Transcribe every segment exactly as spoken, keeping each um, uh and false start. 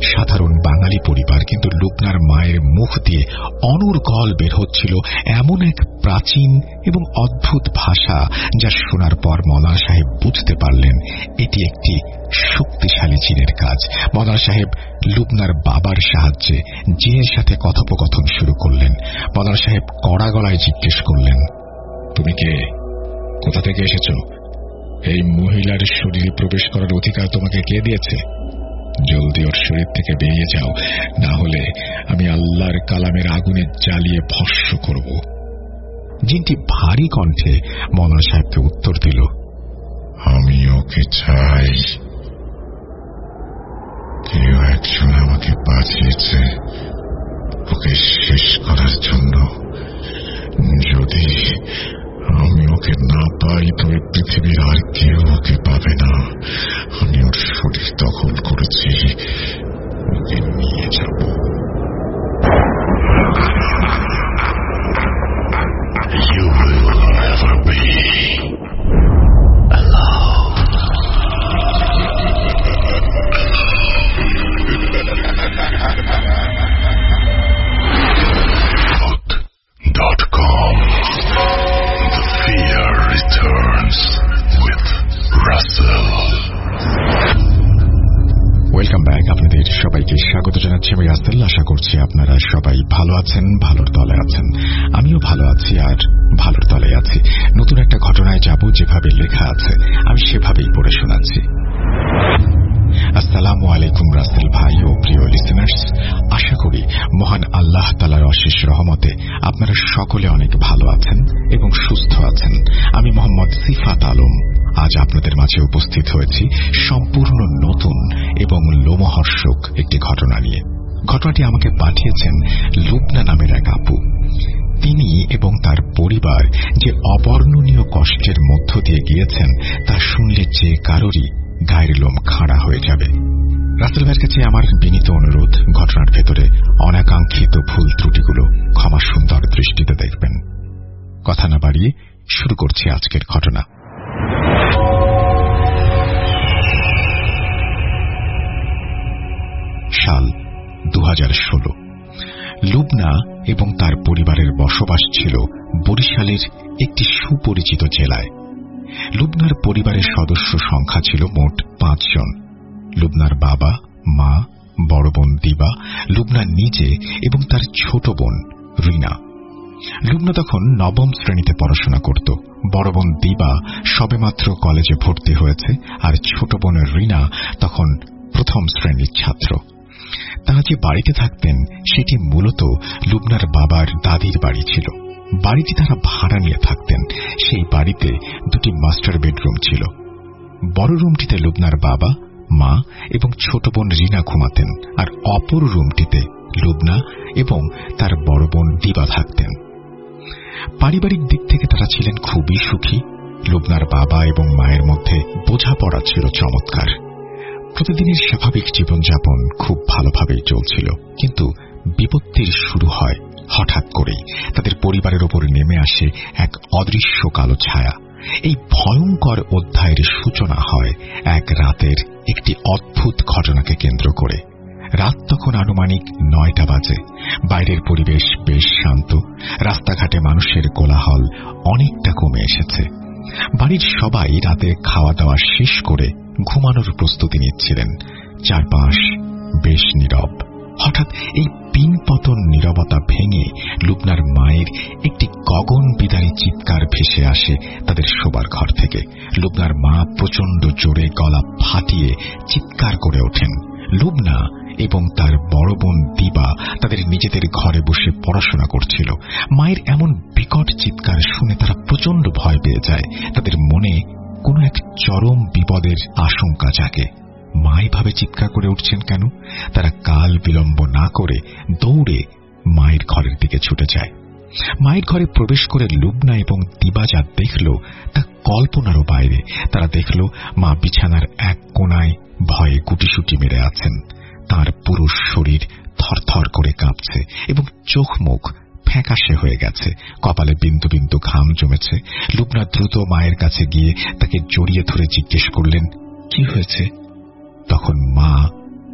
সাধারণ বাঙালি পরিবার, কিন্তু লুবনার মায়ের মুখ দিয়ে অনর্গল বের হচ্ছিল এমন এক প্রাচীন এবং অদ্ভুত ভাষা, যা শোনার পর মৌলানা সাহেব বুঝতে পারলেন এটি একটি শক্তিশালী জিনের কাজ। মৌলানা সাহেব লুবনার বাবার সাহায্যে জিনের সাথে কথোপকথন শুরু করলেন। মৌলানা সাহেব কড়া গলায় জিজ্ঞেস করলেন, তুমি কে? কোথা থেকে এসেছ? এই মহিলার শরীরে প্রবেশ করার অধিকার তোমাকে কে দিয়েছে? জলদি ওর শরীর থেকে বেরিয়ে যাও, না হলে আমি আল্লাহর কালামের আগুনে জ্বালিয়ে ভস্ম করব। জিনটি ভারী কণ্ঠে মৌলানা সাহেবকে উত্তর দিল, আমি ওকে চাই। কেউ একজন আমাকে পাঠিয়েছে ওকে শেষ করার জন্য। যদি আমি ওকে না পাই তবে পৃথিবীর আর কেউ ওকে পাবে না। আমি ওর শরীর দখল করেছি, ওকে নিয়ে যাব। You will never be alone. Pod dot com. The fear returns with Russell. Welcome back. আপনাদের সবাইকে স্বাগত জানাচ্ছি আমি রাসেল। আশা করছি আপনারা সবাই ভালো আছেন, ভালোর তলে আছেন। আমিও ভালো আছি আর ভালোর তলে আছি। নতুন একটা ঘটনায় যাব, যেভাবে লেখা আছে আমি সেভাবেই পড়ে শোনাচ্ছি। আসসালামু আলাইকুম রাসেল ভাই ও প্রিয় লিসেনার্স, আশা করি মহান আল্লাহ তাআলার অশেষ রহমতে আপনারা সকলে অনেক ভালো আছেন এবং সুস্থ আছেন। আমি মোহাম্মদ সিফাত আলম আজ আপনাদের মাঝে উপস্থিত হয়েছি সম্পূর্ণ নতুন এবং লোমহর্ষক একটি ঘটনা নিয়ে। ঘটনাটি আমাকে পাঠিয়েছেন লুবনা নামের এক আপু। তিনি এবং তার পরিবার যে অবর্ণনীয় কষ্টের মধ্য দিয়ে গিয়েছেন তা শুনলে যে কারোরই গায়ের লোম খাড়া হয়ে যাবে। রাসেল ভাইয়ের কাছে আমার বিনীত অনুরোধ, ঘটনার ভেতরে অনাকাঙ্ক্ষিত ভুল ত্রুটিগুলো ক্ষমা সুন্দর দৃষ্টিতে দেখবেন। কথা না বাড়িয়ে শুরু করছি আজকের ঘটনা। সাল দু হাজার ষোলো। লুবনা এবং তার পরিবারের বসবাস ছিল বরিশালের একটি সুপরিচিত জেলায়। লুবনার পরিবারের সদস্য সংখ্যা ছিল মোট পাঁচজন। লুবনার বাবা, মা, বড় বোন দিবা, লুবনা নিজে এবং তার ছোট বোন রিনা। লুবনা তখন নবম শ্রেণীতে পড়াশোনা করত। বড় বোন দিবা সবেমাত্র কলেজে ভর্তি হয়েছে, আর ছোট বোন রিনা তখন প্রথম শ্রেণীর ছাত্র। তারা যে বাড়িতে থাকতেন সেটি মূলত লুবনার বাবার দাদির বাড়ি ছিল। বাড়িটি তারা ভাড়া নিয়ে থাকতেন। সেই বাড়িতে দুটি মাস্টার বেডরুম ছিল। বড় রুমটিতে লুবনার বাবা, মা এবং ছোট বোন রিনা ঘুমাতেন, আর অপর রুমটিতে লুবনা এবং তার বড় বোন দিবা থাকতেন। পারিবারিক দিক থেকে তারা ছিলেন খুবই সুখী। লুবনার বাবা এবং মায়ের মধ্যে বোঝাপড়া ছিল চমৎকার। প্রতিদিনের স্বাভাবিক জীবনযাপন খুব ভালোভাবেই চলছিল, কিন্তু বিপত্তির শুরু হয় হঠাৎ করেই। তাদের পরিবারের ওপর নেমে আসে এক অদৃশ্য কালো ছায়া। এই ভয়ঙ্কর অধ্যায়ের সূচনা হয় এক রাতের একটি অদ্ভুত ঘটনাকে কেন্দ্র করে। রাত তখন আনুমানিক নয়টা বাজে। বাইরের পরিবেশ বেশ শান্ত। রাস্তাঘাটে মানুষের কোলাহল অনেকটা কমে এসেছে। বাড়ির সবাই রাতে খাওয়া দাওয়া শেষ করে ঘুমানোর প্রস্তুতি নিচ্ছিলেন। চারপাশ বেশ নীরব। হঠাৎ এই পিনপতন নীরবতা ভেঙে লুবনার মায়ের একটি গগন বিদারী চিৎকার ভেসে আসে তাদের শোবার ঘর থেকে। লুবনার মা প্রচন্ড জোরে গলা ফাটিয়ে চিৎকার করে ওঠেন। লুবনা এবং তার বড় বোন দিবা তাদের নিজেদের ঘরে বসে পড়াশোনা করছিল। মায়ের এমন বিকট চিৎকার শুনে তারা প্রচন্ড ভয় পেয়ে যায়। তাদের মনে কোনো এক চরম বিপদের আশঙ্কা জাগে। মা এভাবে চিৎকার করে উঠছেন কেন? তারা কাল বিলম্ব না করে দৌড়ে মায়ের ঘরের দিকে ছুটে যায়। মায়ের ঘরে প্রবেশ করে লুবনা এবং দিবা যা দেখল তা কল্পনারও বাইরে। তারা দেখল মা বিছানার এক কোণায় ভয়ে গুটিসুটি মেরে আছেন। তার পুরো শরীর থরথর করে কাঁপছে এবং চোখ মুখ ফ্যাকাশে হয়ে গেছে। কপালে বিন্দু বিন্দু ঘাম জমেছে। লুবনা দ্রুত মায়ের কাছে গিয়ে তাকে জড়িয়ে ধরে জিজ্ঞেস করলেন, কি হয়েছে? তখন মা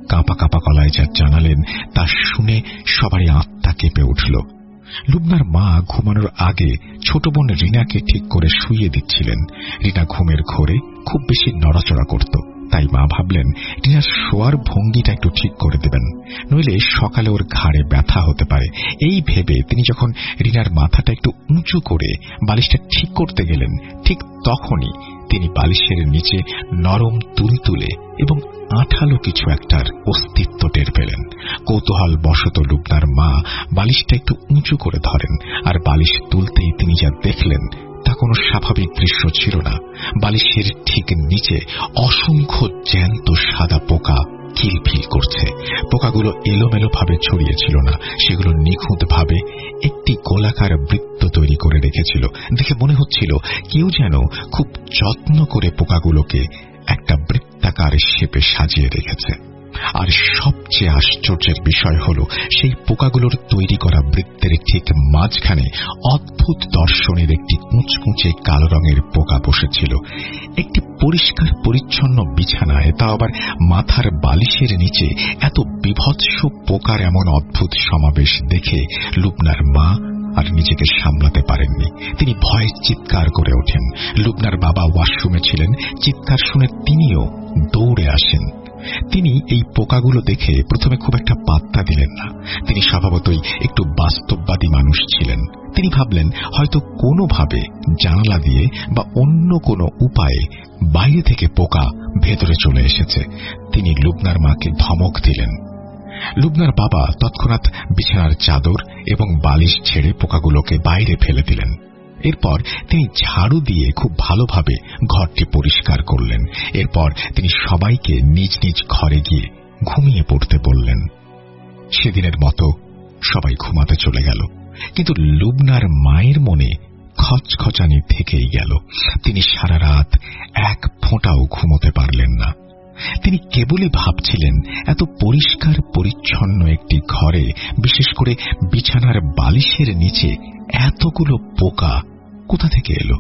কাঁপা কাঁপা গলায় যা জানালেন তা শুনে সবারই আত্মা কেঁপে উঠল। লুবনার মা ঘুমানোর আগে ছোট বোন রিনাকে ঠিক করে শুইয়ে দিচ্ছিলেন। রিনা ঘুমের ঘোরে খুব বেশি নড়াচড়া করত, তাই মা ভাবলেন রিনার শোয়ার ভঙ্গিটা একটু ঠিক করে দেবেন, নইলে সকালে ওর ঘাড়ে ব্যথা হতে পারে। এই ভেবে তিনি যখন রিনার মাথাটা একটু উঁচু করে বালিশটা ঠিক করতে গেলেন, ঠিক তখনই তিনি বালিশের নিচে নরম তুলতুলে এবং আঠালো কিছু একটার অস্তিত্ব টের পেলেন। কৌতূহল বশত লুবনার মা বালিশটা একটু উঁচু করে ধরেন, আর বালিশ তুলতেই তিনি যা দেখলেন তা কোনো স্বাভাবিক দৃশ্য ছিল না। বালিশের ঠিক নিচে অসংখ্য জ্যান্ত সাদা পোকা কিলফিল করছে। পোকাগুলো এলোমেলো ভাবে ছড়িয়েছিল না, সেগুলো নিখুঁত ভাবে একটি গোলাকার বৃত্ত তৈরি করে রেখেছিল। দেখে মনে হচ্ছিল কেউ যেন খুব যত্ন করে পোকাগুলোকে একটা বৃত্তাকার শেপে সাজিয়ে রেখেছে। আর সবচেয়ে আশ্চর্যের বিষয় হল সেই পোকাগুলোর তৈরি করা বৃত্তের ঠিক মাঝখানে অদ্ভুত দর্শনের একটি কুঁচকুঁচে কালো রঙের পোকা বসেছিল। একটি পরিষ্কার পরিচ্ছন্ন বিছানায়, তা আবার মাথার বালিশের নিচে এত বিভৎস পোকার এমন অদ্ভুত সমাবেশ দেখে লুবনার মা আর নিজেকে সামলাতে পারেননি। তিনি ভয়ে চিৎকার করে ওঠেন। লুবনার বাবা ওয়াশরুমে ছিলেন। চিৎকার শুনে তিনিও দৌড়ে আসেন। তিনি এই পোকাগুলো দেখে প্রথমে খুব একটা পাত্তা দিলেন না। তিনি স্বভাবতই একটু বাস্তববাদী মানুষ ছিলেন। তিনি ভাবলেন হয়তো কোনোভাবে জানালা দিয়ে বা অন্য কোনো উপায়ে বাইরে থেকে পোকা ভেতরে চলে এসেছে। তিনি লুবনার মাকে ধমক দিলেন। লুবনার বাবা তৎক্ষণাৎ বিছানার চাদর এবং বালিশ ছেড়ে পোকাগুলোকে বাইরে ফেলে দিলেন। এরপর তিনি ঝাড়ু দিয়ে খুব ভালোভাবে ঘরটি পরিষ্কার করলেন। এরপর তিনি সবাইকে নিজ নিজ ঘরে গিয়ে ঘুমিয়ে পড়তে বললেন। সেদিনের মতো সবাই ঘুমাতে চলে গেল, কিন্তু লুবনার মায়ের মনে খচখচানি থেকেই গেল। তিনি সারা রাত এক ফোঁটাও ঘুমোতে পারলেন না। তিনি কেবলই ভাবছিলেন এত পরিষ্কার পরিচ্ছন্ন একটি ঘরে, বিশেষ করে বিছানার বালিশের নিচে এতগুলো পোকা কোথা থেকে এলো,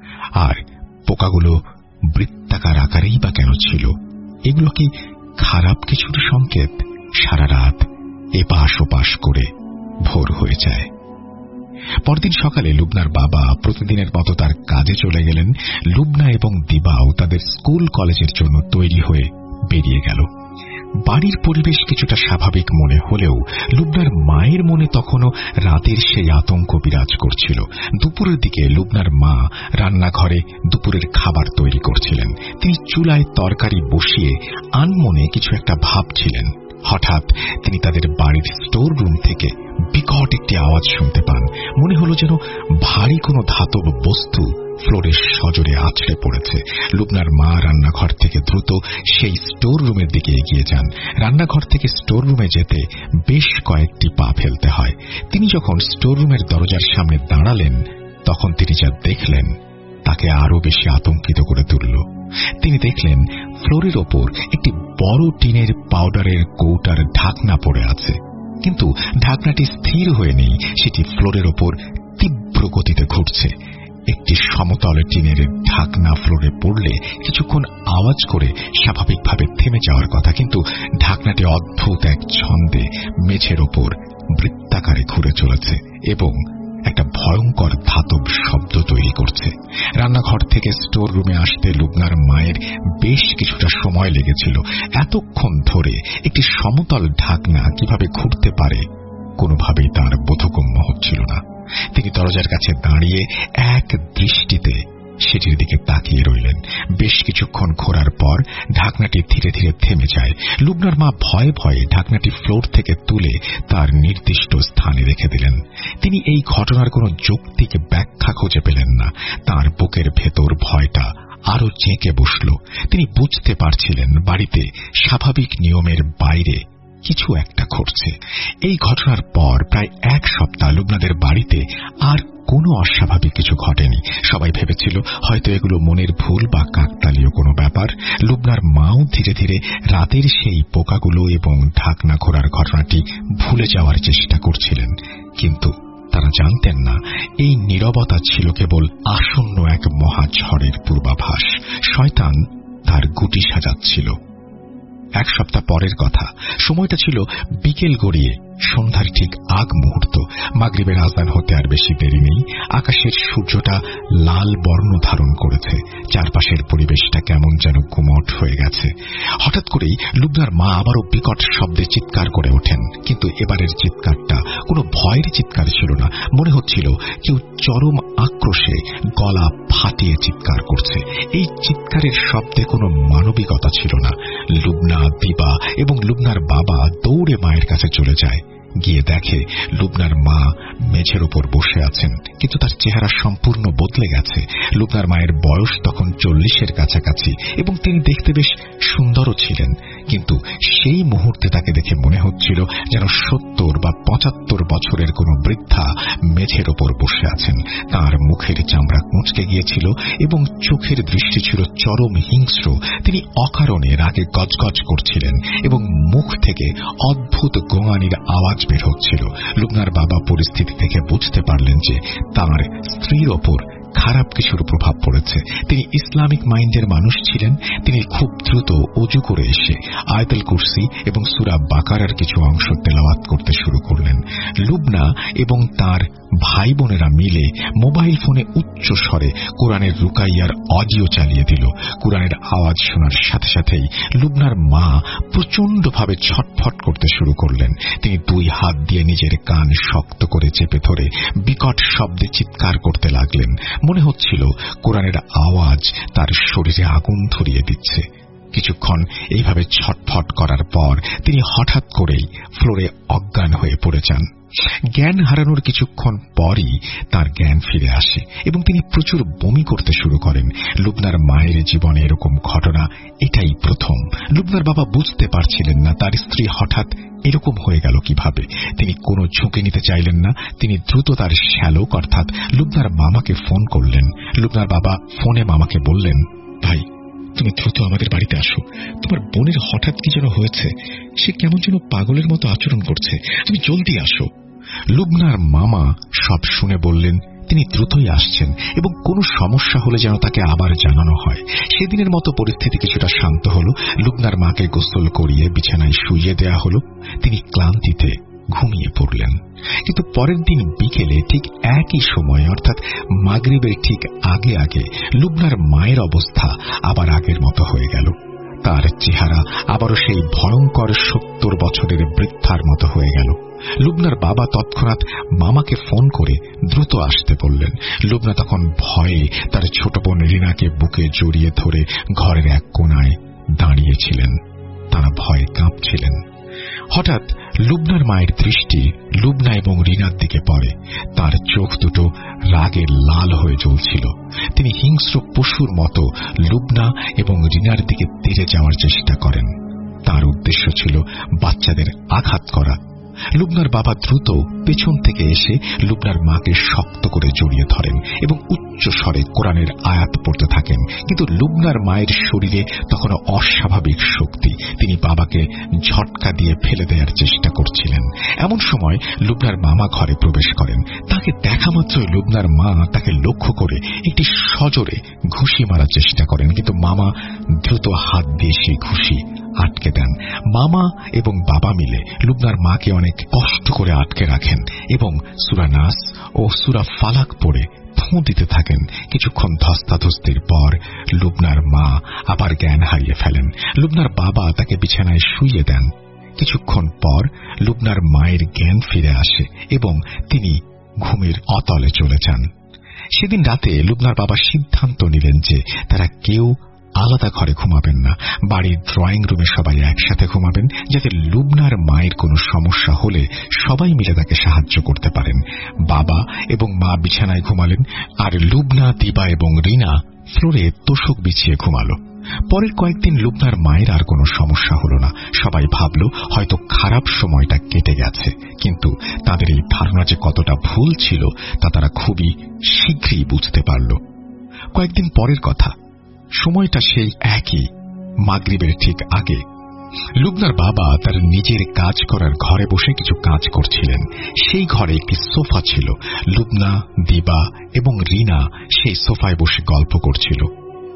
আর পোকাগুলো বৃত্তাকার আকারেই বা কেন ছিল? এগুলো কি খারাপ কিছুর সংকেত? সারা রাত এপাশ ওপাশ করে ভোর হয়ে যায়। পরদিন সকালে লুবনার বাবা প্রতিদিনের মতো তার কাজে চলে গেলেন। লুবনা এবং দিবাও তাদের স্কুল কলেজের জন্য তৈরি হয়ে বেরিয়ে গেল। বাড়ির পরিবেশ কিছুটা স্বাভাবিক মনে হলেও লুবনার মায়ের মনে তখনও রাতের সেই আতঙ্ক বিরাজ করছিল। দুপুরের দিকে লুবনার মা রান্নাঘরে দুপুরের খাবার তৈরি করছিলেন। তিনি চুলায় তরকারি বসিয়ে আনমনে কিছু একটা ভাবছিলেন। হঠাৎ তিনি তাদের বাড়ির স্টোর রুম থেকে বিকট একটি আওয়াজ শুনতে পান। মনে হলো যেন ভারী কোনো ধাতব বস্তু ফ্লোরের সজোরে আছড়ে পড়েছে। লুবনার মা রান্নাঘর থেকে দ্রুত সেই স্টোর রুমের দিকে এগিয়ে যান। রান্নাঘর থেকে স্টোর রুমে যেতে বেশ কয়েকটি পা ফেলতে হয়। তিনি যখন স্টোর রুমের দরজার সামনে দাঁড়ালেন, তখন তিনি যা দেখলেন তাকে আরো বেশি আতঙ্কিত করে তুলল। তিনি দেখলেন ফ্লোরের ওপর একটি বড় টিনের পাউডারের কৌটার ঢাকনা পড়ে আছে, কিন্তু ঢাকনাটি স্থির হয়ে নেই, সেটি ফ্লোরের ওপর তীব্র গতিতে ঘুরছে। একটি সমতল টিনের ঢাকনা ফ্লোরে পড়লে কিছুক্ষণ আওয়াজ করে স্বাভাবিকভাবে থেমে যাওয়ার কথা, কিন্তু ঢাকনাটি অদ্ভুত এক ছন্দে মেঝের ওপর বৃত্তাকারে ঘুরে চলেছে এবং একটা ভয়ঙ্কর ধাতব শব্দ তৈরি করছে। রান্নাঘর থেকে স্টোর রুমে আসতে লুবনার মায়ের বেশ কিছুটা সময় লেগেছিল। এতক্ষণ ধরে একটি সমতল ঢাকনা কিভাবে ঘুরতে পারে কোনোভাবেই তার বোধগম্য হচ্ছিল না। তিনি দরজার কাছে দাঁড়িয়ে এক দৃষ্টিতে সেটির দিকে তাকিয়ে রইলেন। বেশ কিছুক্ষণ ঘোরার পর ঢাকনাটি ধীরে ধীরে থেমে যায়। লুবনার মা ভয়ে ভয়ে ঢাকনাটি ফ্লোর থেকে তুলে তার নির্দিষ্ট স্থানে রেখে দিলেন। তিনি এই ঘটনার কোনো যৌক্তিক ব্যাখ্যা খুঁজে পেলেন না। তার বুকের ভেতর ভয়টা আরো চেঁকে বসল। তিনি বুঝতে পারছিলেন বাড়িতে স্বাভাবিক নিয়মের বাইরে কিছু একটা ঘটছে। এই ঘটনার পর প্রায় এক সপ্তাহ লুবনাদের বাড়িতে আর কোনো অস্বাভাবিক কিছু ঘটেনি। সবাই ভেবেছিল হয়তো এগুলো মনের ভুল বা কাকতালীয় কোনো ব্যাপার। লুবনার মাও ধীরে ধীরে রাতের সেই পোকাগুলো এবং ঢাকনা ঘোরার ঘটনাটি ভুলে যাওয়ার চেষ্টা করছিলেন, কিন্তু তারা জানতেন না এই নীরবতা ছিল কেবল আসন্ন এক মহা ঝড়ের পূর্বাভাস। শয়তান তার গুটি সাজাচ্ছিল। এক সপ্তাহ পরের কথা। সময়টা ছিল বিকেল গড়িয়ে সন্ধ্যার ঠিক আগ মুহূর্ত। মাগরিবের আযান হতে আর বেশি দেরি নেই। আকাশের সূর্যটা লাল বর্ণ ধারণ করেছে। চারপাশের পরিবেশটা কেমন যেন গুমট হয়ে গেছে। হঠাৎ করেই লুবনার মা আবারও বিকট শব্দে চিৎকার করে ওঠেন। কিন্তু এবারের চিৎকারটা কোনো ভয়ের চিৎকার ছিল না। মনে হচ্ছিল কেউ চরম আক্রোশে গলা ফাটিয়ে চিৎকার করছে। এই চিৎকারের শব্দে কোনো মানবিকতা ছিল না। লুবনা, দিবা এবং লুবনার বাবা দৌড়ে মায়ের কাছে চলে যায়। গিয়ে দেখে লুবনার মা মেঝের উপর বসে আছেন, কিন্তু তার চেহারা সম্পূর্ণ বদলে গেছে। লুবনার মায়ের বয়স তখন চল্লিশের কাছাকাছি এবং তিনি দেখতে বেশ সুন্দরও ছিলেন, কিন্তু সেই মুহূর্তে তাকে দেখে মনে হচ্ছিল যেন সত্তর বা পঁচাত্তর বছরের কোনো বৃদ্ধা মেঝের উপর বসে আছেন। তার মুখের চামড়া কুঁচকে গিয়েছিল এবং চোখের দৃষ্টি ছিল চরম হিংস্র। তিনি অকারণে রাগে গজগজ করছিলেন এবং মুখ থেকে অদ্ভুত গোঙানির আওয়াজ বের হচ্ছিল। লুবনার বাবা পরিস্থিতি থেকে বুঝতে পারলেন যে তার স্ত্রীর ওপর খারাপ কিছুর প্রভাব পড়েছে। তিনি ইসলামিক মাইন্ডের মানুষ ছিলেন। তিনি খুব দ্রুত ওযু করে এসে আয়াতুল কুরসি এবং সূরা বাকারার কিছু অংশ তেলাওয়াত করতে শুরু করলেন। লুবনা এবং তার ভাই বোনেরা মিলে মোবাইল ফোনে উচ্চ স্বরে কোরআনের রুকাইয়ার অডিও চালিয়ে দিল। কোরআনের আওয়াজ শোনার সাথে সাথেই লুবনার মা প্রচন্ডভাবে ছটফট করতে শুরু করলেন। তিনি দুই হাত দিয়ে নিজের কান শক্ত করে চেপে ধরে বিকট শব্দে চিৎকার করতে লাগলেন। মনে হচ্ছিল কোরআনের আওয়াজ তার শরীরে আগুন ধরিয়ে দিচ্ছে। কিছুক্ষণ এইভাবে ছটফট করার পর তিনি হঠাৎ করেই ফ্লোরে অজ্ঞান হয়ে পড়ে যান। জ্ঞান হারানোর কিছুক্ষণ পরই তার জ্ঞান ফিরে আসে এবং তিনি প্রচুর বমি করতে শুরু করেন। লুবনার মায়ের জীবনে এরকম ঘটনা এটাই প্রথম। লুবনার বাবা বুঝতে পারছিলেন না তার স্ত্রী হঠাৎ এরকম হয়ে গেল কিভাবে। তিনি কোনো ঝুঁকি নিতে চাইলেন না। তিনি দ্রুত তার শ্যালক অর্থাৎ লুবনার মামাকে ফোন করলেন। লুবনার বাবা ফোনে মামাকে বললেন, ভাই তুমি দ্রুত আমাদের বাড়িতে আসো। তোমার বোনের হঠাৎ কি যেন হয়েছে, সে কেমন যেন পাগলের মতো আচরণ করছে, তুমি জলদি আসো। লুবনার মামা সব শুনে বললেন তিনি দ্রুতই আসছেন এবং কোনো সমস্যা হলে যেন তাকে আবার জানানো হয়। সেদিনের মতো পরিস্থিতি কিছুটা শান্ত হল। লুবনার মাকে গোসল করিয়ে বিছানায় শুইয়ে দেয়া হল। তিনি ক্লান্তিতে ঘুমিয়ে পড়লেন। কিন্তু পরের দিন বিকেলে ঠিক একই সময় অর্থাৎ মাগরিবের ঠিক আগে আগে লুবনার মায়ের অবস্থা আবার আগের মতো হয়ে গেল। তার চেহারা আবারও সেই ভয়ঙ্কর সত্তর বছরের বৃদ্ধার মতো হয়ে গেল। লুবনার বাবা তৎক্ষণাৎ মামাকে ফোন করে দ্রুত আসতে বললেন। লুবনা তখন ভয়ে তার ছোট বোন রিনাকে বুকে জড়িয়ে ধরে ঘরের এক কোনায় দাঁড়িয়েছিলেন। তারা ভয়ে কাঁপছিলেন। হঠাৎ লুবনার মায়ের দৃষ্টি লুবনা এবং রিনার দিকে পড়ে। তার চোখ দুটো রাগে লাল হয়ে জ্বলছিল। তিনি হিংস্র পশুর মতো লুবনা এবং রিনার দিকে তীরে যাওয়ার চেষ্টা করেন। তার উদ্দেশ্য ছিল বাচ্চাদের আঘাত করা। লুবনার বাবা দ্রুত পেছন থেকে এসে লুবনার মাকে শক্ত করে জড়িয়ে ধরেন এবং উচ্চ স্বরে কোরআনের আয়াত পড়তে থাকেন। কিন্তু লুবনার মায়ের শরীরে তখনও অস্বাভাবিক শক্তি। তিনি বাবাকে ঝটকা দিয়ে ফেলে দেওয়ার চেষ্টা করছিলেন। এমন সময় লুবনার মামা ঘরে প্রবেশ করেন। তাকে দেখা মাত্রই লুবনার মা তাকে লক্ষ্য করে একটি সজোরে ঘুষি মারার চেষ্টা করেন, কিন্তু মামা দ্রুত হাত দিয়ে সেই ঘুষি আটকে দেন। মামা এবং বাবা মিলে লুবনার মাকে অনেক কষ্ট করে আটকে রাখেন এবং সূরা নাস ও সূরা ফালাক পড়ে ফুঁ দিতে থাকেন। কিছুক্ষণ ধস্তাধস্তির পর লুবনার মা আবার জ্ঞান হারিয়ে ফেলেন। লুবনার বাবা তাকে বিছানায় শুইয়ে দেন। কিছুক্ষণ পর লুবনার মায়ের জ্ঞান ফিরে আসে এবং তিনি ঘুমের অতলে চলে যান। সেদিন রাতে লুবনার বাবা সিদ্ধান্ত নিলেন যে তারা কেউ আলাদা ঘরে ঘুমাবেন না। বাড়ির ড্রয়িং রুমে সবাই একসাথে ঘুমাবেন, যাতে লুবনার মায়ের কোনো সমস্যা হলে সবাই মিলে তাকে সাহায্য করতে পারেন। বাবা এবং মা বিছানায় ঘুমালেন, আর লুবনা, দিবা এবং রিনা ফ্লোরে তোশক বিছিয়ে ঘুমালো। পরের কয়েকদিন লুবনার মায়ের আর কোনো সমস্যা হল না। সবাই ভাবল হয়তো খারাপ সময়টা কেটে গেছে, কিন্তু তাদের এই ধারণা যে কতটা ভুল ছিল তা তারা খুবই শীঘ্রই বুঝতে পারল। কয়েকদিন পরের কথা, সময়টা সেই একই মাগরিবের ঠিক আগে। লুবনার বাবা তার নিজের কাজ করার ঘরে বসে কিছু কাজ করছিলেন। সেই ঘরে একটি সোফা ছিল। লুবনা, দিবা এবং রিনা সেই সোফায় বসে গল্প করছিল।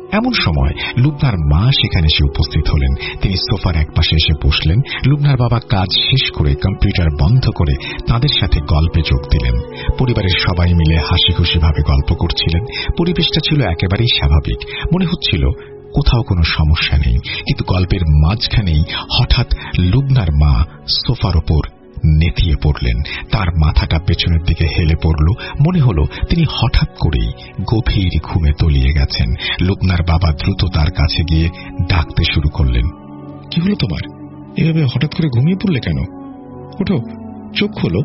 এমন সময় লুবনার মা সেখানে এসে উপস্থিত হলেন। তিনি সোফার একপাশে এসে বসলেন। লুবনার বাবা কাজ শেষ করে কম্পিউটার বন্ধ করে তাদের সাথে গল্পে যোগ দিলেন। পরিবারের সবাই মিলে হাসি খুশি ভাবে গল্প করছিলেন। পরিবেশটা ছিল একেবারেই স্বাভাবিক, মনে হচ্ছিল কোথাও কোনো সমস্যা নেই। কিন্তু গল্পের মাঝখানেই হঠাৎ লুবনার মা সোফার ওপর নেতিয়ে পড়লেন। তার মাথাটা পেছনের দিকে হেলে পড়ল। মনে হলো তিনি হঠাৎ করেই গভীর ঘুমে তলিয়ে গেছেন। লুবনার বাবা দ্রুত তার কাছে গিয়ে ডাকতে শুরু করলেন। কি হলো তোমার? এভাবে হঠাৎ করে ঘুমিয়ে পড়লে কেন? ওঠো, চোখ খোলো।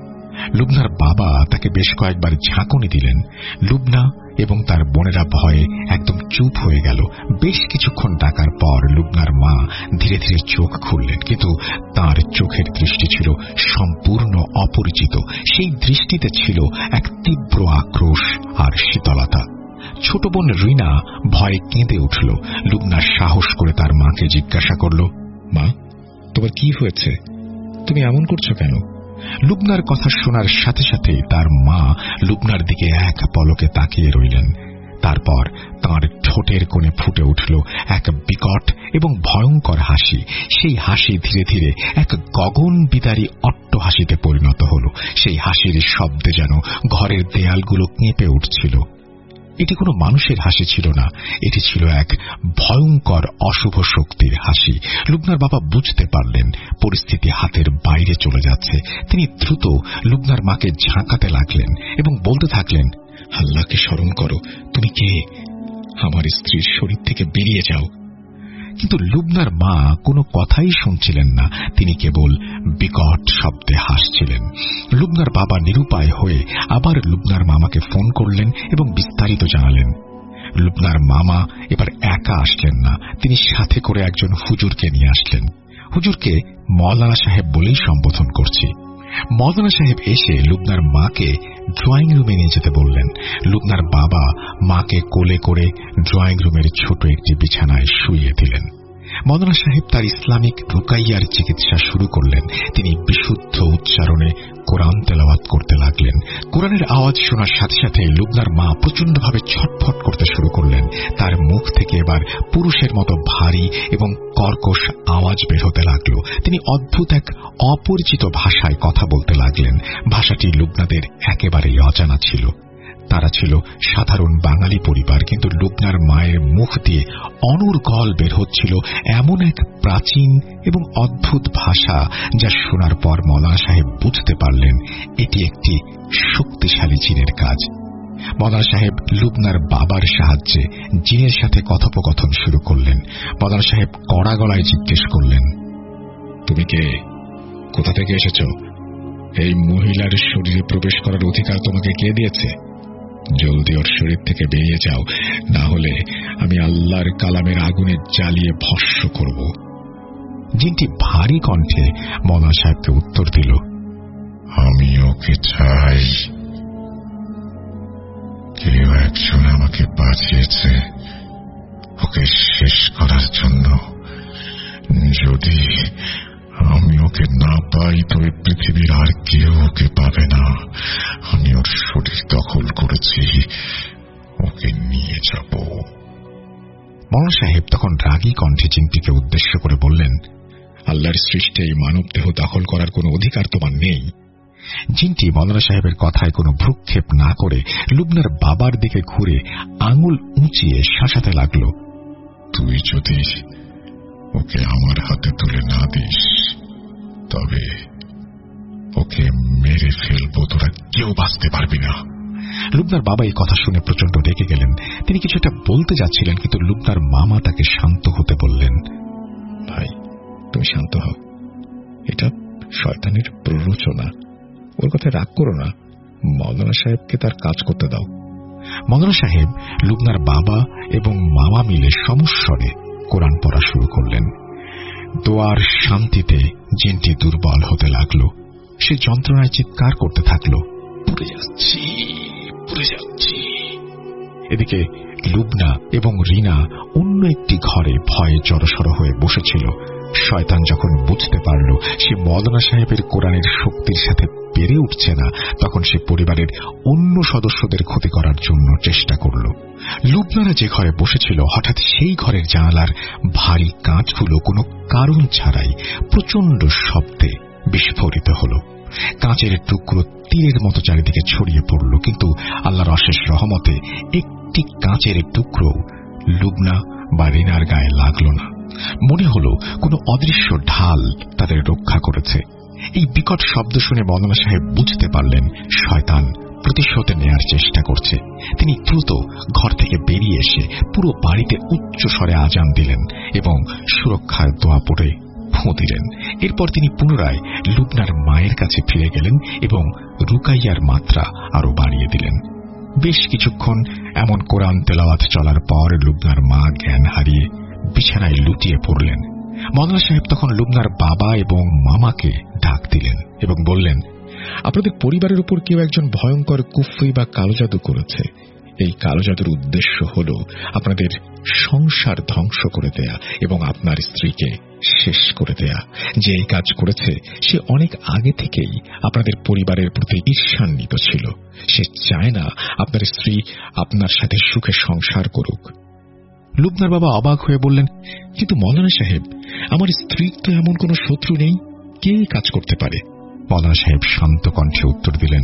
লুবনার বাবা তাকে বেশ কয়েকবার ঝাঁকুনি দিলেন। লুবনা এবং তার বোনেরা ভয়ে একদম চুপ হয়ে গেল। বেশ কিছুক্ষণ ডাকার পর লুবনার মা ধীরে ধীরে চোখ খুললেন, কিন্তু তার চোখের দৃষ্টি ছিল সম্পূর্ণ অপরিচিত। সেই দৃষ্টিতে ছিল এক তীব্র আক্রোশ আর শীতলতা। ছোট বোন রিনা ভয়ে কেঁদে উঠল। লুবনা সাহস করে তার মাকে জিজ্ঞাসা করল, মা, তোমার কি হয়েছে? তুমি এমন করছো কেন? লুবনার কথা শোনার সাথে সাথে তার মা লুবনার দিকে এক পলকে তাকিয়ে রইলেন। তারপর তাঁর ঠোঁটের কোণে ফুটে উঠল এক বিকট এবং ভয়ঙ্কর হাসি। সেই হাসি ধীরে ধীরে এক গগনবিদারী অট্টহাসিতে পরিণত হল। সেই হাসির শব্দে যেন ঘরের দেয়ালগুলো কেঁপে উঠছিল। এটি কোনো মানুষের হাসি ছিল না, এটি ছিল এক ভয়ঙ্কর অশুভ শক্তির হাসি। লুবনার বাবা বুঝতে পারলেন পরিস্থিতি হাতের বাইরে চলে যাচ্ছে। তিনি দ্রুত লুবনার মাকে ঝাঁকাতে লাগলেন এবং বলতে থাকলেন, আল্লাহকে স্মরণ করো, তুমি কে? আমার স্ত্রীর শরীর থেকে বেরিয়ে যাও। কিন্তু লুবনার মা কোনো কথাই শুনছিলেন না। তিনি কেবল বিকট শব্দে হাসছিলেন। লুবনার বাবা নিরুপায় হয়ে আবার লুবনার মামাকে ফোন করলেন এবং বিস্তারিত জানালেন। লুবনার মামা এবার একা আসলেন না, তিনি সাথে করে একজন হুজুরকে নিয়ে আসলেন। হুজুরকে মওলানা সাহেব বলেই সম্বোধন করছি। মওলানা সাহেব এসে লুবনার মাকে ড্রয়িং রুমে নিয়ে যেতে বললেন। লুবনার বাবা মাকে কোলে করে ড্রয়িং রুমের ছোট একটি বিছানায় শুইয়ে দিলেন। মওলানা সাহেব তার ইসলামিক রুকাইয়ার চিকিৎসা শুরু করলেন। তিনি বিশুদ্ধ উচ্চারণে কোরআন তেলাওয়াত করতে লাগলেন। কোরআনের আওয়াজ শোনার সাথে সাথে লুবনার মা প্রচন্ডভাবে ছটফট করতে শুরু করলেন। তার মুখ থেকে এবার পুরুষের মতো ভারী এবং কর্কশ আওয়াজ বের হতে লাগল। তিনি অদ্ভুত এক অপরিচিত ভাষায় কথা বলতে লাগলেন। ভাষাটি লুবনাদের একেবারেই অজানা ছিল। তারা ছিল সাধারণ বাঙালি পরিবার, কিন্তু লুবনার মায়ের মুখ দিয়ে অনর্গল বের হচ্ছিল এমন এক প্রাচীন এবং অদ্ভুত ভাষা, যা শোনার পর মওলানা সাহেব বুঝতে পারলেন এটি একটি শক্তিশালী জিনের কাজ। মওলানা সাহেব লুবনার বাবার সাহায্যে জিনের সাথে কথোপকথন শুরু করলেন। মওলানা সাহেব কড়া গলায় জিজ্ঞেস করলেন, তুমি কে? কোথা থেকে এসেছ? এই মহিলার শরীরে প্রবেশ করার অধিকার তোমাকে কে দিয়েছে? জলদি ওর শরীর থেকে বেরিয়ে যাও, না হলে আমি আল্লাহর কালামের আগুনে জ্বালিয়ে ভস্ম করব। জিনটি ভারী কণ্ঠে মওলানা সাহেবকে উত্তর দিল, আমি ওকে চাই। কেউ একজন আমাকে বাঁচিয়েছে ওকে শেষ করার জন্য। যদি আমি ওকে না পাই তবে পৃথিবীর আর কেউ ওকে পাবে না। আমি ওর শরীর দখল করেছি, ওকে নিয়ে যাব। মওলানা সাহেব তখন রাগী কণ্ঠে জিনটিকে উদ্দেশ্য করে বললেন, আল্লাহর সৃষ্টি এই মানব দেহ দখল করার কোনো অধিকার তোমার নেই। জিনটি মওলানা সাহেবের কথায় কোনো ভ্রুক্ষেপ না করে লুবনার বাবার দিকে ঘুরে আঙুল উঁচিয়ে শাসাতে লাগল, তুই যদি ওকে আমার হাতে তুলে না দিস তবে ওকে মেরে ফেলবো, তোরা কেউ বাঁচতে পারবি না। লুবনার বাবা এই কথা শুনে প্রচন্ড রেগে গেলেন। তিনি কিছুটা বলতে যাচ্ছিলেন, কিন্তু লুবনার মামা তাকে শান্ত হতে বললেন, ভাই তুমি শান্ত হও, এটা শয়তানের প্ররোচনা, ওর কথায় রাগ করো না, মওলানা সাহেবকে তার কাজ করতে দাও। মওলানা সাহেব, লুবনার বাবা এবং মামা মিলে সমস্বরে কোরআন পড়া শুরু করলেন। দোয়ার শান্তিতে জিনটি দুর্বল হতে লাগল। সে যন্ত্রণায় চিৎকার করতে থাকল, পুড়ে যাচ্ছি, পুড়ে যাচ্ছি। এদিকে লুবনা এবং রিনা অন্য একটি ঘরে ভয়ে জড়সড় হয়ে বসেছিল। শয়তান যখন বুঝতে পারল সে মৌলানা সাহেবের কোরআনের শক্তির সাথে পেরে উঠছে না, তখন সে পরিবারের অন্য সদস্যদের ক্ষতি করার জন্য চেষ্টা করল। লুবনারা যে ঘরে বসেছিল হঠাৎ সেই ঘরের জানালার ভারী কাঁচগুলো কোনো কারণ ছাড়াই প্রচন্ড শব্দে বিস্ফোরিত হল। কাঁচের টুকরো তীরের মতো চারিদিকে ছড়িয়ে পড়ল, কিন্তু আল্লাহর অশেষ রহমতে একটি কাঁচের টুকরো লুবনা বা রিনার গায়ে লাগল না। মনে হল কোনো অদৃশ্য ঢাল তাদের রক্ষা করেছে। এই বিকট শব্দ শুনে মৌলানা সাহেব বুঝতে পারলেন শয়তান প্রতিশোধ নেয়ার চেষ্টা করছে। তিনি দ্রুত ঘর থেকে বেরিয়ে এসে পুরো বাড়িতে উচ্চ স্বরে আজান দিলেন এবং সুরক্ষার দোয়া পড়ে ফু দিলেন। এরপর তিনি পুনরায় লুবনার মায়ের কাছে ফিরে গেলেন এবং রুকাইয়ার মাত্রা আরো বাড়িয়ে দিলেন। বেশ কিছুক্ষণ এমন কোরআন তেলাওয়াত চলার পর লুবনার মা জ্ঞান হারিয়ে বিছানায় লুটিয়ে পড়লেন। মৌলানা সাহেব তখন লুবনার বাবা এবং মামাকে ডাক দিলেন এবং বললেন, আপনাদের পরিবারের উপর কেউ একজন ভয়ঙ্কর কুফরি বা কালো জাদু করেছে। এই কালো জাদুর উদ্দেশ্য হল আপনাদের সংসার ধ্বংস করে দেয়া এবং আপনার স্ত্রীকে শেষ করে দেয়া। যে এই কাজ করেছে সে অনেক আগে থেকেই আপনাদের পরিবারের প্রতি ঈর্ষান্বিত ছিল। সে চায় না আপনার স্ত্রী আপনার সাথে সুখে সংসার করুক। লুবনার বাবা অবাক হয়ে বললেন, কিন্তু মৌলানা সাহেব, আমার স্ত্রীর তো এমন কোন শত্রু নেই, কে কাজ করতে পারে? মৌলানা সাহেব শান্ত কণ্ঠে উত্তর দিলেন,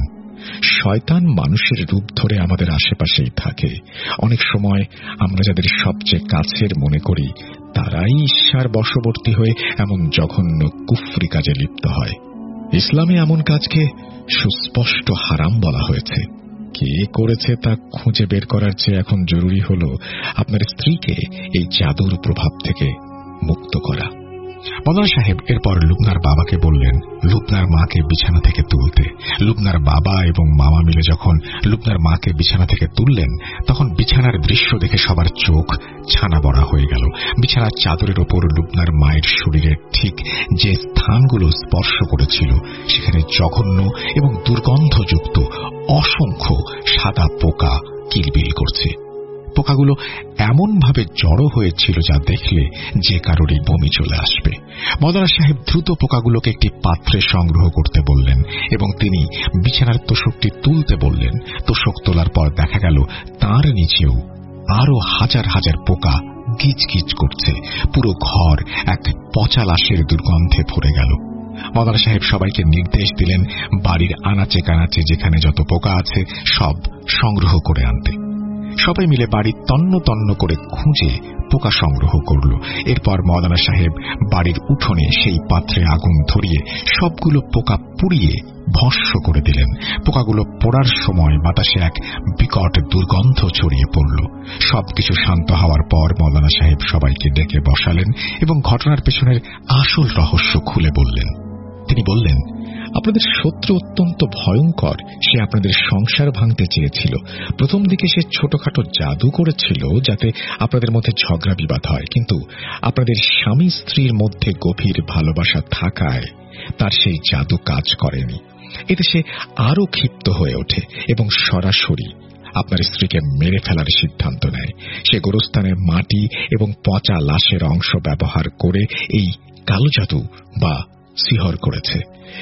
শয়তান মানুষের রূপ ধরে আমাদের আশেপাশেই থাকে। অনেক সময় আমরা যাদের সবচেয়ে কাছের মনে করি তারাই ঈর্ষার বশবর্তী হয়ে এমন জঘন্য কুফরি কাজে লিপ্ত হয়। ইসলামে এমন কাজকে সুস্পষ্ট হারাম বলা হয়েছে। কে করেছে তা খুঁজে বের করার চেয়ে এখন জরুরি হল আপনার স্ত্রীকে এই জাদুর প্রভাব থেকে মুক্ত করা। মৌলানা সাহেব এরপর লুবনার বাবাকে বললেন লুবনার মাকে বিছানা থেকে তুলতে। লুবনার বাবা এবং মামা মিলে যখন লুবনার মাকে বিছানা থেকে তুললেন, তখন বিছানার দৃশ্য দেখে সবার চোখ ছানা বড়া হয়ে গেল। বিছানার চাদরের ওপর লুবনার মায়ের শরীরের ঠিক যে স্থানগুলো স্পর্শ করেছিল সেখানে জঘন্য এবং দুর্গন্ধযুক্ত অসংখ্য সাদা পোকা কিলবিল করছে। পোকাগুলো এমনভাবে জড়ো হয়েছিল যা দেখলে যে কারোরই বমি চলে আসবে। মৌলানা সাহেব দ্রুত পোকাগুলোকে একটি পাত্রে সংগ্রহ করতে বললেন এবং তিনি বিছানার তোশকটি তুলতে বললেন। তোশক তোলার পর দেখা গেল তার নিচেও আরো হাজার হাজার পোকা গিজগিজ করছে। পুরো ঘর এক পচা লাশের দুর্গন্ধে ভরে গেল। মৌলানা সাহেব সবাইকে নির্দেশ দিলেন বাড়ির আনাচে কানাচে যেখানে যত পোকা আছে সব সংগ্রহ করে আনতে। সবাই মিলে বাড়ি তন্ন তন্ন করে খুঁজে পোকা সংগ্রহ করল। এরপর মৌলানা সাহেব বাড়ির উঠোনে সেই পাত্রে আগুন ধরিয়ে সবগুলো পোকা পুড়িয়ে ভস্ম করে দিলেন। পোকাগুলো পোড়ার সময় বাতাসে এক বিকট দুর্গন্ধ ছড়িয়ে পড়ল। সবকিছু শান্ত হওয়ার পর মৌলানা সাহেব সবাইকে ডেকে বসালেন এবং ঘটনার পেছনের আসল রহস্য খুলে বললেন। তিনি বললেন, আপনাদের শত্রু অত্যন্ত ভয়ঙ্কর। সে আপনাদের সংসার ভাঙতে চেয়েছিল। প্রথম দিকে সে ছোটখাটো জাদু করেছিল যাতে আপনাদের মধ্যে ঝগড়া বিবাদ হয়, কিন্তু আপনাদের স্বামী স্ত্রীর মধ্যে গভীর ভালোবাসা থাকায় তার সেই জাদু কাজ করেনি। এতে সে আরো ক্ষিপ্ত হয়ে ওঠে এবং সরাসরি আপনার স্ত্রীকে মেরে ফেলার সিদ্ধান্ত নেয়। সে গোরস্থানের মাটি এবং পচা লাশের অংশ ব্যবহার করে এই কালো জাদু বা সিহর করেছে,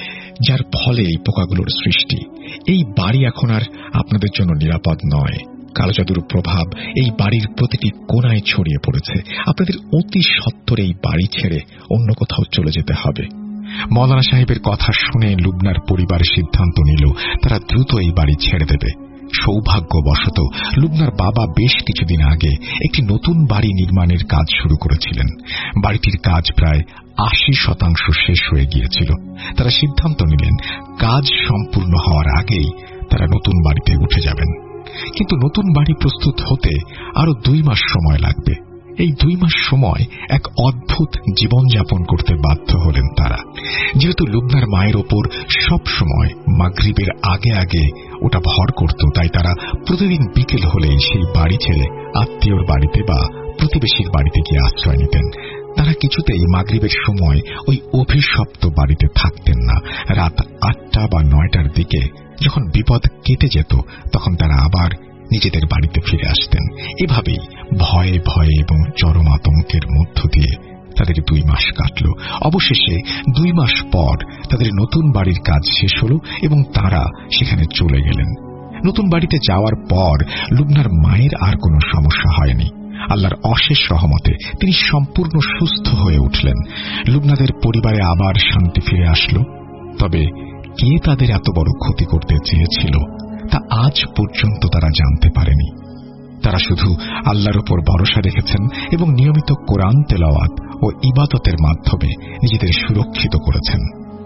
যার ফলে এই পোকাগুলোর সৃষ্টি। এই বাড়ি এখন আর আপনাদের জন্য নিরাপদ নয়। কালো জাদুর প্রভাব এই বাড়ির প্রতিটি কোণায় ছড়িয়ে পড়েছে। আপনাদের অতি সত্বর এই বাড়ি ছেড়ে অন্য কোথাও চলে যেতে হবে। মৌলানা সাহেবের কথা শুনে লুবনার পরিবার সিদ্ধান্ত নিল তারা দ্রুত এই বাড়ি ছেড়ে দেবে। সৌভাগ্যবশত লুবনার বাবা বেশ কিছুদিন আগে একটি নতুন বাড়ি নির্মাণের কাজ শুরু করেছিলেন। বাড়িটির কাজ প্রায় আশি শতাংশ শেষ হয়ে গিয়েছিল। তারা সিদ্ধান্ত নিলেন কাজ সম্পূর্ণ হওয়ার আগেই তারা নতুন বাড়িতে উঠে যাবেন। কিন্তু নতুন বাড়ি প্রস্তুত হতে আরো দুই মাস সময় লাগবে। এই দুই মাস সময় এক অদ্ভুত জীবনযাপন করতে বাধ্য হলেন তারা। যেহেতু লুবনার মায়ের ওপর সব সময় মাগরিবের আগে আগে ওটা ভর করত, তাই তারা প্রতিদিন বিকেল হলেই সেই বাড়ি ছেড়ে আত্মীয়র বাড়িতে বা প্রতিবেশীর বাড়িতে গিয়ে আশ্রয় নিতেন। তারা কিছুতেই মাগরিবের সময় ওই অভিশপ্ত বাড়িতে থাকতেন না। রাত আটটা বা নয়টার দিকে যখন বিপদ কেটে যেত তখন তারা আবার নিজেদের বাড়িতে ফিরে আসতেন। এভাবেই ভয়ে ভয়ে এবং চরম আতঙ্কের মধ্য দিয়ে তাদের দুই মাস কাটল। অবশেষে দুই মাস পর তাদের নতুন বাড়ির কাজ শেষ হল এবং তারা সেখানে চলে গেলেন। নতুন বাড়িতে যাওয়ার পর লুবনার মায়ের আর কোনো সমস্যা হয়নি। আল্লাহর অশেষ রহমতে তিনি সম্পূর্ণ সুস্থ হয়ে উঠলেন। লুবনাদের পরিবারে আবার শান্তি ফিরে আসলো। তবে কে তাদের এত বড় ক্ষতি করতে চেয়েছিল তা আজ পর্যন্ত তারা জানতে পারেনি। তারা শুধু আল্লাহর উপর ভরসা রেখেছেন এবং নিয়মিত কোরআন তেলাওয়াত ও ইবাদতের মাধ্যমে নিজেদের সুরক্ষিত করেছেন।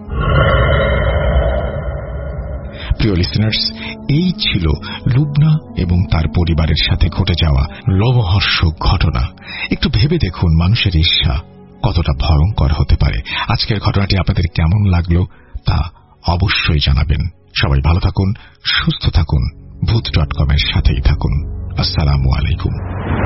প্রিয় লিসেনার্স, এই ছিল লুবনা এবং তার পরিবারের সাথে ঘটে যাওয়া লোমহর্ষক ঘটনা। একটু ভেবে দেখুন মানুষের ঈর্ষা কতটা ভয়ঙ্কর হতে পারে। আজকের ঘটনাটি আপনাদের কেমন লাগলো তা অবশ্যই জানাবেন। সবাই ভালো থাকুন, সুস্থ থাকুন, ভূত ডট কম এর সাথেই থাকুন। আসসালামু আলাইকুম।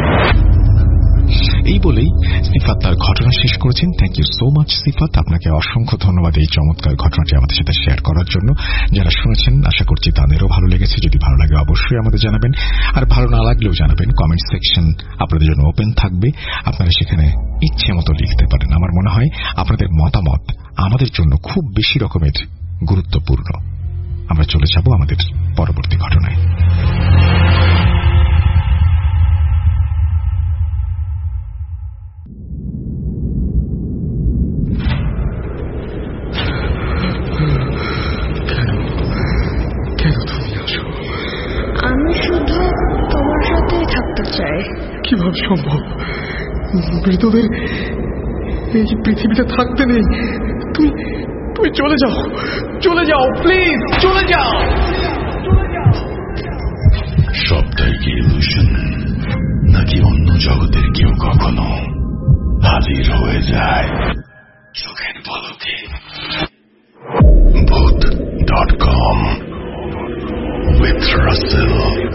এই বলেই সিফাত তার ঘটনা শেষ করেছেন। Thank you so much Sifat, আপনাকে অসংখ্য ধন্যবাদ এই চমৎকার ঘটনাটি আমাদের সাথে শেয়ার করার জন্য। যারা শুনেছেন আশা করছি তাদেরও ভালো লেগেছে। যদি ভালো লাগে অবশ্যই আমাদের জানাবেন, আর ভালো না লাগলেও জানাবেন। কমেন্ট সেকশন আপনাদের জন্য ওপেন থাকবে, আপনারা সেখানে ইচ্ছে মতো লিখতে পারেন। আমার মনে হয় আপনাদের মতামত আমাদের জন্য খুব বেশি রকমের গুরুত্বপূর্ণ। আমরা চলে যাব আমাদের পরবর্তী ঘটনায়। আমি শুধু তোমার সাথেই থাকতে চাই। কিভাবে সম্ভব? মৃতদের এই পৃথিবীতে থাকতে নেই। তুমি তুমি চলে যাও, চলে যাও, প্লিজ চলে যাও। সবটাই কি ইলুশন, নাকি অন্য জগতের কেউ কখনো হাজির হয়ে যায় চোখের পলকে? Bhoot dot com with Russell.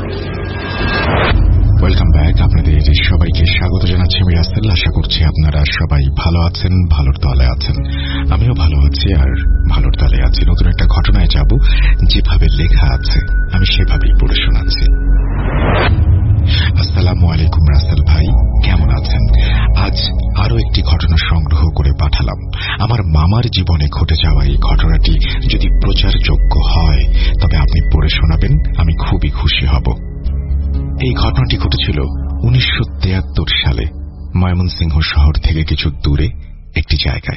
Welcome back. আপনাদের সবাইকে স্বাগত জানাচ্ছি আমি রাসেল। আশা করছি আপনারা সবাই ভালো আছেন, ভালোর তলে আছেন। আমিও ভালো আছি আর ভালোর তলে আছি। নতুন একটা ঘটনায় যাব, যেভাবে লেখা আছে আমি সেভাবেই পড়ে শোনাচ্ছি। আসসালামু আলাইকুম রাসেল ভাই, কেমন আছেন? আজ আরো একটি ঘটনা সংগ্রহ করে পাঠালাম। আমার মামার জীবনে ঘটে যাওয়া এই ঘটনাটি যদি প্রচারযোগ্য হয় তবে আপনি পড়ে শোনাবেন, আমি খুবই খুশি হব। এই ঘটনাটি ঘটেছিল উনিশশো তেয়াত্তর সালে ময়মনসিংহ শহর থেকে কিছু দূরে একটি জায়গায়।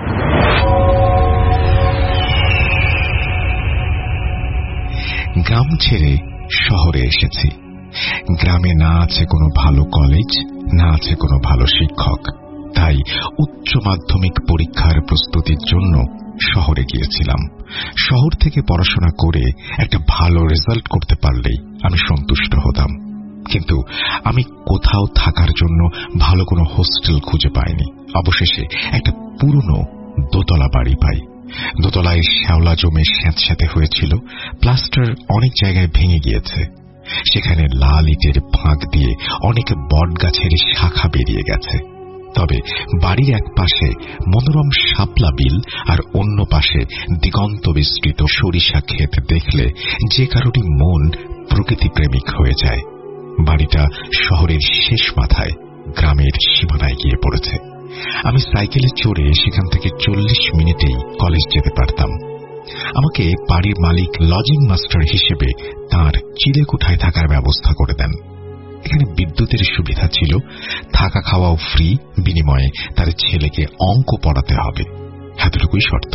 গ্রাম ছেড়ে শহরে এসেছি। গ্রামে না আছে কোনো ভালো কলেজ, না আছে কোনো ভালো শিক্ষক। তাই উচ্চ মাধ্যমিক পরীক্ষার প্রস্তুতির জন্য শহরে গিয়েছিলাম। শহর থেকে পড়াশোনা করে একটা ভালো রেজাল্ট করতে পারলেই আমি সন্তুষ্ট হতাম। কিন্তু আমি কোথাও থাকার জন্য ভালো কোনো হোস্টেল খুঁজে পাইনি। অবশেষে একটা পুরনো দোতলা বাড়ি পাই। দোতলায় শ্যাওলা জমে স্যাঁতস্যাঁতে হয়েছিল, প্লাস্টার অনেক জায়গায় ভেঙে গিয়েছে। সেখানে লাল ইটের ফাঁক দিয়ে অনেক বট গাছের শাখা বেরিয়ে গেছে। তবে বাড়ির এক পাশে মনোরম শাপলা বিল আর অন্য পাশে দিগন্ত বিস্তৃত সরিষা ক্ষেত দেখলে যে কারোরই মন প্রকৃতি প্রেমিক হয়ে যায়। বাড়িটা শহরের শেষ মাথায় গ্রামের সীমানায় গিয়ে পড়েছে। আমি সাইকেলে চড়ে সেখান থেকে চল্লিশ মিনিটেই কলেজ যেতে পারতাম। আমাকে বাড়ির মালিক লজিং মাস্টার হিসেবে তাঁর চিলেকোঠায় থাকার ব্যবস্থা করে দেন। এখানে বিদ্যুতের সুবিধা ছিল, থাকা খাওয়াও ফ্রি, বিনিময়ে তার ছেলেকে অঙ্ক পড়াতে হবে, এতটুকুই শর্ত।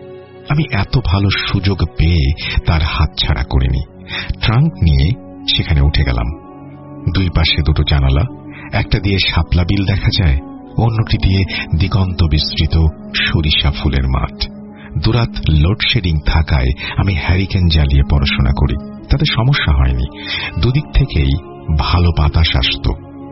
আমি এত ভালো সুযোগ পেয়ে তার হাতছাড়া করিনি। ট্রাঙ্ক নিয়ে সেখানে উঠে গেলাম। দুই পাশে দুটো জানালা, একটা দিয়ে শাপলা বিল দেখা যায়, অন্যটি দিয়ে দিগন্ত বিস্তৃত সরিষা ফুলের মাঠ। দুরাত লোডশেডিং থাকায় আমি হ্যারিকেন জ্বালিয়ে পড়াশোনা করি, তাতে সমস্যা হয়নি। দুদিক থেকেই ভালো বাতাস আসত।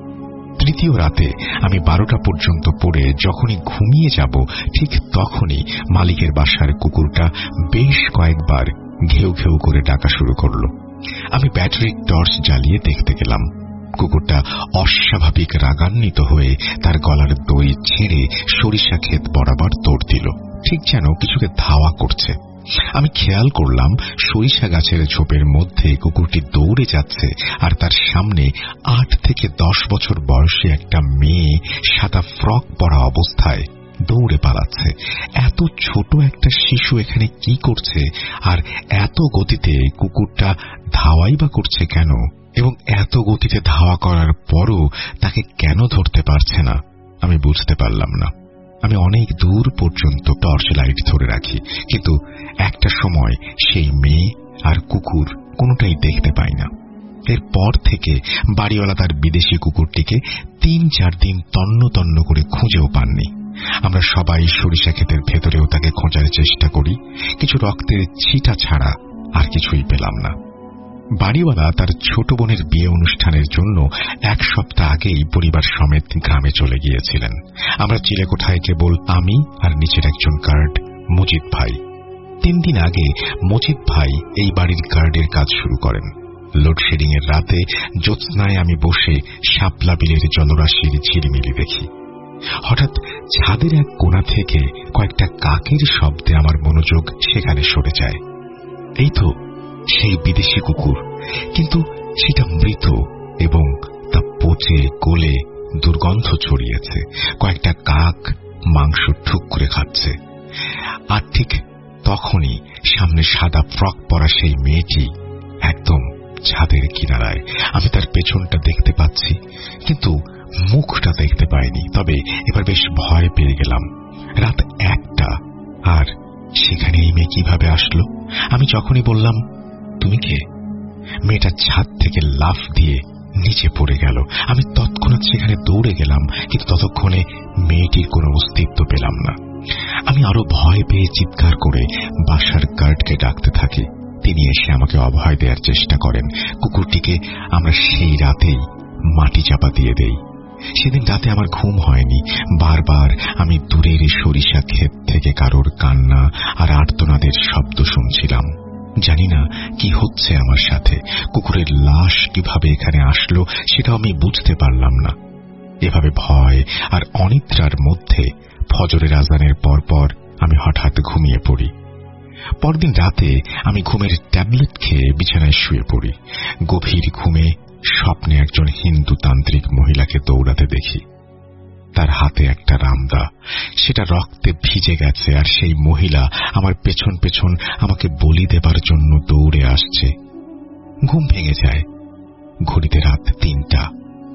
তৃতীয় রাতে আমি বারোটা পর্যন্ত পড়ে যখনই ঘুমিয়ে যাব ঠিক তখনই মালিকের বাসার কুকুরটা বেশ কয়েকবার ঘেউ ঘেউ করে ডাকা শুরু করল। আমি ব্যাটারির টর্চ জ্বালিয়ে দেখতে গেলাম। কুকুরটা অস্বাভাবিক রাগান্বিত হয়ে তার গলার দই ছেড়ে সরিষা ক্ষেত বরাবর দৌড় দিল, ঠিক যেন কিছুকে ধাওয়া করছে। আমি খেয়াল করলাম সরিষা গাছের ঝোপের মধ্যে কুকুরটি দৌড়ে যাচ্ছে আর তার সামনে আট থেকে দশ বছর বয়সী একটা মেয়ে সাদা ফ্রক পরা অবস্থায় দৌড়ে পালাচ্ছে। এত ছোট একটা শিশু এখানে কি করছে, আর এত গতিতে কুকুরটা ধাওয়াই বা করছে কেন, এবং এত গতিতে ধাওয়া করার পরও তাকে কেন ধরতে পারছে না, আমি বুঝতে পারলাম না। আমি অনেক দূর পর্যন্ত টর্চ লাইট ধরে রাখি, কিন্তু একটা সময় সেই মেয়ে আর কুকুর কোনোটাই দেখতে পাই না। এরপর থেকে বাড়িওয়ালা তার বিদেশি কুকুরটিকে তিন চার দিন তন্ন তন্ন করে খুঁজেও পাননি। আমরা সবাই সরিষা ক্ষেতের ভেতরেও তাকে খোঁজার চেষ্টা করি, কিছু রক্তের ছিটা ছাড়া আর কিছুই পেলাম না। বাড়িওয়ালা তার ছোট বোনের বিয়ে অনুষ্ঠানের জন্য এক সপ্তাহ আগেই পরিবার সমেত গ্রামে চলে গিয়েছিলেন। আমরা চিলেকোঠায় কেবল আমি আর নিচের একজন গার্ড মজিদ ভাই। তিন দিন আগে মজিদ ভাই এই বাড়ির গার্ডের কাজ শুরু করেন। লোডশেডিং এর রাতে জ্যোৎস্নায় আমি বসে শাপলা বিলের জলরাশির ঝিলিমিলি দেখি। হঠাৎ ছাদের এক কোণা থেকে কয়েকটা কাকের শব্দে আমার মনোযোগ সেখানে সরে যায়। এই তো সেই বিদেশি কুকুর, কিন্তু সেটা মৃত এবং তা পচে গলে দুর্গন্ধ ছড়িয়েছে। কয়েকটা কাক মাংস ঠুক করে খাচ্ছে। আর ঠিক তখনই সামনে সাদা ফ্রক পরা সেই মেয়েটি একদম ছাদের কিনারায়। আমি তার পেছনটা দেখতে পাচ্ছি, কিন্তু মুখটা দেখতে পাইনি। তবে এবার বেশ ভয় পেয়ে গেলাম। রাত একটা, আর সেখানে এই মেয়ে কিভাবে আসলো? আমি যখনই বললাম তুমি কে, মেয়েটা ছাদ থেকে লাফ দিয়ে নিচে পড়ে গেল। আমি তৎক্ষণাৎ সেখানে দৌড়ে গেলাম, কিন্তু ততক্ষণে মেয়েটির কোনো অস্তিত্ব পেলাম না। আমি আরো ভয় পেয়ে চিৎকার করে বাসার গার্ডকে ডাকতে থাকি। তিনি এসে আমাকে অভয় দেওয়ার চেষ্টা করেন। কুকুরটিকে আমরা সেই রাতেই মাটি চাপা দিয়ে দেই। সেদিন রাতে আমার ঘুম হয়নি। বারবার আমি দূরের সরিষা ক্ষেত থেকে কারোর কান্না আর আর্তনাদের শব্দ শুনছিলাম। জানি না কি হচ্ছে আমার সাথে। কুকুরের লাশ কিভাবে এখানে আসলো সেটাও আমি বুঝতে পারলাম না। এভাবে ভয় আর অনিদ্রার মধ্যে ফজরের আজানের পরপর আমি হঠাৎ ঘুমিয়ে পড়ি। পরদিন রাতে আমি ঘুমের ট্যাবলেট খেয়ে বিছানায় শুয়ে পড়ি। গভীর ঘুমে স্বপ্নে একজন হিন্দু তান্ত্রিক মহিলাকে দৌড়াতে দেখি। তার হাতে একটা রামদা, সেটা রক্তে ভিজে গেছে, আর সেই মহিলা আমার পেছন পেছন আমাকে বলি দেবার জন্য দৌড়ে আসছে। ঘুম ভেঙে যায়। ঘড়িতে রাত তিনটা।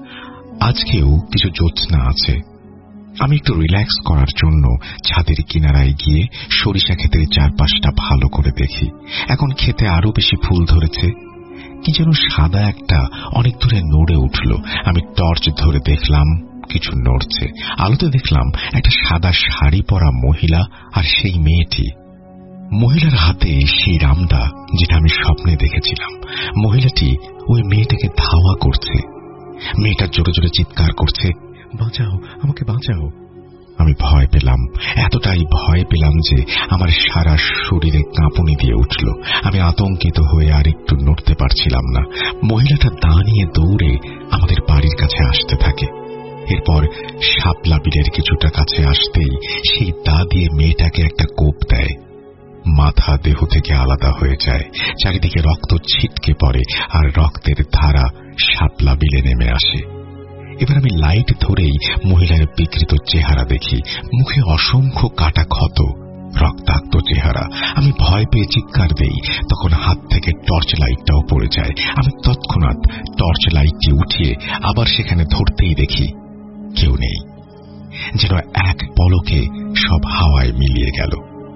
আজকেও কিছু জ্যোৎস্না আছে। আমি একটু রিল্যাক্স করার জন্য ছাদের কিনারায় গিয়ে সরিষা ক্ষেতের চারপাশটা ভালো করে দেখি। এখন ক্ষেতে আরো বেশি ফুল ধরেছে। কি যেন সাদা একটা অনেক দূরে নড়ে উঠল। আমি টর্চ ধরে দেখলাম কিছু নড়ছে। আলোতে দেখলাম একটা সাদা শাড়ি পরা মহিলা আর সেই মেয়েটি। মহিলার হাতে সেই রামদা যেটা আমি স্বপ্নে দেখেছিলাম। মহিলাটি ওই মেয়েটাকে ধাওয়া করছে। মেয়েটা জোরে জোরে চিৎকার করছে, বাঁচাও, আমাকে বাঁচাও। আমি ভয় পেলাম, এতটাই ভয় পেলাম যে আমার সারা শরীরে কাঁপুনি দিয়ে উঠল। আমি আতঙ্কিত হয়ে আর একটু নড়তে পারছিলাম না। মহিলাটা দাঁড়িয়ে দৌড়ে আমাদের বাড়ির কাছে আসতে থাকে। এরপর শাপলা বিলের কিছুটা কাছে আসতেই সেই দা দিয়ে মেয়েটাকে একটা কোপ দেয়। মাথা দেহ থেকে আলাদা হয়ে যায়। চারিদিকে রক্ত ছিটকে পড়ে, আর রক্তের ধারা শাপলা বিলে নেমে আসে। এবার আমি লাইট ধরেই মহিলার বিকৃত চেহারা দেখি। মুখে অসংখ্য কাটা ক্ষত, রক্তাক্ত চেহারা। আমি ভয় পেয়ে চিৎকার দেই। তখন হাত থেকে টর্চ লাইটটাও পড়ে যায়। আমি তৎক্ষণাৎ টর্চ লাইটটি উঠিয়ে আবার সেখানে ধরতেই দেখি কেউ নেই। যেন এক পলকে সব হাওয়ায় মিলিয়ে গেল।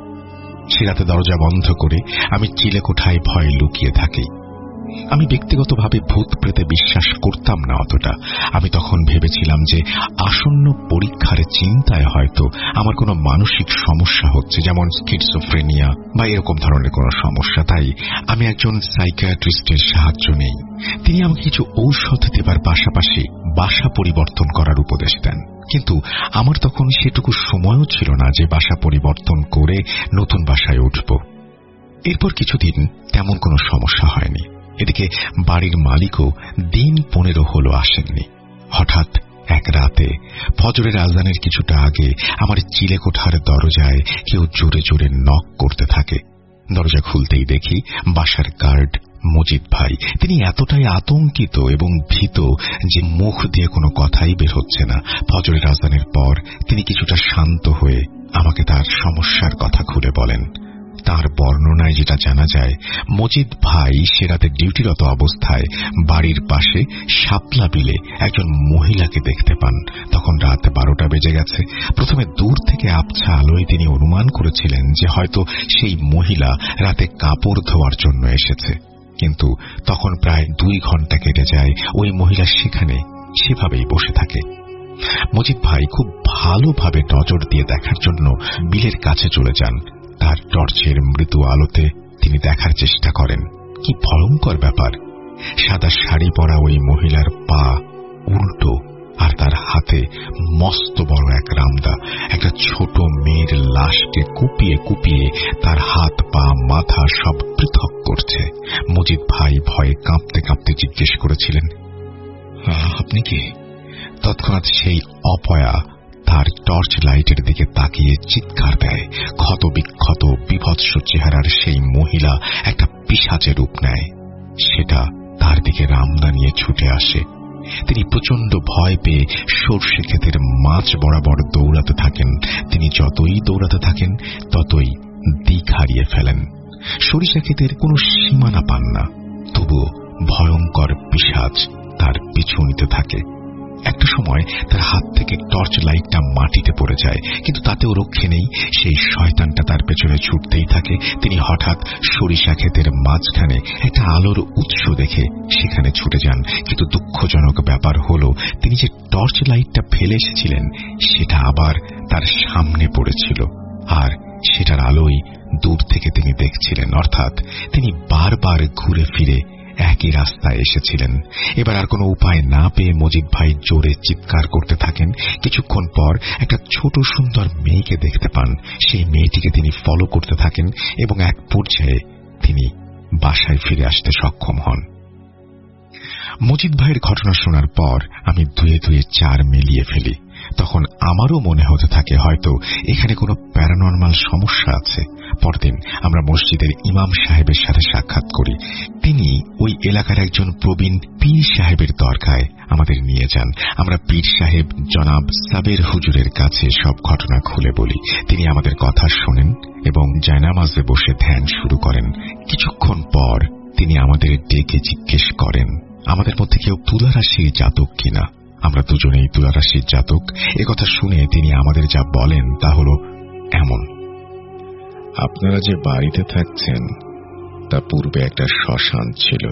সে রাতে দরজা বন্ধ করে আমি চিলেকোঠায় ভয়ে লুকিয়ে থাকি। আমি ব্যক্তিগতভাবে ভূত প্রেতে বিশ্বাস করতাম না অতটা। আমি তখন ভেবেছিলাম যে আসন্ন পরীক্ষার চিন্তায় হয়তো আমার কোনো মানসিক সমস্যা হচ্ছে, যেমন স্কিজোফ্রেনিয়া বা এরকম ধরনের কোনো সমস্যা। তাই আমি একজন সাইকিয়াট্রিস্টের সাহায্য নেই। তিনি আমাকে কিছু ঔষধ দেবার পাশাপাশি বাসা পরিবর্তন করার উপদেশ দেন। কিন্তু আমার তখন সেটুকু সময়ও ছিল না যে বাসা পরিবর্তন করে নতুন বাসায় উঠব। এরপর কিছুদিন তেমন কোনো সমস্যা হয়নি। এদিকে বাড়ির মালিকও দিন পনেরো হলো আসেননি। হঠাৎ এক রাতে ফজরের আজানের কিছুটা আগে আমার চিলেকোঠার দরজায় কেউ জোরে জোরে নক করতে থাকে। দরজা খুলতেই দেখি বাসার গার্ড মজিদ ভাই তিনি এতটাই আতঙ্কিত এবং ভীত যে মুখ দিয়ে কোনো কথাই বের হচ্ছে না। ফজরের আযানের পর তিনি কিছুটা শান্ত হয়ে আমাকে তার সমস্যার কথা খুলে বলেন। তার বর্ণনায় যেটা জানা যায়, মজিদ ভাই সে রাতে ডিউটিরত অবস্থায় বাড়ির পাশে শাপলা বিলে একজন মহিলাকে দেখতে পান। তখন রাত বারোটা বেজে গেছে। প্রথমে দূর থেকে আবছা আলোয় তিনি অনুমান করেছিলেন যে হয়তো সেই মহিলা রাতে কাপড় ধোয়ার জন্য এসেছে, কিন্তু তখন প্রায় দুই ঘন্টা কেটে যায়। ওই মহিলা সেখানে সেভাবেই বসে থাকে। মজিদ ভাই খুব ভালোভাবে নজর দিয়ে দেখার জন্য বিলের কাছে চলে যান। তার টর্চের মৃদু আলোতে তিনি দেখার চেষ্টা করেন। কি ভয়ঙ্কর ব্যাপার! সাদা শাড়ি পরা ওই মহিলার পা উল্টো, আর তার হাতে মস্ত বড় এক রামদা একটা ছোট মেয়ের লাশকে কুপিয়ে কুপিয়ে তার হাত পা মাথা সব পৃথক করছে। মজিদ ভাই ভয়ে কাঁপতে কাঁপতে জিজ্ঞেস করেছিলেন, আপনি কি? তৎক্ষণাৎ সেই অপয়া তার টর্চ লাইটের দিকে তাকিয়ে চিৎকার দেয়। ক্ষত বিক্ষত বিভৎস চেহারার সেই মহিলা একটা পিশাচের রূপ নেয়। সেটা তার দিকে রামদা নিয়ে ছুটে আসে। তিনি প্রচন্ড ভয় পেয়ে সর্ষে ক্ষেতের মাছ বরাবর দৌড়াতে থাকেন। তিনি যতই দৌড়াতে থাকেন ততই দিক হারিয়ে ফেলেন। সরিষা ক্ষেতের কোনো সীমানা পান না, তবুও ভয়ঙ্কর পিশাচ তার পিছু নিতে থাকে। একটা সময় তার হাত থেকে টর্চ লাইটটা মাটিতে পড়ে যায়, কিন্তু তাতেও রক্ষে নেই। সেই শয়তানটা তার পেছনে ছুটতেই থাকে। তিনি হঠাৎ সরিষা ক্ষেতের মাঝখানে একটা আলোর উৎস দেখে সেখানে ছুটে যান। কিন্তু দুঃখজনক ব্যাপার হলো, তিনি যে টর্চ লাইটটা ফেলে এসেছিলেন সেটা আবার তার সামনে পড়েছিল, আর সেটার আলোই দূর থেকে তিনি দেখছিলেন। অর্থাৎ তিনি বারবার ঘুরে ফিরে একই রাস্তায় এসেছিলেন। এবার আর কোনো উপায় না পেয়ে মজিদ ভাই জোরে চিৎকার করতে থাকেন। কিছুক্ষণ পর একটা ছোট সুন্দর মেয়েকে দেখতে পান। সেই মেয়েটিকে তিনি ফলো করতে থাকেন এবং এক পর্যায়ে তিনি বাসায় ফিরে আসতে সক্ষম হন। মজিদ ভাইয়ের ঘটনা শোনার পর আমি দুয়ে দুয়ে চার মিলিয়ে ফেলি। তখন আমারও মনে হতে থাকে হয়তো এখানে কোনো প্যারানরমাল সমস্যা আছে। পরদিন আমরা মসজিদের ইমাম সাহেবের সাথে সাক্ষাৎ করি। তিনি ওই এলাকার একজন প্রবীণ পীর সাহেবের দরগায় আমাদের নিয়ে যান। আমরা পীর সাহেব জনাব সাবের হুজুরের কাছে সব ঘটনা খুলে বলি। তিনি আমাদের কথা শোনেন এবং জায়নামাজে বসে ধ্যান শুরু করেন। কিছুক্ষণ পর তিনি আমাদের ডেকে জিজ্ঞেস করেন আমাদের মধ্যে কেউ তুলা রাশির জাতক কিনা। আমরা দুজনেই তুলা রাশির জাতক। একথা শুনে তিনি আমাদের যা বলেন তা হল এমন, আপনারা যে বাড়িতে থাকছেন তা পূর্বে একটা শ্মশান ছিল।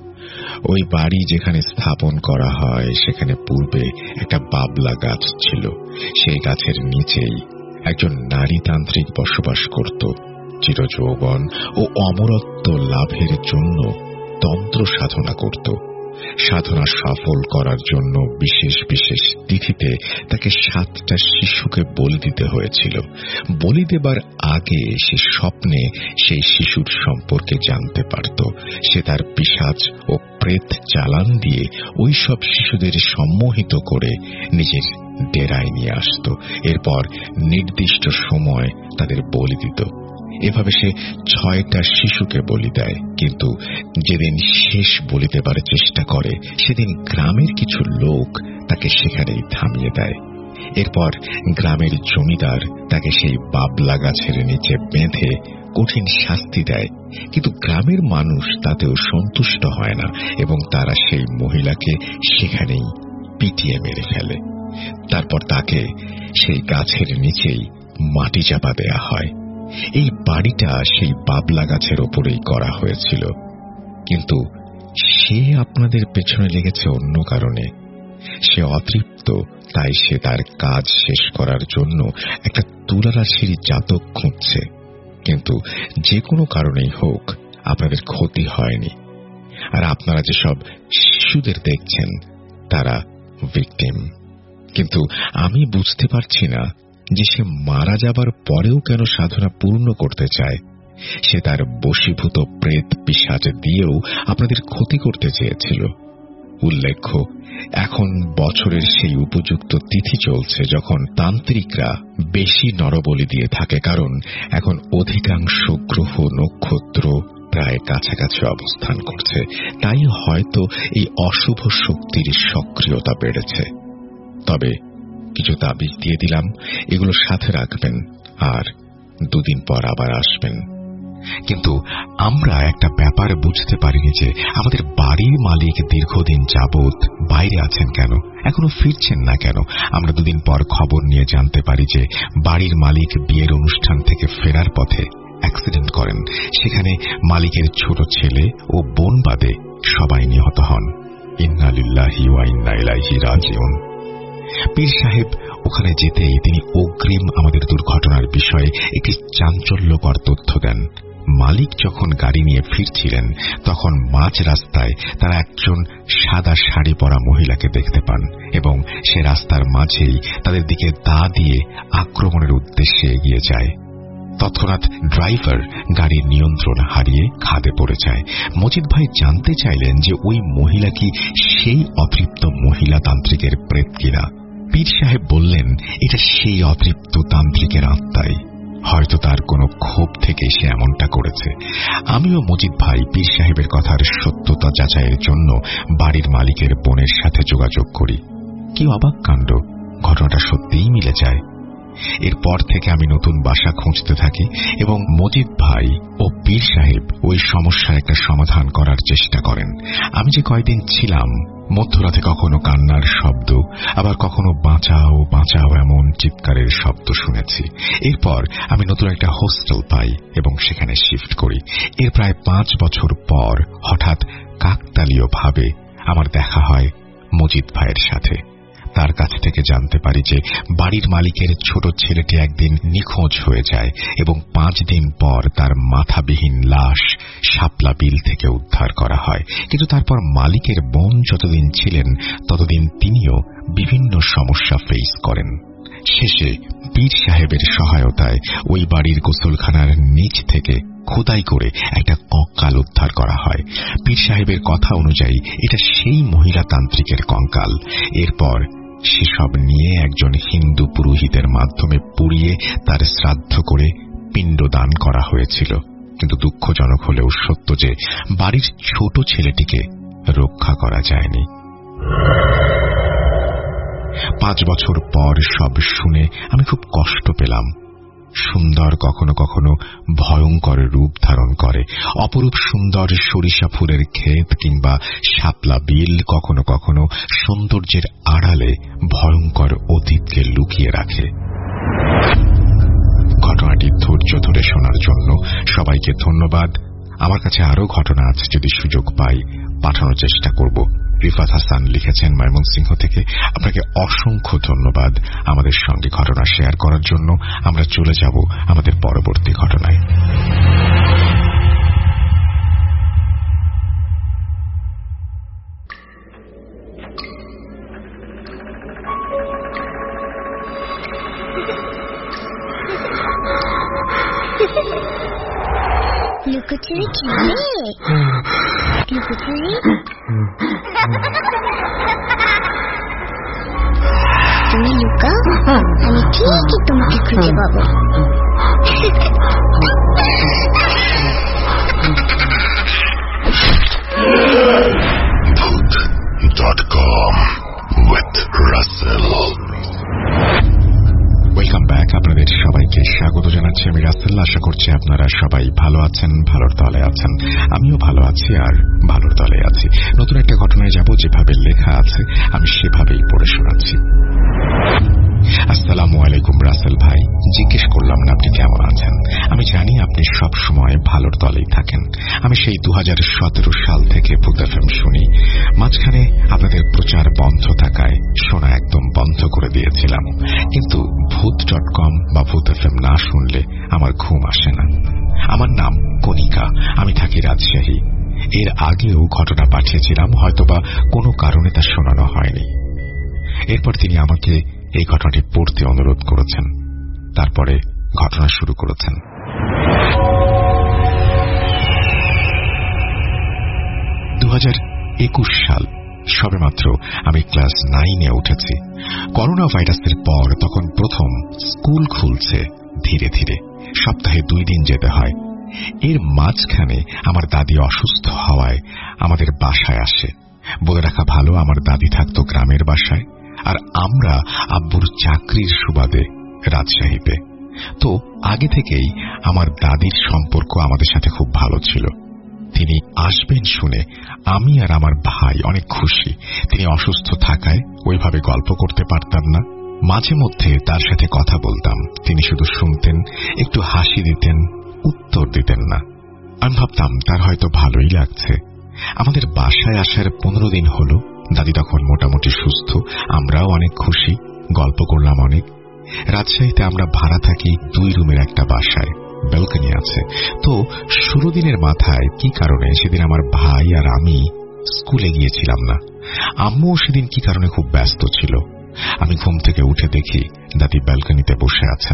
ওই বাড়ি যেখানে স্থাপন করা হয় সেখানে পূর্বে একটা বাবলা গাছ ছিল। সেই গাছের নিচেই একজন নারীতান্ত্রিক বসবাস করত। চিরযৌবন ও অমরত্ব লাভের জন্য তন্ত্র সাধনা করত। সাধনা সফল করার জন্য বিশেষ বিশেষ তিথিতে তাকে সাতটা শিশুকে বলি দিতে হয়েছিল। বলি দেবার আগে সে স্বপ্নে সেই শিশুর সম্পর্কে জানতে পারত। সে তার পিশাচ ও প্রেত চালান দিয়ে ওই সব শিশুদের সম্মোহিত করে নিজের ডেরায় নিয়ে আসত। এরপর নির্দিষ্ট সময় তাদের বলি দিত। এভাবে সে ছয়টা শিশুকে বলি দেয়। কিন্তু যেদিন শেষ বলি দেবার চেষ্টা করে সেদিন গ্রামের কিছু লোক তাকে সেখানেই থামিয়ে দেয়। এরপর গ্রামের জমিদার তাকে সেই বাবলা গাছের নিচে বেঁধে কঠিন শাস্তি দেয়। কিন্তু গ্রামের মানুষ তাতেও সন্তুষ্ট হয় না এবং তারা সেই মহিলাকে সেখানেই পিটিয়ে মেরে ফেলে। তারপর তাকে সেই গাছের নিচেই মাটি চাপা দেয়া হয়। এই বাড়িটা সেই বাবলা গাছের ওপরেই করা হয়েছিল, কিন্তু সে আপনাদের পেছনে লেগেছে অন্য কারণে। সে অতৃপ্ত, তাই সে তার কাজ শেষ করার জন্য একটা তুলা রাশির জাতক খুঁজছে। কিন্তু যে কোনো কারণেই হোক আপনাদের ক্ষতি হয়নি। আর আপনারা যেসব শিশুদের দেখছেন তারা ভিকটিম। কিন্তু আমি বুঝতে পারছি না যে সে মারা যাবার পরেও কেন সাধনা পূর্ণ করতে চায়। সে তার বশীভূত প্রেত পিশাচ দিয়েও আপনাদের ক্ষতি করতে চেয়েছিল। উল্লেখ্য, এখন বছরের সেই উপযুক্ত তিথি চলছে যখন তান্ত্রিকরা বেশি নরবলি দিয়ে থাকে, কারণ এখন অধিকাংশ গ্রহ নক্ষত্র প্রায় কাছাকাছি অবস্থান করছে, তাই হয়তো এই অশুভ শক্তির সক্রিয়তা বেড়েছে। তবে কিছু তাবিজ দিয়ে দিলাম, এগুলো সাথে রাখবেন আর দুদিন পর আবার আসবেন। কিন্তু আমরা একটা ব্যাপার বুঝতে পারিনি যে আমাদের বাড়ির মালিক দীর্ঘদিন যাবৎ বাইরে আছেন কেন, এখনো ফিরছেন না কেন। আমরা দুদিন পর খবর নিয়ে জানতে পারি যে বাড়ির মালিক বিয়ের অনুষ্ঠান থেকে ফেরার পথে অ্যাক্সিডেন্ট করেন। সেখানে মালিকের ছোট ছেলে ও বোন বাদে সবাই নিহত হন। ইন্না লিল্লাহি ওয়া ইন্না ইলাইহি রাজিউন। পীর সাহেব ওখানে যেতেই তিনি অগ্রিম আমাদের দুর্ঘটনার বিষয়ে একটি চাঞ্চল্যকর তথ্য দেন। মালিক যখন গাড়ি নিয়ে ফিরছিলেন তখন মাঝ রাস্তায় তারা একজন সাদা শাড়ি পরা মহিলাকে দেখতে পান এবং সে রাস্তার মাঝেই তাদের দিকে দা দিয়ে আক্রমণের উদ্দেশ্যে এগিয়ে যায়। তৎক্ষণাৎ ড্রাইভার গাড়ির নিয়ন্ত্রণ হারিয়ে খাদে পড়ে যায়। মজিদ ভাই জানতে চাইলেন যে ওই মহিলা কি সেই অতৃপ্ত মহিলা তান্ত্রিকের প্রেত কিনা। পীর সাহেব বললেন, এটা সেই অতৃপ্ত তান্ত্রিকের আত্মাই, হয়তো তার কোনো ক্ষোভ থেকে সে এমনটা করেছে। আমিও মজিদ ভাই পীর সাহেবের কথার সত্যতা যাচাইয়ের জন্য বাড়ির মালিকের বোনের সাথে যোগাযোগ করি। কি অবাক কাণ্ড, ঘটনাটা সত্যিই মিলে যায়। এরপর থেকে আমি নতুন বাসা খুঁজতে থাকি এবং মজিদ ভাই ও পীর সাহেব ওই সমস্যার একটা সমাধান করার চেষ্টা করেন। আমি যে কয়দিন ছিলাম, মধ্যরাতে কখনো কান্নার শব্দ, আবার কখনো বাঁচাও বাঁচাও এমন চিৎকারের শব্দ শুনেছি। এরপর আমি নতুন একটা হোস্টেল পাই এবং সেখানে শিফট করি। এর প্রায় পাঁচ বছর পর হঠাৎ কাকতালীয়ভাবে আমার দেখা হয় মজিদ ভাইয়ের সাথে। তার কাছ থেকে জানতে পারি যে বাড়ির মালিকের ছোট ছেলেটি একদিন নিখোঁজ হয়ে যায় এবং পাঁচ দিন পর তার মাথাবিহীন লাশ শাপলা বিল থেকে উদ্ধার করা হয়। কিন্তু তারপর মালিকের বোন যতদিন ছিলেন ততদিন তিনিও বিভিন্ন সমস্যা ফেস করেন। শেষে পীর সাহেবের সহায়তায় ওই বাড়ির গোসলখানার নিচ থেকে খোদাই করে একটা কঙ্কাল উদ্ধার করা হয়। পীর সাহেবের কথা অনুযায়ী এটা সেই মহিলা তান্ত্রিকের কঙ্কাল। এরপর সেসব নিয়ে একজন হিন্দু পুরোহিতের মাধ্যমে পুড়িয়ে তার শ্রাদ্ধ করে পিণ্ডদান করা হয়েছিল। কিন্তু দুঃখজনক হলেও সত্য যে বাড়ির ছোট ছেলেটিকে রক্ষা করা যায়নি। পাঁচ বছর পর সব শুনে আমি খুব কষ্ট পেলাম। সুন্দর কখনো কখনো ভয়ঙ্কর রূপ ধারণ করে। অপরূপ সুন্দর সরিষা ফুলের ক্ষেত কিংবা শাপলা বিল কখনো কখনো সৌন্দর্যের আড়ালে ভয়ঙ্কর অতীতকে লুকিয়ে রাখে। ঘটনাটি ধৈর্য ধরে শোনার জন্য সবাইকে ধন্যবাদ। আমার কাছে আরো ঘটনা আছে, যদি সুযোগ পাই পাঠানোর চেষ্টা করব। রিফাত হাসান লিখেছেন ময়মনসিংহ থেকে। আপনাকে অসংখ্য ধন্যবাদ আমাদের সঙ্গে ঘটনা শেয়ার করার জন্য। আমরা চলে যাব আমাদের পরবর্তী ঘটনায়। লুকোচুরি খেলে লুকোচুরি তুমি লুকাও, আমি ঠিকই তোমাকে খুঁজে পাবো। Bhoot dot com with Russell। Welcome back. আপনাদের সবাইকে স্বাগত জানাচ্ছি আমি রাসেল। আশা করছি আপনারা সবাই ভালো আছেন, ভালোর দলে আছেন। আমিও ভালো আছি আর ভালোর দলে আছি। নতুন একটা ঘটনায় যাব, যেভাবে লেখা আছে আমি সেভাবেই পড়ে শোনাচ্ছি। আসসালামু আলাইকুম রাসেল ভাই, জিজ্ঞেস করলাম না আপনি কেমন আছেন। আমি জানি আপনি সব সময় ভালোর দলেই থাকেন। আমি সেই দু হাজার সতেরো সাল থেকে ভূত এফএম শুনি। মাঝখানে আপনাদের প্রচার বন্ধ থাকায় শোনা একদম বন্ধ করে দিয়েছিলাম। কিন্তু ভূত ডট কম বা ভূত এফএম না শুনলে আমার ঘুম আসে না। আমার নাম কণিকা, আমি থাকি রাজশাহী। এর আগেও ঘটনা পাঠিয়েছিলাম, হয়তোবা কোনো কারণে তা শোনানো হয়নি। এরপর তিনি আমাকে এই ঘটনাটি পড়তে অনুরোধ করেছেন। তারপরে ঘটনা শুরু করেছেন। দু হাজার একুশ সাল, সবেমাত্র আমি ক্লাস নাইনে উঠেছি। করোনা ভাইরাসের পর তখন প্রথম স্কুল খুলছে ধীরে ধীরে। সপ্তাহে দুই দিন যেতে হয়। এর মাঝখানে আমার দাদি অসুস্থ হওয়ায় আমাদের বাসায় আসে। বলে রাখা ভালো, আমার দাদি থাকতো গ্রামের বাসায়, আর আমরা আব্বুর চাকরির সুবাদে রাজশাহীতে। তো আগে থেকেই আমার দাদির সম্পর্ক আমাদের সাথে খুব ভালো ছিল। তিনি আসবেন শুনে আমি আর আমার ভাই অনেক খুশি। তিনি অসুস্থ থাকায় ওইভাবে গল্প করতে পারতাম না। মাঝে মধ্যে তার সাথে কথা বলতাম, তিনি শুধু শুনতেন, একটু হাসি দিতেন, উত্তর দিতেন না। আমি ভাবতাম তার হয়তো ভালোই লাগছে। আমাদের বাসায় আসার পনেরো দিন হল। দাদি তখন মোটামুটি সুস্থ, আমরাও অনেক খুশি, গল্প করলাম অনেক। রাজশাহীতে আমরা ভাড়া থাকি দুই রুমের একটা বাসায়, ব্যালকনি আছে। তো ষোলো দিনের মাথায় কি কারণে সেদিন আমার ভাই আর আমি স্কুলে গিয়েছিলাম না। আম্মুও সেদিন কি কারণে খুব ব্যস্ত ছিল। আমি ঘুম থেকে উঠে দেখি দাদি ব্যালকনিতে বসে আছেন।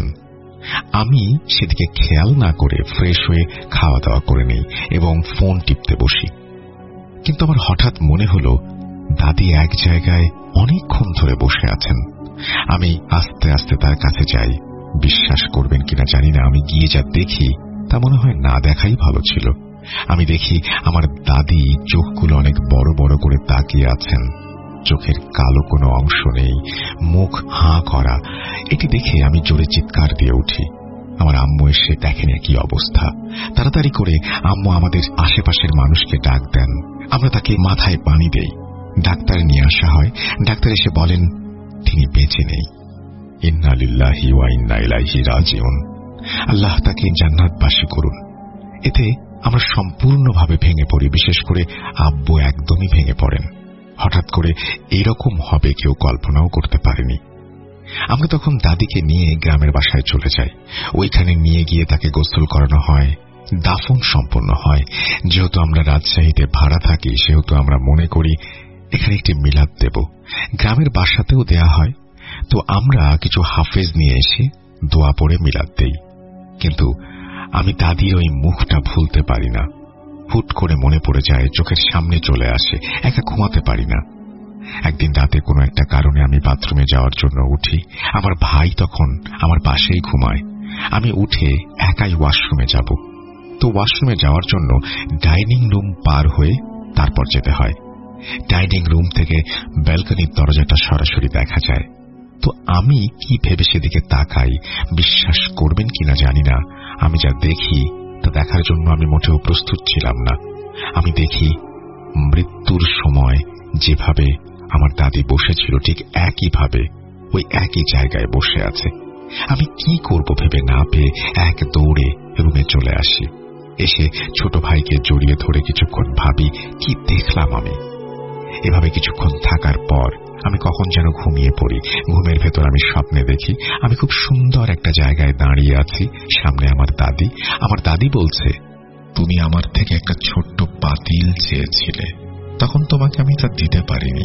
আমি সেদিকে খেয়াল না করে ফ্রেশ হয়ে খাওয়া দাওয়া করে নেই এবং ফোন টিপতে বসি। কিন্তু আমার হঠাৎ মনে হলো দাদি এক জায়গায় অনেকক্ষণ ধরে বসে আছেন। আমি আস্তে আস্তে তার কাছে যাই। বিশ্বাস করবেন কিনা জানি না, আমি গিয়ে যা দেখি তা মনে হয় না দেখাই ভালো ছিল। আমি দেখি আমার দাদি চোখগুলো অনেক বড় বড় করে তাকিয়ে আছেন। চোখের কালো কোনো অংশ নেই, মুখ হাঁ করা। এটি দেখে আমি জোরে চিৎকার দিয়ে উঠি। আমার আম্মু এসে দেখেন কি অবস্থা। তাড়াতাড়ি করে আম্মু আমাদের আশেপাশের মানুষকে ডাক দেন। আমরা তাকে মাথায় পানি দেই। ডাক্তার নিয়ে আসা হয়। ডাক্তার এসে বলেন তিনি বেঁচে নেই। ইন্না লিল্লাহি ওয়া ইন্না ইলাইহি রাজিউন। আল্লাহ তাকে জান্নাতবাসী করুন। এতে আমরা সম্পূর্ণভাবে ভেঙে পড়ি। বিশেষ করে আব্বু একদমই ভেঙে পড়েন। হঠাৎ করে এরকম হবে কেউ কল্পনাও করতে পারেনি। আমরা তখন দাদিকে নিয়ে গ্রামের বাসায় চলে যাই। ওইখানে নিয়ে গিয়ে তাকে গোসল করানো হয়, দাফন সম্পন্ন হয়। যেহেতু আমরা রাজশাহীতে ভাড়া থাকি, সেহেতু আমরা মনে করি এখানে একটি মিলাদ দেব। গ্রামের বাসাতেও দেয়া হয়। তো আমরা কিছু হাফেজ নিয়ে এসে দোয়া পড়ে মিলাদ দেই। কিন্তু আমি দাদির ওই মুখটা ভুলতে পারি না। হুট করে মনে পড়ে যায়, চোখের সামনে চলে আসে, একা ঘুমাতে পারি না। একদিন রাতে কোনো একটা কারণে আমি বাথরুমে যাওয়ার জন্য উঠি। আমার ভাই তখন আমার পাশেই ঘুমায়। আমি উঠে একাই ওয়াশরুমে যাব। তো ওয়াশরুমে যাওয়ার জন্য ডাইনিং রুম পার হয়ে তারপর যেতে হয়। ডাইনিং রুম থেকে ব্যালকনির দরজাটা সরাসরি দেখা যায়। তো আমি কি ভেবে সেদিকে তাকাই, বিশ্বাস করবেন কিনা জানি না, আমি যা দেখি তা দেখার জন্য আমি মোটেও প্রস্তুত ছিলাম না। আমি দেখি মৃত্যুর সময় যেভাবে আমার দাদি বসেছিল ঠিক একইভাবে ওই একই জায়গায় বসে আছে। আমি কি করব ভেবে না পেয়ে এক দৌড়ে রুমে চলে আসি। এসে ছোট ভাইকে জড়িয়ে ধরে কিছুক্ষণ ভাবি কি দেখলাম আমি। এভাবে কিছুক্ষণ থাকার পর আমি কখন যেন ঘুমিয়ে পড়ি। ঘুমের ভেতর আমি স্বপ্নে দেখি আমি খুব সুন্দর একটা জায়গায় দাঁড়িয়ে আছি, সামনে আমার দাদি। আমার দাদি বলছে, তুমি আমার থেকে একটা ছোট্ট পাতিল চেয়েছিলে, তখন তোমাকে আমি তা দিতে পারিনি।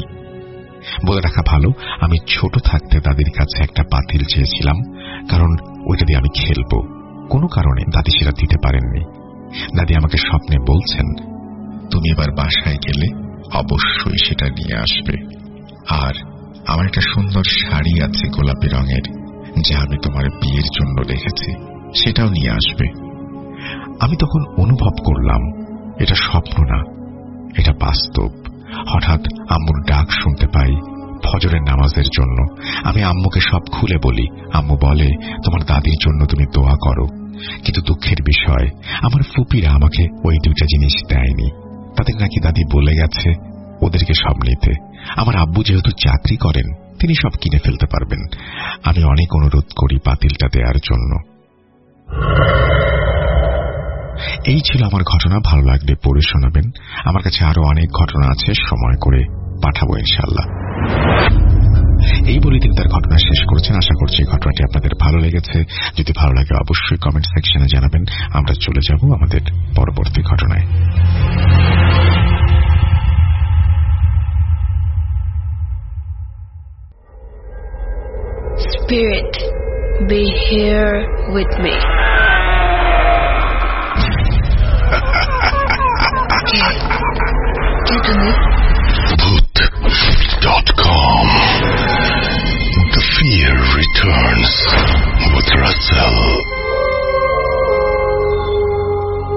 বলে রাখা ভালো, আমি ছোট থাকতে দাদির কাছে একটা পাতিল চেয়েছিলাম, কারণ ওইটা দিয়ে আমি খেলবো। কোনো কারণে দাদি সেটা দিতে পারেননি। দাদি আমাকে স্বপ্নে বলছেন, তুমি এবার বাসায় গেলে অবশ্যই সেটা নিয়ে আসবে। আর আমার একটা সুন্দর শাড়ি আছে গোলাপি রঙের, যা আমি তোমার বিয়ের জন্য রেখেছি, সেটাও নিয়ে আসবে। আমি তখন অনুভব করলাম এটা স্বপ্ন না, এটা বাস্তব। হঠাৎ আম্মুর ডাক শুনতে পাই ফজরের নামাজের জন্য। আমি আম্মুকে সব খুলে বলি। আম্মু বলে, তোমার দাদির জন্য তুমি দোয়া করো। কিন্তু দুঃখের বিষয়, আমার ফুপিরা আমাকে ওই দুইটা জিনিস দেয়নি। তাদের নাকি দাদি বলে গেছে ওদেরকে সব নিতে। আমার আব্বু যেহেতু চাকরি করেন, তিনি সব কিনে ফেলতে পারবেন। আমি অনেক অনুরোধ করি পাতিলটা দেওয়ার জন্য। এই ছিল আমার ঘটনা। ভালো লাগলে পড়ে শোনাবেন। আমার কাছে আরো অনেক ঘটনা আছে, সময় করে পাঠাবো ইনশাল্লাহ। এই বলে তিনি তার ঘটনা শেষ করেছেন। আশা করছি ঘটনাটি আপনাদের ভালো লেগেছে। যদি ভালো লাগে অবশ্যই কমেন্ট সেকশনে জানাবেন। আমরা চলে যাব আমাদের পরবর্তী ঘটনায়। Spirit, be here with me. Get to me. Bhoot dot com. The fear returns with Russell.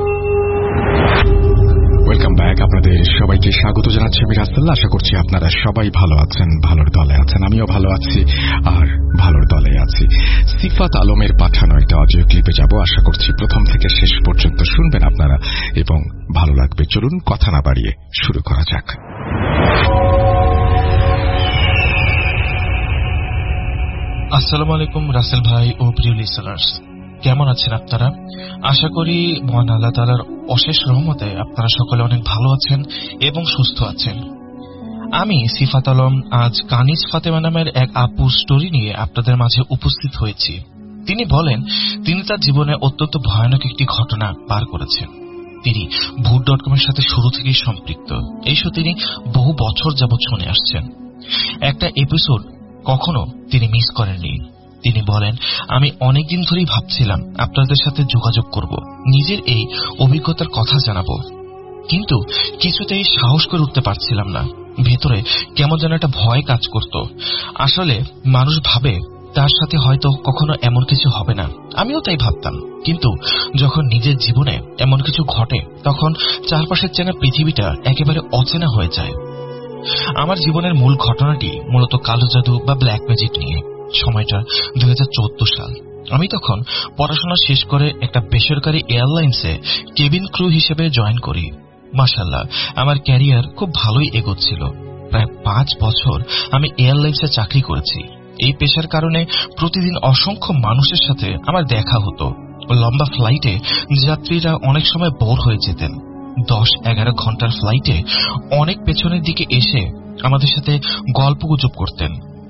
বলছি আমি রাসেল। আশা করছি আপনারা সবাই ভালো আছেন, ভালোর দলে আছেন। আমিও ভালো আছি আর ভালোর দলে আছি। সিফাত আলমের পাঠানো একটা অডিও ক্লিপে যাব। আশা করছি প্রথম থেকে শেষ পর্যন্ত শুনবেন আপনারা এবং ভালো লাগবে। চলুন কথা না বাড়িয়ে শুরু করা যাক। আসসালামু আলাইকুম রাসেল ভাই ও প্রিয় লিসেনার্স, কেমন আছেন আপনারা? আশা করি মহান আল্লাহ তাআলার অশেষ রহমতে আপনারা সকলে অনেক ভালো আছেন এবং সুস্থ আছেন। আমি সিফাত আলম আজ কানিজ ফাতেমা নামের এক আপুর স্টোরি নিয়ে আপনাদের মাঝে উপস্থিত হয়েছি। তিনি বলেন তিনি তার জীবনে অত্যন্ত ভয়ানক একটি ঘটনা পার করেছেন। তিনি ভূত ডট কম এর সাথে শুরু থেকেই সম্পৃক্ত। এই শো তিনি বহু বছর যাবৎ শুনে আসছেন। একটা এপিসোড কখনো তিনি মিস করেননি। তিনি বলেন আমি অনেকদিন ধরেই ভাবছিলাম আপনাদের সাথে যোগাযোগ করব, নিজের এই অভিজ্ঞতার কথা জানাবো, কিন্তু কিছুতেই সাহস করে উঠতে পারছিলাম না। ভেতরে কেমন যেন একটা ভয় কাজ করত। আসলে মানুষ ভাবে তার সাথে হয়তো কখনো এমন কিছু হবে না, আমিও তাই ভাবতাম। কিন্তু যখন নিজের জীবনে এমন কিছু ঘটে তখন চারপাশের চেনা পৃথিবীটা একেবারে অচেনা হয়ে যায়। আমার জীবনের মূল ঘটনাটি মূলত কালো জাদু বা ব্ল্যাক ম্যাজিক নিয়ে। সময়টা দুই হাজার চোদ্দ সাল। আমি তখন পড়াশোনা শেষ করে একটা বেসরকারি এয়ারলাইন্সে কেবিন ক্রু হিসেবে জয়েন করি। মাশাআল্লাহ, আমার ক্যারিয়ার খুব ভালোই এগোচ্ছিল। প্রায় পাঁচ বছর আমি এয়ারলাইন্সে চাকরি করেছি। এই পেশার কারণে প্রতিদিন অসংখ্য মানুষের সাথে আমার দেখা হতো। লম্বা ফ্লাইটে যাত্রীরা অনেক সময় বোর হয়ে যেতেন। দশ এগারো ঘন্টার ফ্লাইটে অনেক পেছনের দিকে এসে আমাদের সাথে গল্পগুজব করতেন।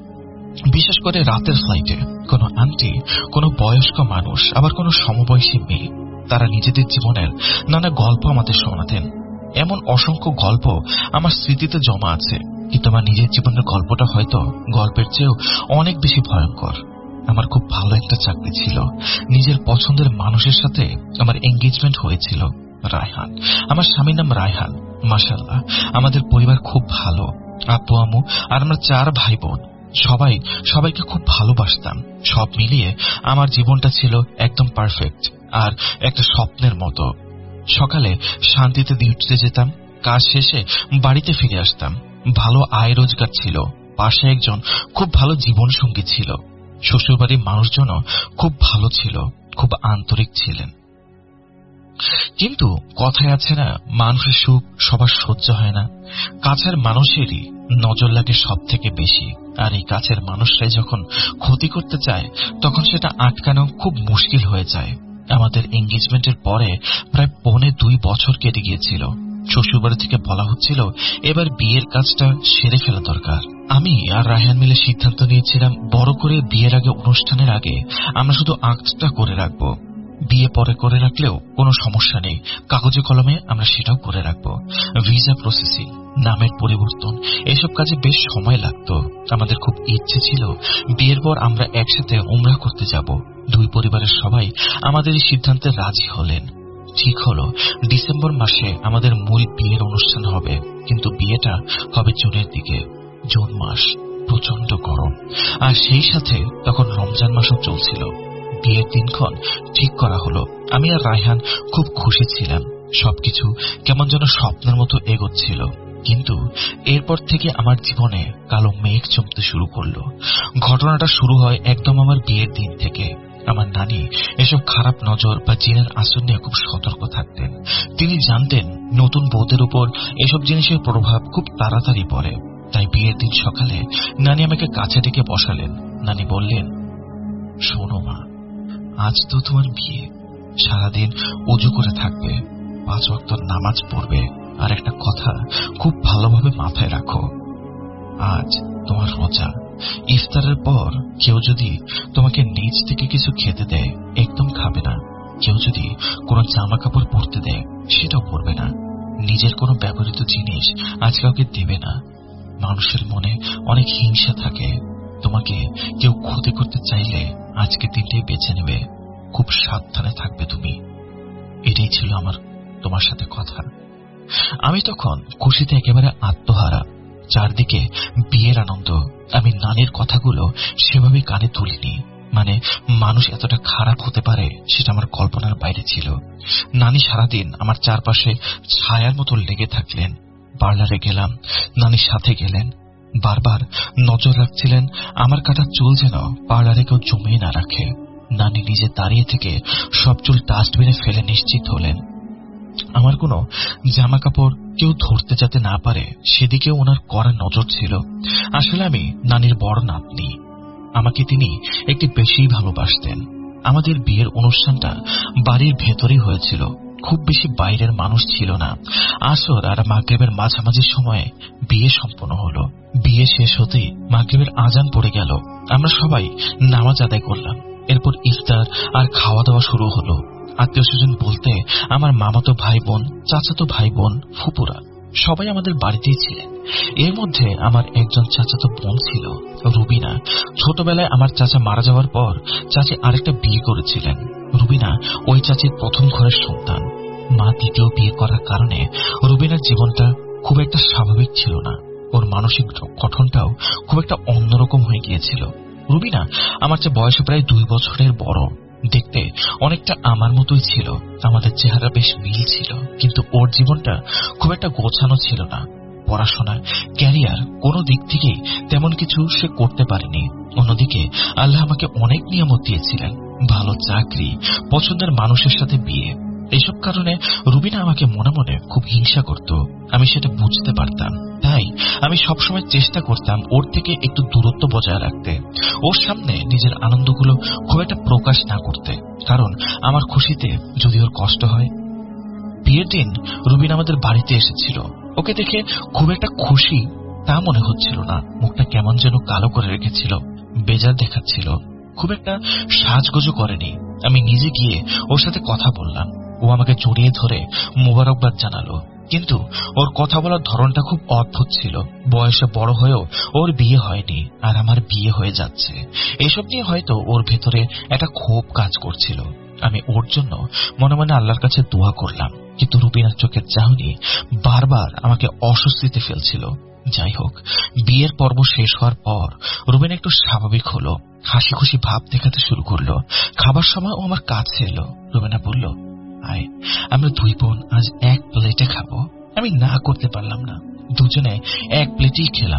বিশেষ করে রাতের ফ্লাইটে কোনো আন্টি, কোনো বয়স্ক মানুষ, আবার কোনো সমবয়সী মেয়ে, তারা নিজেদের জীবনের নানা গল্প আমাদের শোনাতেন। এমন অসংখ্য গল্প আমার স্মৃতিতে জমা আছে, কিন্তু আমার নিজের জীবনের গল্পটা হয়তো গল্পের চেয়েও অনেক বেশি ভয়ঙ্কর। আমার খুব ভালো একটা চাকরি ছিল। নিজের পছন্দের মানুষের সাথে আমার এঙ্গেজমেন্ট হয়েছিল। রায়হান, আমার স্বামীর নাম রায়হান। মাশাআল্লাহ, আমাদের পরিবার খুব ভালো। আব্বু আম্মু আর আমরা চার ভাই বোন, সবাই সবাইকে খুব ভালোবাসতাম। সব মিলিয়ে আমার জীবনটা ছিল একদম পারফেক্ট আর একটা স্বপ্নের মতো। সকালে শান্তিতে ডিউটিতে যেতাম, কাজ শেষে বাড়িতে ফিরে আসতাম। ভালো আয় রোজগার ছিল, পাশে একজন খুব ভালো জীবন সঙ্গী ছিল। শ্বশুরবাড়ির মানুষজনও খুব ভালো ছিল, খুব আন্তরিক ছিলেন। কিন্তু কথায় আছে না, মানুষের সুখ সবার সহ্য হয় না। কাছের মানুষেরই নজর লাগে সব থেকে বেশি, আর এই কাছের মানুষরাই যখন ক্ষতি করতে চায় তখন সেটা আটকানো খুব মুশকিল হয়ে যায়। আমাদের এঙ্গেজমেন্টের পরে প্রায় পৌনে দুই বছর কেটে গিয়েছিল। শ্বশুরবাড়ি থেকে বলা হচ্ছিল এবার বিয়ের কাজটা সেরে ফেলা দরকার। আমি আর রায়হান মিলে সিদ্ধান্ত নিয়েছিলাম বড় করে বিয়ের আগে অনুষ্ঠানের আগে আমরা শুধু আঁকটা করে রাখবো। বিয়ে পরে করে রাখলেও কোনো সমস্যা নেই, কাগজে কলমে আমরা সেটাও করে রাখবো। ভিসা প্রসেসিং, নামের পরিবর্তন, এসব কাজে বেশ সময় লাগতো। আমাদের খুব ইচ্ছে ছিল বিয়ের পর আমরা একসাথে উমরা করতে যাব। দুই পরিবারের সবাই আমাদের এই সিদ্ধান্তে রাজি হলেন। ঠিক হলো ডিসেম্বর মাসে আমাদের মূল বিয়ের অনুষ্ঠান হবে, কিন্তু বিয়েটা হবে জুনের দিকে। জুন মাস প্রচন্ড গরম, আর সেই সাথে তখন রমজান মাসও চলছিল। বিয়ের দিনক্ষণ ঠিক করা হলো। আমি আর রায়হান খুব খুশি ছিলাম। সবকিছু কেমন যেন স্বপ্নের মতো এগোচ্ছিল। কিন্তু এরপর থেকে আমার জীবনে কালো মেঘ জমতে শুরু করলো। ঘটনাটা শুরু হয় একদম আমার বিয়ের দিন থেকে। আমার নানি এসব খারাপ নজর বা জিনের আসর নিয়ে খুব সতর্ক থাকতেন। তিনি জানতেন নতুন বউদের উপর এসব জিনিসের প্রভাব খুব তাড়াতাড়ি পড়ে। তাই বিয়ের দিন সকালে নানি আমাকে কাছে ডেকে বসালেন। নানি বললেন, শোনো মা, আজ তো তোমার বিয়ে, সারাদিন ওযু করে থাকবে, পাঁচ ওয়াক্ত নামাজ পড়বে, আর একটা কথা খুব ভালোভাবে মাথায় রাখো, আজ তোমার রোজা। ইফতারের পর কেউ যদি তোমাকে নিজ থেকে কিছু খেতে দেয় একদম খাবে না। কেউ যদি কোনো জামা কাপড় পরতে দেয় সেটাও পরবে না। নিজের কোনো ব্যবহৃত জিনিস আজ কাউকে দেবে না। মানুষের মনে অনেক হিংসা থাকে। তোমাকে কেউ ক্ষতি করতে চাইলে আজকে দিনটাই বেছে নেবে। খুব সাবধানে থাকবে তুমি। এটাই ছিল আমার তোমার সাথে কথা। আমি তখন খুশিতে একেবারে আত্মহারা। চারদিকে বিয়ের আনন্দ। আমি নানির কথাগুলো সেভাবে কানে তুলিনি। মানে মানুষ এতটা খারাপ হতে পারে সেটা আমার কল্পনার বাইরে ছিল। নানি সারাদিন আমার চারপাশে ছায়ার মতো লেগে থাকলেন। পার্লারে গেলাম, নানির সাথে গেলেন। বারবার নজর রাখছিলেন আমার কাটা চুল যেন পার্লারে কেউ জমিয়ে না রাখে। নানি নিজে দাঁড়িয়ে থেকে সব চুল ডাস্টবিনে ফেলে নিশ্চিত হলেন। আমার কোনো জামা কাপড় কেউ ধরতে যাতে না পারে সেদিকে ওনার কড়া নজর ছিল। আসলে আমি নানির বড় নাতনি, আমাকে তিনি একটু বেশি ভালোবাসতেন। আমাদের বিয়ের অনুষ্ঠানটা বাড়ির ভেতরেই হয়েছিল, খুব বেশি বাইরের মানুষ ছিল না। আসর আর মাগরিবের মাঝামাঝি সময়ে বিয়ে সম্পন্ন হলো। বিয়ে শেষ হতেই মাগরিবের আজান পড়ে গেল। আমরা সবাই নামাজ আদায় করলাম। এরপর ইফতার আর খাওয়া দাওয়া শুরু হলো। আত্মীয় স্বজন বলতে আমার মামাতো ভাই বোন, চাচাতো ভাই বোন, ফুপুরা সবাই আমাদের বাড়িতেই ছিলেন। এর মধ্যে আমার একজন চাচাতো বোন ছিল, রুবিনা। ছোটবেলায় আমার চাচা মারা যাওয়ার পর চাচি আরেকটা বিয়ে করেছিলেন। রুবিনা ওই চাচির প্রথম ঘরের সন্তান। মা দ্বিতীয় বিয়ে করার কারণে রুবিনার জীবনটা খুব একটা স্বাভাবিক ছিল না। ওর মানসিক গঠনটাও খুব একটা অন্যরকম হয়ে গিয়েছিল। রুবিনা আমার চেয়ে বয়সে প্রায় দুই বছরের বড়। দেখতে অনেকটা আমার মতোই ছিল, আমাদের চেহারা বেশ মিল ছিল, কিন্তু ওর জীবনটা খুব একটা গোছানো ছিল না। পড়াশোনা, ক্যারিয়ার কোনো দিক থেকেই তেমন কিছু সে করতে পারেনি। অন্যদিকে আল্লাহ আমাকে অনেক নিয়ামত দিয়েছিলেন, ভালো চাকরি, পছন্দের মানুষের সাথে বিয়ে। এইসব কারণে রুবিনা আমাকে মনে মনে খুব হিংসা করত। আমি সেটা বুঝতে পারতাম, তাই আমি সবসময় চেষ্টা করতাম ওর থেকে একটু দূরত্ব বজায় রাখতে, ওর সামনে নিজের আনন্দগুলো খুব একটা প্রকাশ না করতে, কারণ আমার খুশিতে যদি ওর কষ্ট হয়। বিয়ের দিন রুবিনা আমাদের বাড়িতে এসেছিল। ওকে দেখে খুব একটা খুশি তা মনে হচ্ছিল না, মুখটা কেমন যেন কালো করে রেখেছিল, বেজার দেখাচ্ছিল। খুব একটা সাজগোজও করেনি। আমি নিজে গিয়ে ওর সাথে কথা বললাম। ও আমাকে জড়িয়ে ধরে মোবারকবাদ জানালো, কিন্তু ওর কথা বলার ধরনটা খুব অদ্ভুত ছিল। বয়সে বড় হয়েও ওর বিয়ে হয়নি, আর আমার বিয়ে হয়ে যাচ্ছে। এসব নিয়ে হয়তো ওর ভেতরে একটা ক্ষোভ কাজ করছিল। আমি ওর জন্য মনে মনে আল্লাহর কাছে দোয়া করলাম, কিন্তু রুবিনার চোখের চাহনি বারবার আমাকে অস্বস্তিতে ফেলছিল। যাই হোক, বিয়ের পর্ব শেষ হওয়ার পর রুবিনা একটু স্বাভাবিক হলো, হাসি খুশি ভাব দেখাতে শুরু করলো। খাবার সময় ও আমার কাছে এলো। রুবিনা বলল, আয়, আমরা দুই বোন আজ এক প্লেটে খাবো। আমি না করতে পারলাম না, দুজনে এক প্লেটেই খেলাম।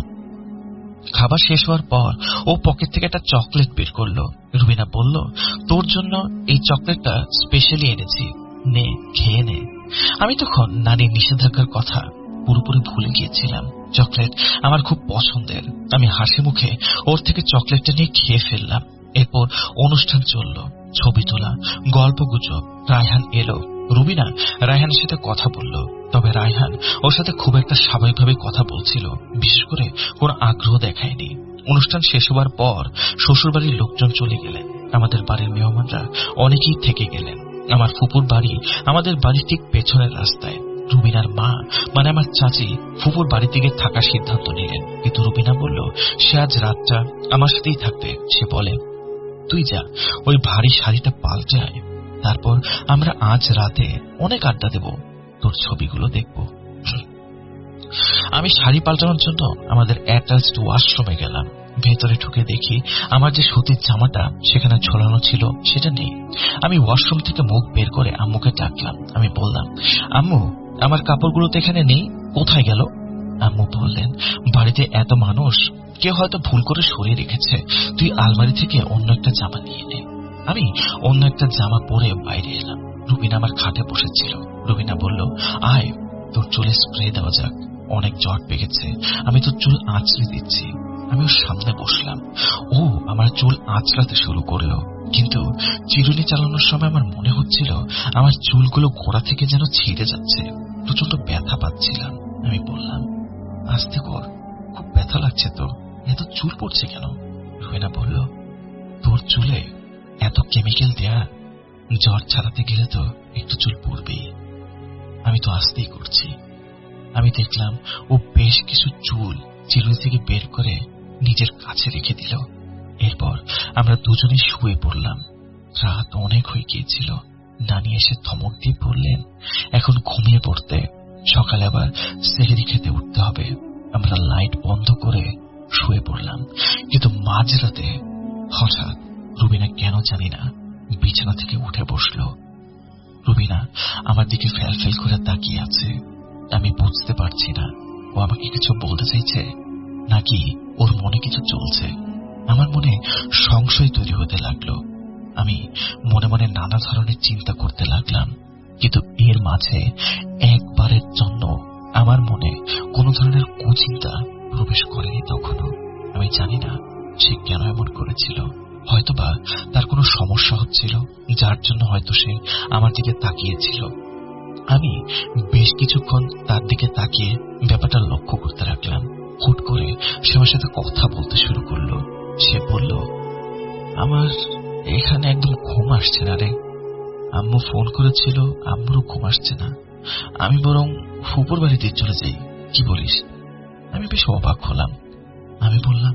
খাবার শেষ হওয়ার পর ও পকেট থেকে একটা চকলেট বের করলো। রুবিনা বলল, তোর জন্য এই চকলেটটা স্পেশালি এনেছি, নে খেয়ে নে। আমি তখন নানির নিষেধাজ্ঞার কথা পুরোপুরি ভুলে গিয়েছিলাম। চকলেট আমার খুব পছন্দের। আমি হাসি মুখে ওর থেকে চকলেটটা নিয়ে খেয়ে ফেললাম। এরপর অনুষ্ঠান চলল, ছবি তোলা, গল্প গুজব। রায়হান এলো। রুবিনা রায়হানের সাথে কথা বলল, তবে রায়হান ওর সাথে খুব একটা স্বাভাবিকভাবে কথা বলছিল, বিশেষ করে কোনো আগ্রহ দেখায়নি। অনুষ্ঠান শেষ হবার পর শ্বশুরবাড়ির লোকজন চলে গেলেন। আমাদের বাড়ির মেহমানরা অনেকেই থেকে গেলেন। আমার ফুপুর বাড়ি আমাদের বাড়ির ঠিক পেছনের রাস্তায়। রুবিনার মা মানে আমার চাচি ফুপুর বাড়ি থেকে থাকার সিদ্ধান্ত নিলেন, কিন্তু রুবিনা বলল সে আজ রাতটা আমার সাথেই থাকবে। সে বলে, তুই যা, ওই ভারী শাড়িটা পাল্টে আয়, তারপর আমরা আজ রাতে অনেক আড্ডা দেব, তোর ছবিগুলো দেখব। আমি শাড়ি পাল্টানোর জন্য আমাদের অ্যাটাচড ওয়াশরুমে গেলাম। ভেতরে ঢুকে দেখি আমার যে সুতির জামাটা সেখানে ঝোলানো ছিল সেটা নেই। আমি ওয়াশরুম থেকে মুখ বের করে আম্মুকে ডাকলাম। আমি বললাম, আম্মু, আমার কাপড়গুলো তো এখানে নেই, কোথায় গেল? আম্মু বললেন, বাড়িতে এত মানুষ, কেউ হয়তো ভুল করে সরিয়ে রেখেছে, তুই আলমারি থেকে অন্য একটা জামা নিয়ে নে। আমি অন্য একটা জামা পরে বাইরে এলাম। রুবিনা আমার খাটে বসেছিল। রুবিনা বলল, আয়, তোর চুলে স্প্রে দেওয়া যাক, অনেক জট পেকেছে, আমি তোর চুল আঁচড়ে দিচ্ছি। আমি ওর সামনে বসলাম। ও আমার চুল আঁচড়াতে শুরু করলো, কিন্তু চিরুনি চালানোর সময় আমার মনে হচ্ছিল আমার চুলগুলো গোড়া থেকে যেন ছিঁড়ে যাচ্ছে। প্রচন্ড ব্যথা পাচ্ছিলাম। আমি বললাম, আস্তে কর, খুব ব্যথা লাগছে তো, এত চুল পড়ছে কেন? রুবিনা বলল, তোর চুলে এত কেমিক্যাল দেয়া, জ্বর ছাড়াতে গেলে তো একটু চুল পড়বেই। আমি তো আস্তেই করছি। আমি দেখলাম ও বেশ কিছু চুল চিরুনি থেকে বের করে নিজের কাছে রেখে দিল। এরপর আমরা দুজনেই শুয়ে পড়লাম। রাত অনেক হয়ে গিয়েছিল। নানি এসে ধমক দিয়ে বললেন, এখন ঘুমিয়ে পড়তে, সকালে আবার সেহরি খেতে উঠতে হবে। আমরা লাইট বন্ধ করে শুয়ে পড়লাম, কিন্তু মাঝরাতে হঠাৎ রুবিনা কেন জানি না বিছানা থেকে উঠে বসল। রুবিনা আমার দিকে ফেল ফেল করে তাকিয়ে আছে। আমি বুঝতে পারছি না ও আমাকে কিছু বলতে চাইছে নাকি ওর মনে কিছু চলছে। আমার মনে সংশয় তৈরি হতে লাগলো। আমি মনে মনে নানা ধরনের চিন্তা করতে লাগলাম, কিন্তু এর মাঝে একবারের জন্য আমার মনে কোনো ধরনের কুচিন্তা প্রবেশ করেনি। তখনও আমি জানি না সে কেন এমন করেছিল। হয়তোবা তার কোনো সমস্যা হচ্ছিল, যার জন্য হয়তো সে আমার দিকে তাকিয়েছিল। আমি বেশ কিছুক্ষণ তার দিকে তাকিয়ে ব্যাপারটা লক্ষ্য করতে রাখলাম। হুট করে সে আমার সাথে কথা বলতে শুরু করলো। সে বলল, আমার এখানে একদম ঘুম আসছে না রে। আম্মু ফোন করেছিল, আম্মুরও ঘুম আসছে না। আমি বরং ফুপুর বাড়িতে চলে যাই, কি বলিস? আমি বেশ অবাক হলাম। আমি বললাম,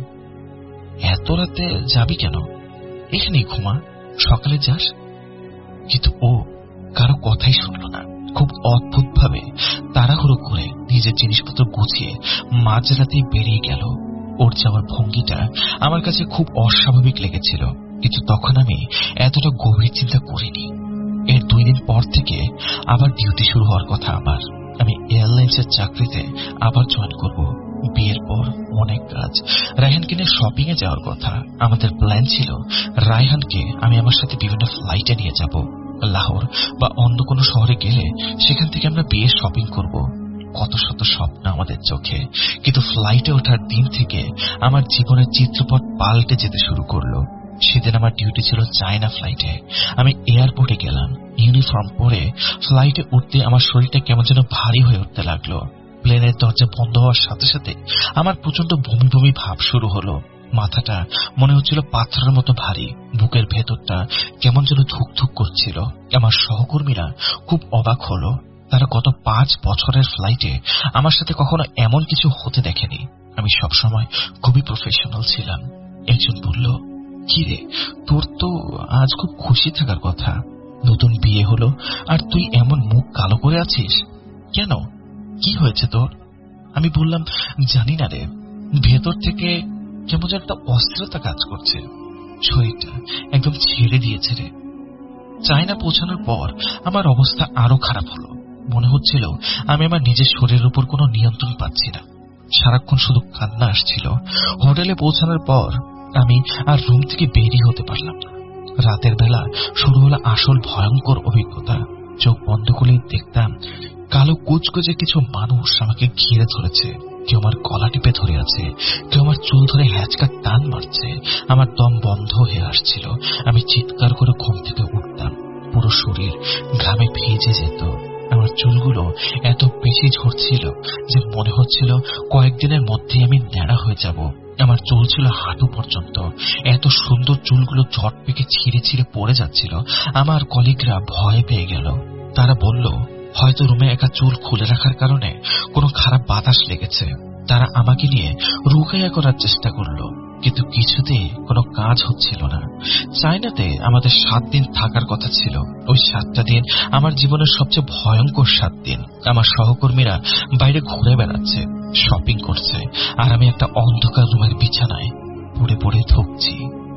এত রাতে যাবি কেন? এখানেই ঘুমা, সকালে যাস। কিন্তু ও কারো কথাই শুনল না। খুব অদ্ভুত ভাবে তাড়াহুড়ো করে নিজের জিনিসপত্র গুছিয়ে মাঝরাতেই বেরিয়ে গেল। ওর যাওয়ার ভঙ্গিটা আমার কাছে খুব অস্বাভাবিক লেগেছিল, কিন্তু তখন আমি এতটা গভীর চিন্তা করিনি। এর দুই দিন পর থেকে আবার ডিউটি শুরু হওয়ার কথা আমার। আমি এয়ারলাইন্সের চাকরিতে আবার জয়েন করব। বিয়ের পর অনেক কাজ। রায়হানকে নিয়ে শপিং এ যাওয়ার কথা। আমাদের প্ল্যান ছিল রায়হানকে আমি আমার সাথে বিভিন্ন ফ্লাইটে নিয়ে যাব। লাহোর বা অন্য কোনো শহরে গেলে সেখান থেকে আমরা বিয়ের শপিং করব। কত শত স্বপ্ন আমাদের চোখে, কিন্তু ফ্লাইটে ওঠার দিন থেকে আমার জীবনের চিত্রপট পাল্টে যেতে শুরু করলো। সেদিন আমার ডিউটি ছিল চায়না ফ্লাইটে। আমি এয়ারপোর্টে গেলাম। ইউনিফর্ম পরে ফ্লাইটে উঠতে আমার শরীরটা কেমন যেন ভারী হয়ে উঠতে লাগলো। প্লেনের দরজা বন্ধ হওয়ার সাথে সাথে আমার প্রচন্ড বমি বমি ভাব শুরু হলো। মাথাটা মনে হচ্ছিল পাথরের মতো ভারী। বুকের ভেতরটা কেমন যেন ধুকধুক করছিল। আমার সহকর্মীরা খুব অবাক হলো। তারা গত পাঁচ বছরের ফ্লাইটে আমার সাথে কখনো এমন কিছু হতে দেখেনি। আমি সবসময় খুবই প্রফেশনাল ছিলাম। একজন বলল, কি রে, তোর তো আজ খুব খুশি থাকার কথা। নতুন বিয়ে হলো আর তুই এমন মুখ কালো করে আছিস কেন? কি হয়েছে তোর? আমি বললাম, জানি না রে, ভেতর থেকে কেমন যেন একটা অস্থিরতা কাজ করছে। শরীরটা একদম ছেড়ে দিয়েছে রে। চায়না পৌঁছানোর পর আমার অবস্থা আরো খারাপ হলো। মনে হচ্ছিল আমি আমার নিজের শরীরের উপর কোনো নিয়ন্ত্রণ পাচ্ছি না। সারাক্ষণ শুধু কান্না আসছিল। হোটেলে পৌঁছানোর পর আমি আর রুম থেকে বেরিয়ে হতে পারলাম না। রাতের বেলা শুরু হলো আসল ভয়ঙ্কর অভিজ্ঞতা। চোখ বন্ধ করে দেখতাম কালো কুচকুচে কিছু মানুষ আমাকে ঘিরে ধরেছে। কেউ আমার গলা টিপে ধরে আছে, কেউ আমার চুল ধরে হ্যাচকা টান মারছে। আমার দম বন্ধ হয়ে আসছিল। আমি চিৎকার করে ঘুম থেকে উঠতাম। পুরো শরীর ঘামে ভিজে যেত। আমার চুলগুলো এত বেশি ঝরছিল যে মনে হচ্ছিল কয়েকদিনের মধ্যে আমি ন্যাড়া হয়ে যাব। আমার চুল ছিল হাঁটু পর্যন্ত। এত সুন্দর চুলগুলো ঝট পেকে ছিঁড়ে ছিঁড়ে পড়ে যাচ্ছিল। আমার কলিগরা ভয় পেয়ে গেল। তারা বলল, হয়তো রুমে একা চুল খুলে রাখার কারণে কোনো খারাপ বাতাস লেগেছে। তারা আমাকে নিয়ে রুকাইয়া করার চেষ্টা করলো, কিন্তু কিছুতেই কোনো কাজ হচ্ছিল না। চায়নাতে আমাদের সাত দিন থাকার কথা ছিল। ওই সাতটা দিন আমার জীবনের সবচেয়ে ভয়ঙ্কর সাত দিন। আমার সহকর্মীরা বাইরে ঘুরে বেড়াচ্ছে, শপিং করছে, আর আমি একটা অন্ধকার রুমের বিছানায় পড়ে পড়ে ধুঁকছি।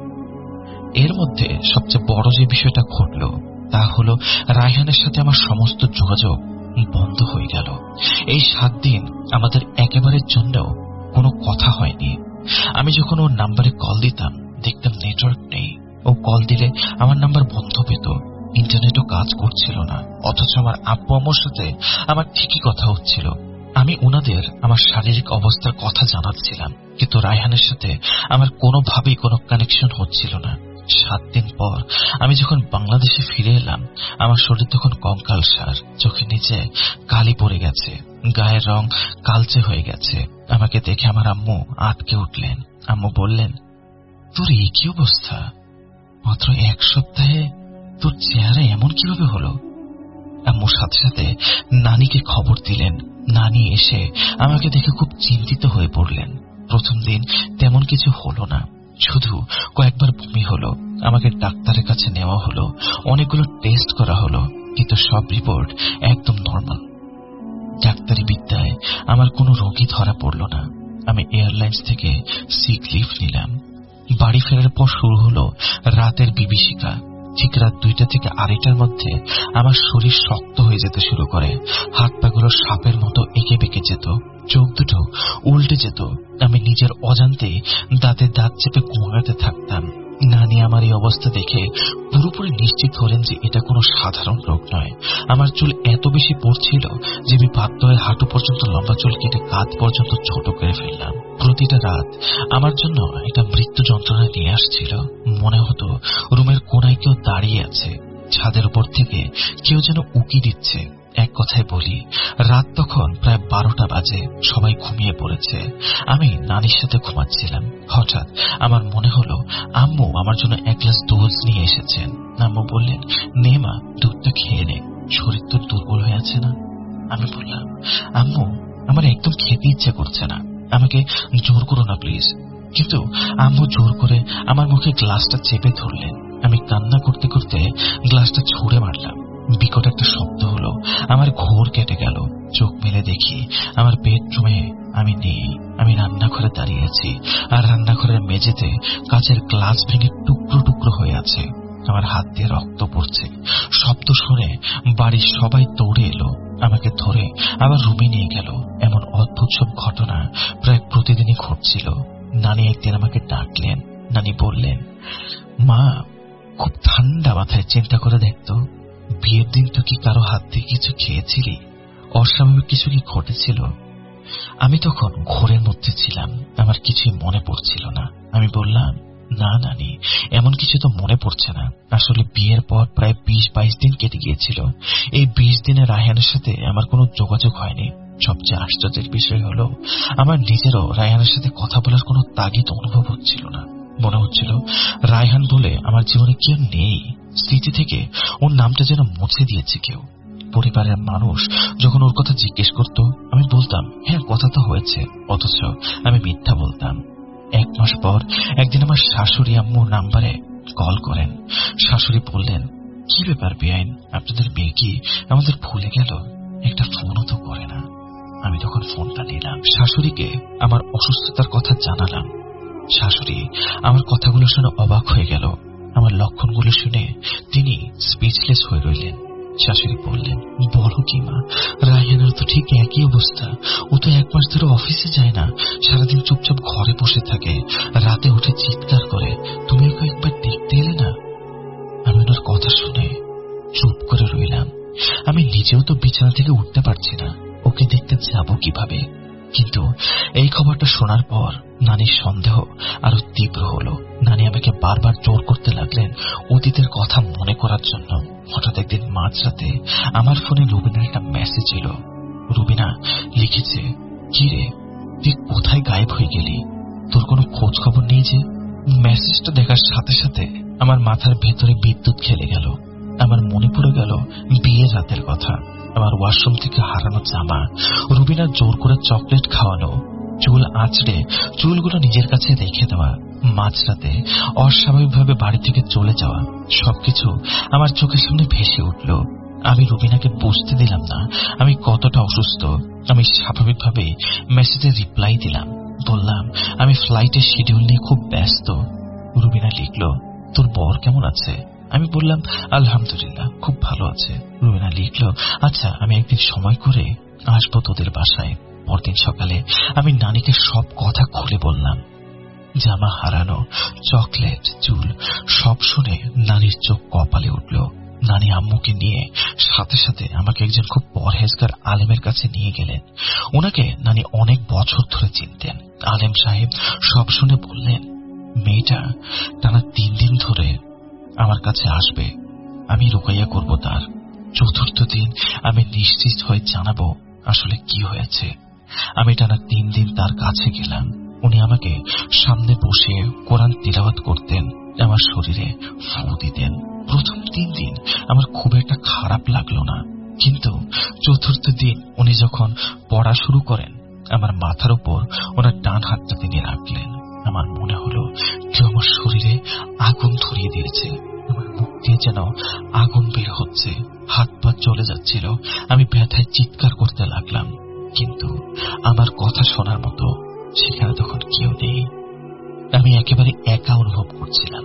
এর মধ্যে সবচেয়ে বড় যে বিষয়টা ঘটল তা হলো রায়হানের সাথে আমার সমস্ত যোগাযোগ বন্ধ হয়ে গেল। এই সাত দিন আমাদের একেবারের জন্যও কোনো কথা হয়নি। আমি যখন ওর নাম্বারে কল দিতাম দেখতাম নেটওয়ার্ক নেই। ও কল দিলে আমার নাম্বার বন্ধ পেত। ইন্টারনেটও কাজ করছিল না। অথচ আমার আব্বু আম্মুর সাথে আমার ঠিকই কথা হচ্ছিল। আমি ওনাদের আমার শারীরিক অবস্থার কথা জানাচ্ছিলাম, কিন্তু রায়হানের সাথে আমার কোনোভাবেই কোনো কানেকশন হচ্ছিল না। সাত দিন পর আমি যখন বাংলাদেশে ফিরে এলাম, আমার শরীর তখন কঙ্কালসার, চোখের নিচে কালি পড়ে গেছে, গায়ের রং কালচে হয়ে গেছে। আমাকে দেখে আমার আম্মু আটকে উঠলেন। আম্মু বললেন, তোর এই কি অবস্থা? মাত্র এক সপ্তাহে তোর চেহারা এমন কিভাবে হলো? আম্মুর সাথে সাথে নানিকে খবর দিলেন। নানি এসে আমাকে দেখে খুব চিন্তিত হয়ে পড়লেন। প্রথম দিন তেমন কিছু হলো না, শুধু কয়েকবার বমি হলো। আমাকে ডাক্তারের কাছে নেওয়া হলো, অনেকগুলো টেস্ট করা হলো, কিন্তু সব রিপোর্ট একদম নর্মাল। ডাক্তারি বিদ্যায় আমার কোনো রোগী ধরা পড়ল না। আমি এয়ারলাইন্স থেকে সিক লিভ নিলাম। বাড়ি ফেরার পর শুরু হলো রাতের বিভীষিকা। ঠিক রাত দুইটা থেকে আড়াইটার মধ্যে আমার শরীর শক্ত হয়ে যেতে শুরু করে। হাত পাগুলো সাপের মতো এঁকে বেঁকে যেত, চোখ দুটো উল্টে যেত। আমি নিজের অজান্তে দাঁতে দাঁত চেপে ঘুমাতে থাকতাম। নানি আমার এই অবস্থা দেখে পুরোপুরি নিশ্চিত হলেন যে এটা কোনো সাধারণ রোগ নয়। আমার চুল এত বেশি পড়ছিল যে আমি বাধ্য হয়ে হাঁটু পর্যন্ত লম্বা চুল কেটে কাঁধ পর্যন্ত ছোট করে ফেললাম। প্রতিটা রাত আমার জন্য একটা মৃত্যু যন্ত্রণা নিয়ে আসছিল। মনে হতো রুমের কোনায় কেউ দাঁড়িয়ে আছে, ছাদের উপর থেকে কেউ যেন উকি দিচ্ছে। এক কথায় বলি, রাত তখন প্রায় বারোটা বাজে, সবাই ঘুমিয়ে পড়েছে। আমি নানির সাথে ঘুমাচ্ছিলাম। হঠাৎ আমার মনে হলো আম্মু আমার জন্য এক গ্লাস দুধ নিয়ে এসেছেন। আম্মু বললেন, নে মা, দুধটা খেয়ে নে, শরীর তো দুর্বল হয়ে আছে না। আমি বললাম, আম্মু আমার একদম খেতে ইচ্ছে করছে না, আমাকে জোর করো না প্লিজ। কিন্তু আম্মু জোর করে আমার মুখে গ্লাসটা চেপে ধরলেন। আমি কান্না করতে করতে গ্লাসটা ছুঁড়ে মারলাম। বিকট একটা শব্দ হলো, আমার ঘোর কেটে গেল। চোখ মেলে দেখি আমার বেডরুমে আমি নেই। আমি রান্নাঘরে দাঁড়িয়ে আছি, আর রান্নাঘরের মেঝেতে কাচের গ্লাস ভেঙে টুকরো টুকরো হয়ে আছে। আমার হাত দিয়ে রক্ত পড়ছে। শব্দ শুনে বাড়ির সবাই দৌড়ে এলো, আমাকে ধরে আবার রুমে নিয়ে গেল। এমন অদ্ভুত সব ঘটনা প্রায় প্রতিদিনই ঘটছিল। নানি একদিন আমাকে ডাকলেন। নানি বললেন, মা, খুব ঠান্ডা মাথায় চিন্তা করে দেখতো, বিয়ের দিন তো কি কারো হাত দিয়ে কিছু খেয়েছিলি? অস্বাভাবিক কিছু কি ঘটেছিল? আমি তখন ঘোরের মধ্যে ছিলাম, আমার কিছুই মনে পড়ছিল না। আমি বললাম, না নানি, এমন কিছু তো মনে পড়ছে না। আসলে বিয়ের পর প্রায় বিশ বাইশ দিন কেটে গিয়েছিল। এই বিশ দিনে রায়হানের সাথে আমার কোনো যোগাযোগ হয়নি। সবচেয়ে আশ্চর্যের বিষয় হলো, আমার নিজেরও রায়হানের সাথে কথা বলার কোনো তাগিদ অনুভব হচ্ছিল না। মনে হচ্ছিল রায়হান বলে আমার জীবনে কেউ নেই। স্মৃতি থেকে ওর নামটা যেন মুছে দিয়েছে কেউ। পরিবারের মানুষ যখন ওর কথা জিজ্ঞেস করত, আমি বলতাম, হ্যাঁ কথা তো হয়েছে, অথচ আমি মিথ্যা বলতাম। এক মাস পর একদিন আমার শাশুড়ি আম্মুর নাম্বারে কল করেন। শাশুড়ি বললেন, কি ব্যাপার বেআইন, আপনাদের মেয়ে কি আমাদের ভুলে গেল? একটা ফোনও তো করে না। আমি তখন ফোনটা নিলাম, শাশুড়িকে আমার অসুস্থতার কথা জানালাম। শাশুড়ি আমার কথাগুলো শুনে অবাক হয়ে গেল। আমার লক্ষণগুলো শুনে তিনি স্পিচলেস হয়ে রইলেন। শাশুড়ি বললেন, বলো কি মা, রায়হানের তো ঠিক একই অবস্থা। ও তো এক মাস ধরে অফিসে যায় না, সারাদিন চুপচাপ ঘরে বসে থাকে, রাতে উঠে চিৎকার করে। তুমি ওকে একবার দেখতে এলে না? আমি ওনার কথা শুনে চুপ করে রইলাম। আমি নিজেও তো বিছানা থেকে উঠতে পারছি না, ওকে দেখতে যাব কিভাবে? কিন্তু এই খবরটা শোনার পর নানির সন্দেহ আরো তীব্র হলো। নানি আমাকে বারবার জোর করতে লাগলেন অতীতের কথা মনে করার জন্য। হঠাৎ একদিন মাঝরাতে আমার ফোনে রুবিনার একটা মেসেজ এলো। রুবিনা লিখেছে, কি রে, তুই কোথায় গায়েব হয়ে গেলি? তোর কোনো খোঁজ খবর নেই যে? মেসেজটা দেখার সাথে সাথে আমার মাথার ভেতরে বিদ্যুৎ খেলে গেল। আমার মনে পড়ে গেল বিয়ের রাতের কথা, আমার ওয়াশরুম থেকে হারানো জামা, রুবিনা জোর করে চকলেট খাওয়ানো, চুল আঁচড়ে চুলগুলো নিজের কাছে রেখে দেওয়া, মাঝরাতে অস্বাভাবিকভাবে বাড়ি থেকে চলে যাওয়া, সবকিছু আমার চোখের সামনে ভেসে উঠল। আমি রুবিনাকে বুঝতে দিলাম না আমি কতটা অসুস্থ। আমি স্বাভাবিকভাবে মেসেজে রিপ্লাই দিলাম, বললাম আমি ফ্লাইটের শিডিউল নিয়ে খুব ব্যস্ত। রুবিনা লিখল, তোর বর কেমন আছে? আমি বললাম, আলহামদুলিল্লাহ, খুব ভালো আছে। রুবিনা লিখল, আচ্ছা আমি একদিন সময় করে আসবো তোদের বাসায়। পরদিন সকালে আমি নানিকে সব কথা খুলে বললাম। জামা হারানো, চকলেট, চুল সব শুনে নানির চোখ কপালে উঠল। নানি আম্মুকে নিয়ে সাথে সাথে আমাকে একজন খুব পরহেজগার আলেমের কাছে নিয়ে গেলেন। ওনাকে নানি অনেক বছর ধরে চিনতেন। আলেম সাহেব সব শুনে বললেন, মেয়েটা টানা তিন দিন ধরে আমার কাছে আসবে, আমি রুকাইয়া করব তার। চতুর্থ দিন আমি নিশ্চিত হয়ে জানাবো আসলে কি হয়েছে। আমি টানা তিন দিন তার কাছে গেলাম। উনি আমাকে সামনে বসে কোরআন তিলাওয়াত করতেন, আমার শরীরে ফু দিতেন। প্রথম তিন দিন আমার খুব একটা খারাপ লাগলো না, কিন্তু চতুর্থ দিন উনি যখন পড়া শুরু করেন, আমার মাথার উপর ওনার ডান হাতটা তিনি রাখলেন। আমার মনে হলো কেউ আমার শরীরে আগুন ধরিয়ে দিয়েছে। আমার মুখ দিয়ে যেন আগুন বের হচ্ছে, হাত পা চলে যাচ্ছিল। আমি ব্যথায় চিৎকার করতে লাগলাম, কিন্তু আমার কথা শোনার মতো সেখানে তখন কেউ নেই। আমি একেবারে একা অনুভব করছিলাম।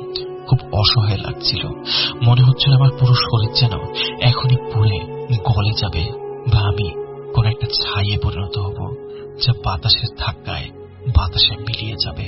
খুব অসহায় লাগছিল। মনে হচ্ছিল আমার পুরো শরীর যেন এখনই পুড়ে গলে যাবে, বা আমি কোন একটা ছাইয়ে পরিণত হব, যা বাতাসের ধাক্কায় বাতাসে মিলিয়ে যাবে।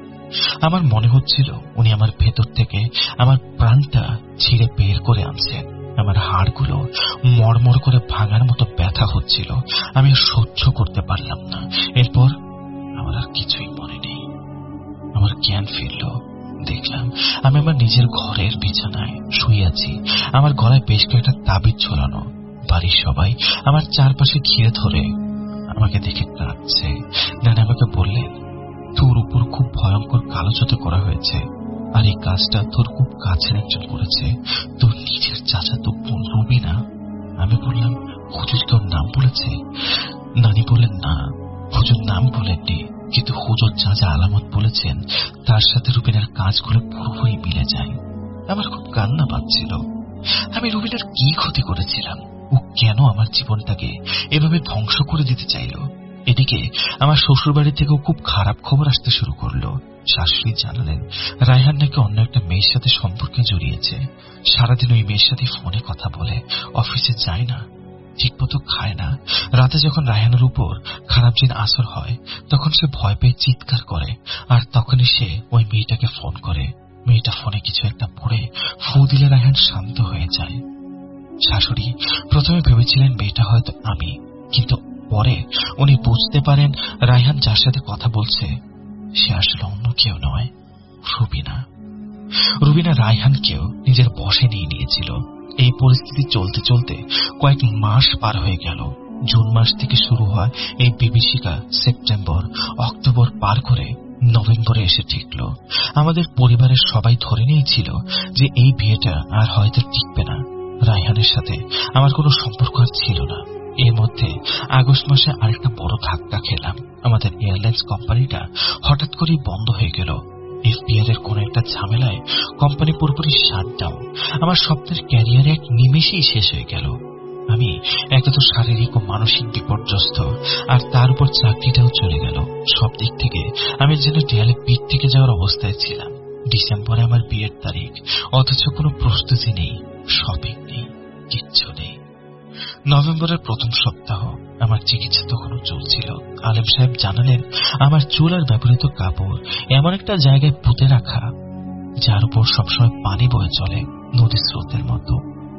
আমার মনে হচ্ছিল উনি আমার ভেতর থেকে আমার প্রাণটা ছিঁড়ে বের করে আনছেন। আমার হাড়গুলো মরমর করে ভাঙার মতো ব্যথা হচ্ছিল। আমি আর সহ্য করতে পারলাম না। এরপর আমার আর কিছুই মনে নেই। আমার জ্ঞান ফিরল। দেখলাম আমি আমার নিজের ঘরের বিছানায় শুয়ে আছি। আমার গলায় বেশ কয়েকটা তাবিজ ঝোলানো। বাড়ির সবাই আমার চারপাশে ঘিরে ধরে আমাকে দেখে কাঁদছে। নানা আমাকে বললেন, তোর উপর খুব ভয়ঙ্কর কালো জাদু করা হয়েছে, আর এই কাজটা তোর খুব কাছের একজন করেছে, তোর নিজের চাচাতো বোন রুবিনা। আমি বললাম, হুজুর তোর নাম বলেছে? নানি বললেন, না হুজুর নাম বলেননি, কিন্তু হুজুর যা যা আলামত বলেছেন তার সাথে রুবিনার কাজগুলো পুরোপুরি মিলে যায়। আমার খুব কান্না পাচ্ছিল। আমি রুবিনার কি ক্ষতি করেছিলাম? ও কেন আমার জীবনটাকে এভাবে ধ্বংস করে দিতে চাইল? এদিকে আমার শ্বশুর বাড়ি থেকেও খুব খারাপ খবর আসতে শুরু করলো। শাশুড়ি জানালেন রায়হান নাকি অন্য একটা মেয়ের সাথে সম্পর্কে জড়িয়েছে। সারাদিন ওই মেয়ের সাথে ফোনে কথা বলে, অফিসে যায় না, ঠিকমতো খায় না। রাতে যখন রায়হানের উপর খারাপ দিন আসর হয় তখন সে ভয় পেয়ে চিৎকার করে, আর তখনই সে ওই মেয়েটাকে ফোন করে। মেয়েটা ফোনে কিছু একটা পড়ে ফু দিলে রায়হান শান্ত হয়ে যায়। শাশুড়ি প্রথমে ভেবেছিলেন মেয়েটা হয়তো আমি, কিন্তু পরে উনি বুঝতে পারেন রায়হান যার সাথে কথা বলছে সে আসলে অন্য কেউ নয়, রুবিনা। রুবিনা রায়হানকেও নিজের বশে নিয়ে নিয়েছিল। এই পরিস্থিতি চলতে চলতে কয়েক মাস পার হয়ে গেল। জুন মাস থেকে শুরু হয় এই বিভীষিকা সেপ্টেম্বর অক্টোবর পার করে নভেম্বরে এসে ঠেকল। আমাদের পরিবারের সবাই ধরে নিয়েছিল যে এই বিয়েটা আর হয়তো টিকবে না। রায়হানের সাথে আমার কোনো সম্পর্ক আর ছিল না। এর মধ্যে আগস্ট মাসে আরেকটা বড় ধাক্কা খেলাম। আমাদের এয়ারলাইন্স কোম্পানিটা হঠাৎ করেই বন্ধ হয়ে গেল। এফবিআর এর কোন একটা ঝামেলায় কোম্পানি পুরোপুরি শাটডাউন। আমার স্বপ্নের ক্যারিয়ার এক নিমেষেই শেষ হয়ে গেল। আমি একে তো শারীরিক ও মানসিক বিপর্যস্ত, আর তার উপর চাকরিটাও চলে গেল। সব দিক থেকে আমি যেন দেয়ালে পিঠ থেকে যাওয়ার অবস্থায় ছিলাম। ডিসেম্বরে আমার বিয়ের তারিখ, অথচ কোনো প্রস্তুতি নেই, শপিং নেই, কিচ্ছু নেই। নভেম্বরের প্রথম সপ্তাহ আমার চিকিৎসা তখনও চলছিল। আলেম সাহেব জানালেন আমার চুল আর ব্যবহৃত কাপড় এমন একটা জায়গায় পুঁতে রাখা যার উপর সবসময় পানি বয়ে চলে নদীর স্রোতের মতো।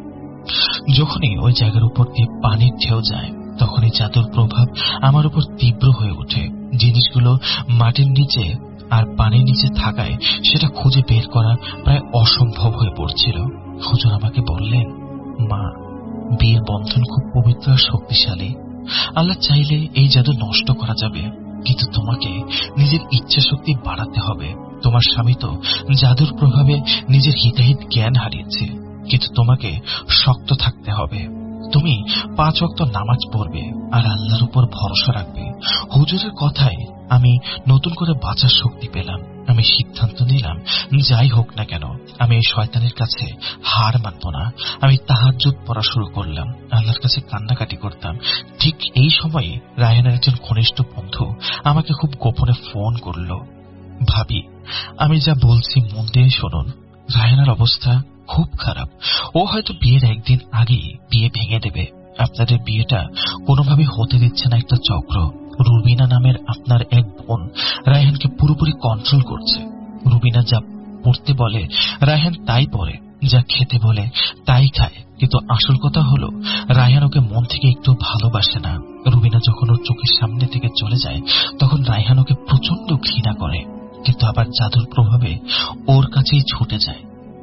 যখনই ওই জায়গার উপর দিয়ে পানির ঢেউ যায় তখনই জাদুর প্রভাব আমার উপর তীব্র হয়ে ওঠে। জিনিসগুলো মাটির নিচে আর পানির নিচে থাকায় সেটা খুঁজে বের করা প্রায় অসম্ভব হয়ে পড়ছিল। হুজুর আমাকে বললেন, মা, বিয়ের বন্ধন খুব পবিত্র আর শক্তিশালী। আল্লাহ চাইলে এই জাদু নষ্ট করা যাবে, কিন্তু তোমাকে নিজের ইচ্ছা শক্তি বাড়াতে হবে। তোমার স্বামী তো জাদুর প্রভাবে নিজের হিতাহিত জ্ঞান হারিয়েছে, কিন্তু তোমাকে শক্ত থাকতে হবে। তুমি পাঁচ ওয়াক্ত নামাজ পড়বে আর আল্লাহর উপর ভরসা রাখবে। হুজুরের কথায় আমি নতুন করে বাঁচার শক্তি পেলাম। আমি সিদ্ধান্ত নিলাম, যাই হোক না কেন আমি এই শয়তানের কাছে হার মানব না। আমি তাহাজ্জুদ পড়া শুরু করলাম, আল্লাহর কাছে কান্নাকাটি করতাম। ঠিক এই সময়ে রায়হানের একজন ঘনিষ্ঠ বন্ধু আমাকে খুব গোপনে ফোন করল। ভাবি, আমি যা বলছি মন দিয়ে শুনুন। রায়হানের অবস্থা খুব খারাপ। ও হয়তো বিয়ের একদিন আগেই বিয়ে ভেঙে দেবে। আপনাদের বিয়েটা কোনোভাবে হতে দিচ্ছে না একটা চক্র। রুবিনা নামের আপনার এক বোন রায়হানকে পুরোপুরি কন্ট্রোল করছে। রুবিনা যা পড়তে বলে রায়হান তাই পড়ে, যা খেতে বলে তাই খায়। কিন্তু আসল কথা হলো রায়হান ওকে মন থেকে একটু ভালোবাসে না। রুবিনা যখন ওর চোখের সামনে থেকে চলে যায় তখন রায়হান ওকে প্রচন্ড ঘৃণা করে, কিন্তু আবার জাদুর প্রভাবে ওর কাছেই ছুটে যায়।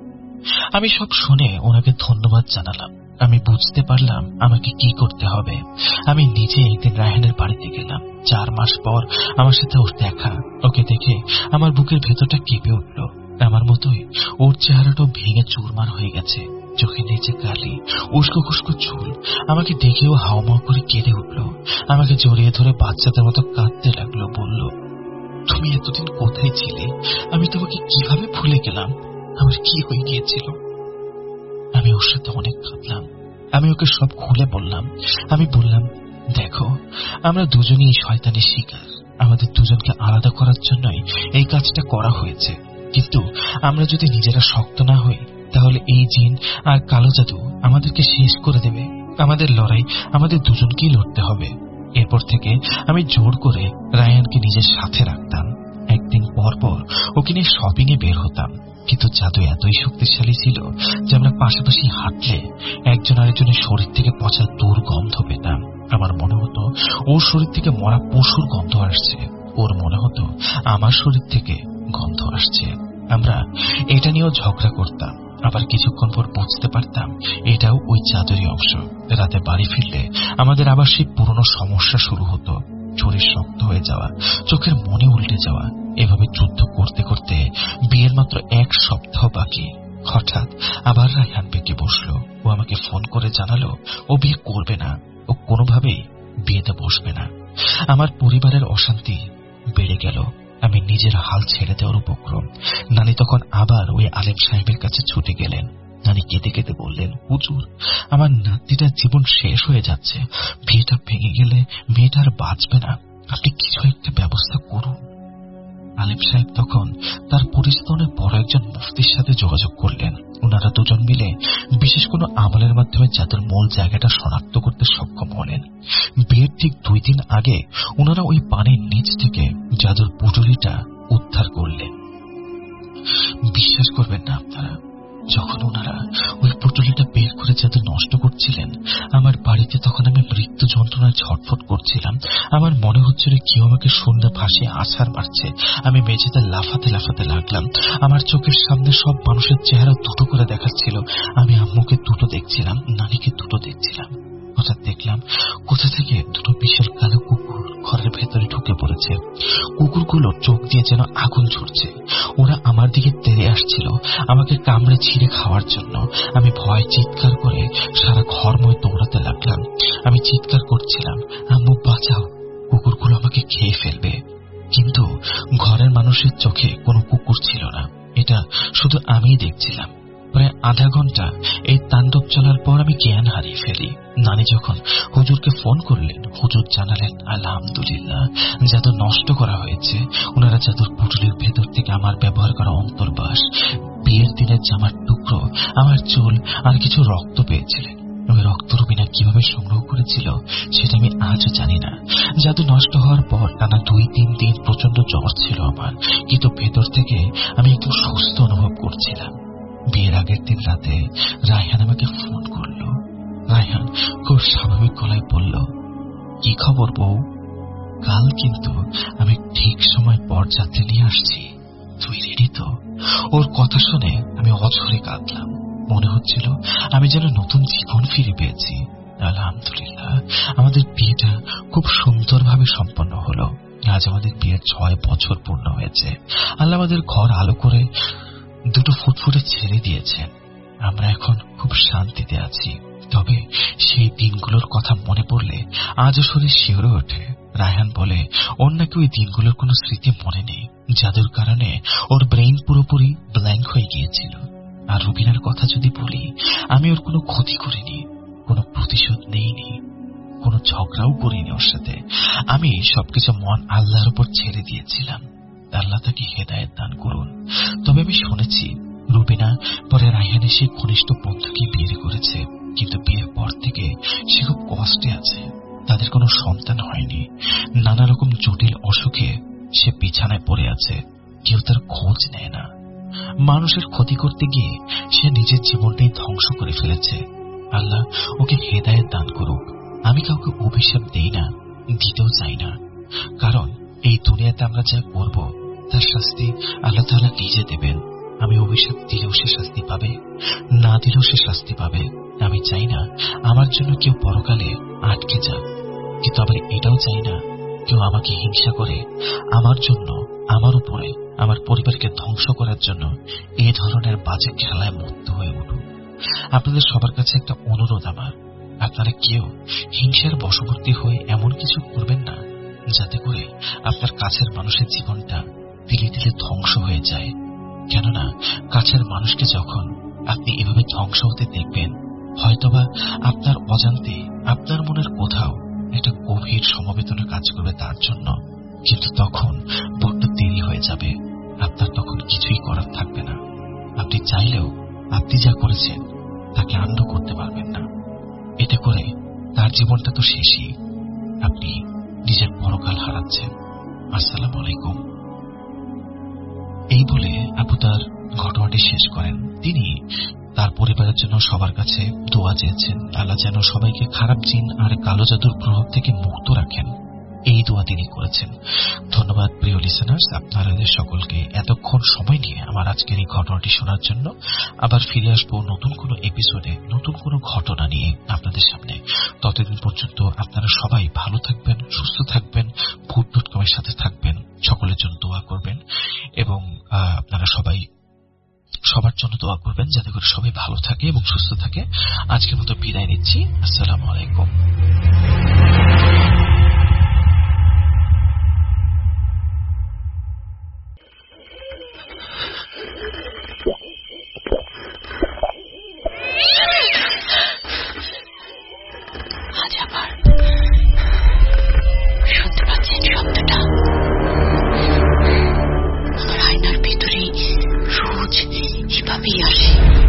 আমি সব শুনে ওনাকে ধন্যবাদ জানালাম। আমি বুঝতে পারলাম আমাকে কি করতে হবে। আমি নিজে একদিন রায়হানের বাড়িতে গেলাম। চার মাস পর আমার সাথে ওর দেখা। ওকে দেখে আমার বুকের ভেতরটা কেঁপে উঠল। আমার মতোই ওর চেহারাটাও ভেঙে চুরমার হয়ে গেছে। চোখের নিচে কালি, উস্কো খুস্কো চুল। আমাকে দেখেও হাওমাও করে কেঁদে উঠল। আমাকে জড়িয়ে ধরে বাচ্চাদের মতো কাঁদতে লাগলো। বলল, তুমি এতদিন কোথায় ছিলে? আমি তোমাকে কিভাবে ভুলে গেলাম? আমার কি হয়ে গিয়েছিল? আমি ওর সাথে অনেক কাঁদলাম। আমি ওকে সব খুলে বললাম। আমি বললাম, দেখো, আমরা দুজনই শয়তানের শিকার। আমাদের দুজনকে আলাদা করার জন্যই এই কাজটা করা হয়েছে। কিন্তু আমরা যদি নিজেরা শক্ত না হই তাহলে এই জিন আর কালো জাদু আমাদেরকে শেষ করে দেবে। আমাদের লড়াই আমাদের দুজনকেই লড়তে হবে। এরপর থেকে আমি জোর করে রায়ানকে নিজের সাথে রাখতাম। একদিন পর পর ওকে নিয়ে শপিং এ বের হতাম, কিন্তু জাদু এতই শক্তিশালী ছিল যে আমরা পাশাপাশি হাঁটলে একজন আরেকজনের শরীর থেকে পচা দুর্গন্ধ পেতাম। আমার মনে হতো ওর শরীর থেকে মরা পশুর গন্ধ আসছে, ওর মনে হতো আমার শরীর থেকে গন্ধ আসছে। আমরা এটা নিয়েও ঝগড়া করতাম, আবার কিছুক্ষণ পর বুঝতে পারতাম এটাও ওই জাদুরই অংশ। রাতে বাড়ি ফিরলে আমাদের আবার সেই পুরনো সমস্যা শুরু হতো, শরীর শক্ত হয়ে যাওয়া, চোখের মনে উল্টে যাওয়া। এভাবে যুদ্ধ করতে করতে বিয়ের মাত্র এক সপ্তাহ বাকি। হঠাৎ আবার রায়হান বেঁকে বসলো। ও আমাকে ফোন করে জানালো ও বিয়ে করবে না, ও কোনোভাবেই বিয়েতে বসবে না। আমার পরিবারের অশান্তি বেড়ে গেল। আমি নিজের হাল ছেড়ে দেওয়ার উপক্রম। নানি তখন আবার ওই আলেম সাহেবের কাছে ছুটে গেলেন। নানি কেঁদে কেঁদে বললেন, হুজুর, আমার নাতিটার জীবন শেষ হয়ে যাচ্ছে, বিয়েটা ভেঙে গেলে মেয়েটা আর বাঁচবে না, আপনি কিছু একটা ব্যবস্থা করুন। আলেম সাহেব তখন তার পরিচিত অনেক বড় একজন মুফতির সাথে যোগাযোগ করলেন। ওনারা দুজন মিলে বিশেষ কোনো আমলের মাধ্যমে জাদুর মূল জায়গাটা শনাক্ত করতে সক্ষম হলেন। বিয়ের ঠিক দুই দিন আগে ওনারা ওই পানির নিচ থেকে জাদুর পুটুলিটা উদ্ধার করলেন। বিশ্বাস করবেন না আপনারা, যখন ওনারা ওই পুটুলিটা বের করে জাদু নষ্ট করছিলেন, আমার বাড়িতে তখন আমি মৃত্যু যন্ত্রণায় ছটফট করছিলাম। আমার মনে হচ্ছিল কেউ আমাকে শূন্য ভাসিয়ে আছাড় মারছে। আমি মেঝেতে লাফাতে লাফাতে লাগলাম। আমার চোখের সামনে সব মানুষের চেহারা দুটো করে দেখাচ্ছিল। আমি আম্মুকে দুটো দেখছিলাম, নানিকে দুটো দেখছিলাম। হঠাৎ দেখলাম কোথা থেকে দুটো বিশাল কালো কুকুর ঘরের ভেতরে ঢুকে পড়েছে। কুকুরগুলোর চোখ দিয়ে যেন আগুন ছুটছে। ওরা আমার দিকে তেড়ে আসছিল আমাকে কামড়ে ছিঁড়ে খাওয়ার জন্য। আমি ভয় চিৎকার করে সারা ঘরময় দৌড়াতে লাগলাম। আমি চিৎকার করছিলাম, আম্মু বাঁচাও, কুকুরগুলো আমাকে খেয়ে ফেলবে। কিন্তু ঘরের মানুষের চোখে কোনো কুকুর ছিল না, এটা শুধু আমিই দেখছিলাম। প্রায় আধা ঘন্টা এই তাণ্ডব চলার পর আমি জ্ঞান হারিয়ে ফেলি। নানি যখন হুজুরকে ফোন করলেন, হুজুর জানালেন আলহামদুলিল্লাহ, জাদু নষ্ট করা হয়েছে। ওনারা জাদুর পুটুলির ভেতর থেকে আমার ব্যবহার করা অন্তর্বাস, বিয়ের দিনের জামার টুকরো, আমার চুল আর কিছু রক্ত পেয়েছিলেন। ওই রক্ত রুবিনা কিভাবে সংগ্রহ করেছিল সেটা আমি আজও জানি না। জাদু নষ্ট হওয়ার পর টানা দুই তিন দিন প্রচন্ড জ্বর ছিল আমার, কিন্তু ভেতর থেকে আমি একটু সুস্থ অনুভব করছিলাম। বিয়ের আগের দিন রাতে রায়হান আমাকে ফোন করলো। রায়হান খুব স্বাভাবিক গলায় বলল, কি খবর বউ? কাল কিন্তু আমি ঠিক সময় বরযাত্রী নিয়ে আসছি, তুই রেডি তো? ওর কথা শুনে আমি অঝরে কাঁদলাম। মনে হচ্ছিল আমি যেন নতুন জীবন ফিরে পেয়েছি। আলহামদুলিল্লাহ, আমাদের বিয়েটা খুব সুন্দরভাবে সম্পন্ন হলো। আজ আমাদের বিয়ের ছয় বছর পূর্ণ হয়েছে। আল্লাহ আমাদের ঘর আলো করে দুটো ফুটফুটে ছেড়ে দিয়েছেন। আমরা এখন খুব শান্তিতে আছি। তবে সেই দিনগুলোর কথা মনে পড়লে আজও শরীর শিহরে ওঠে। রায়হান বলে ওর নাকি ওই দিনগুলোর কোনো স্মৃতি মনে নেই। জাদুর কারণে ওর ব্রেইন পুরোপুরি ব্ল্যাঙ্ক হয়ে গিয়েছিল। আর রুবিনার কথা যদি বলি, আমি ওর কোনো ক্ষতি করিনি, কোনো প্রতিশোধ নেইনি, কোনো ঝগড়াও করিনি ওর সাথে। আমি সবকিছু মন আল্লাহর উপর ছেড়ে দিয়েছিলাম। আল্লাহ তাকে হেদায়েত দান করুন। তবে আমি শুনেছি রুবিনা পরে রায়হানের সেই ঘনিষ্ঠ বন্ধুকে বিয়ে করেছে, কিন্তু বিয়ের পর থেকে সে খুব কষ্টে আছে। তাদের কোনো সন্তান হয়নি। নানা রকম জটিল অসুখে সে বিছানায় পড়ে আছে, কেউ তার খোঁজ নেয় না। মানুষের ক্ষতি করতে গিয়ে সে নিজের জীবনটাই ধ্বংস করে ফেলেছে। আল্লাহ ওকে হেদায়েত দান করুক। আমি কাউকে অভিশাপ দেই না, দিতেও চাই না, কারণ এই দুনিয়াতে আমরা যা করব তার শাস্তি আল্লাহ তাআলা নিজে দেবেন। আমি অভিশাপ দিলেও সে শাস্তি পাবে, না দিলেও সে শাস্তি পাবে। আমি চাই না আমার জন্য কেউ পরকালে আটকে যাক, কিন্তু আবার এটাও চাই না কেউ আমাকে হিংসা করে আমার জন্য, আমার উপরে, আমার পরিবারকে ধ্বংস করার জন্য এই ধরনের বাজে খেলায় মুক্ত হয়ে উঠুক। আপনাদের সবার কাছে একটা অনুরোধ আমার, আপনারা কেউ হিংসার বশবর্তী হয়ে এমন কিছু করবেন না যাতে করে আপনার কাছের মানুষের জীবনটা ধীরে ধীরে ধ্বংস হয়ে যায়। কেননা কাছের মানুষকে যখন আপনি এভাবে ধ্বংস হতে দেখবেন, হয়তোবা আপনার অজান্তে আপনার মনের কোথাও একটা গভীর সমবেদনা কাজ করবে তার জন্য, কিন্তু তখন বড্ড দেরি হয়ে যাবে। আপনার তখন কিছুই করার থাকবে না। আপনি চাইলেও আপনি যা করেছেন তাকে আন্ডু করতে পারবেন না। এতে করে তার জীবনটা তো শেষই, আপনি নিজের পরকাল হারাচ্ছেন। আসসালামু আলাইকুম। এই বলে আপু তার ঘটনাটি শেষ করেন। তিনি তার পরিবারের জন্য সবার কাছে দোয়া চেয়েছেন, আল্লাহ যেন সবাইকে খারাপ জিন আর কালো জাদুর প্রভাব থেকে মুক্ত রাখেন, এই দোয়া তিনি করেছেন। ধন্যবাদ প্রিয় লিসেনার্স, আপনাদের সকলকে এতক্ষণ সময় নিয়ে আমার আজকের এই ঘটনাটি শোনার জন্য। আবার ফিরে আসবো নতুন কোনো এপিসোডে, নতুন কোনো ঘটনা নিয়ে আপনাদের সামনে। ততদিন পর্যন্ত আপনারা সবাই ভালো থাকবেন, সুস্থ থাকবেন, ভূত ডট কম এর সাথে থাকবেন, সকলের জন্য দোয়া করবেন এবং আপনারা সবাই সবার জন্য দোয়া করবেন যাতে করে সবাই ভালো থাকে এবং সুস্থ থাকে। আজকের মতো বিদায় নিচ্ছি। আসসালামু আলাইকুম। আজ আবার শুনতে পাচ্ছেন শব্দটা? আমার আয়নার ভিতরে রোজ এভাবেই আসে।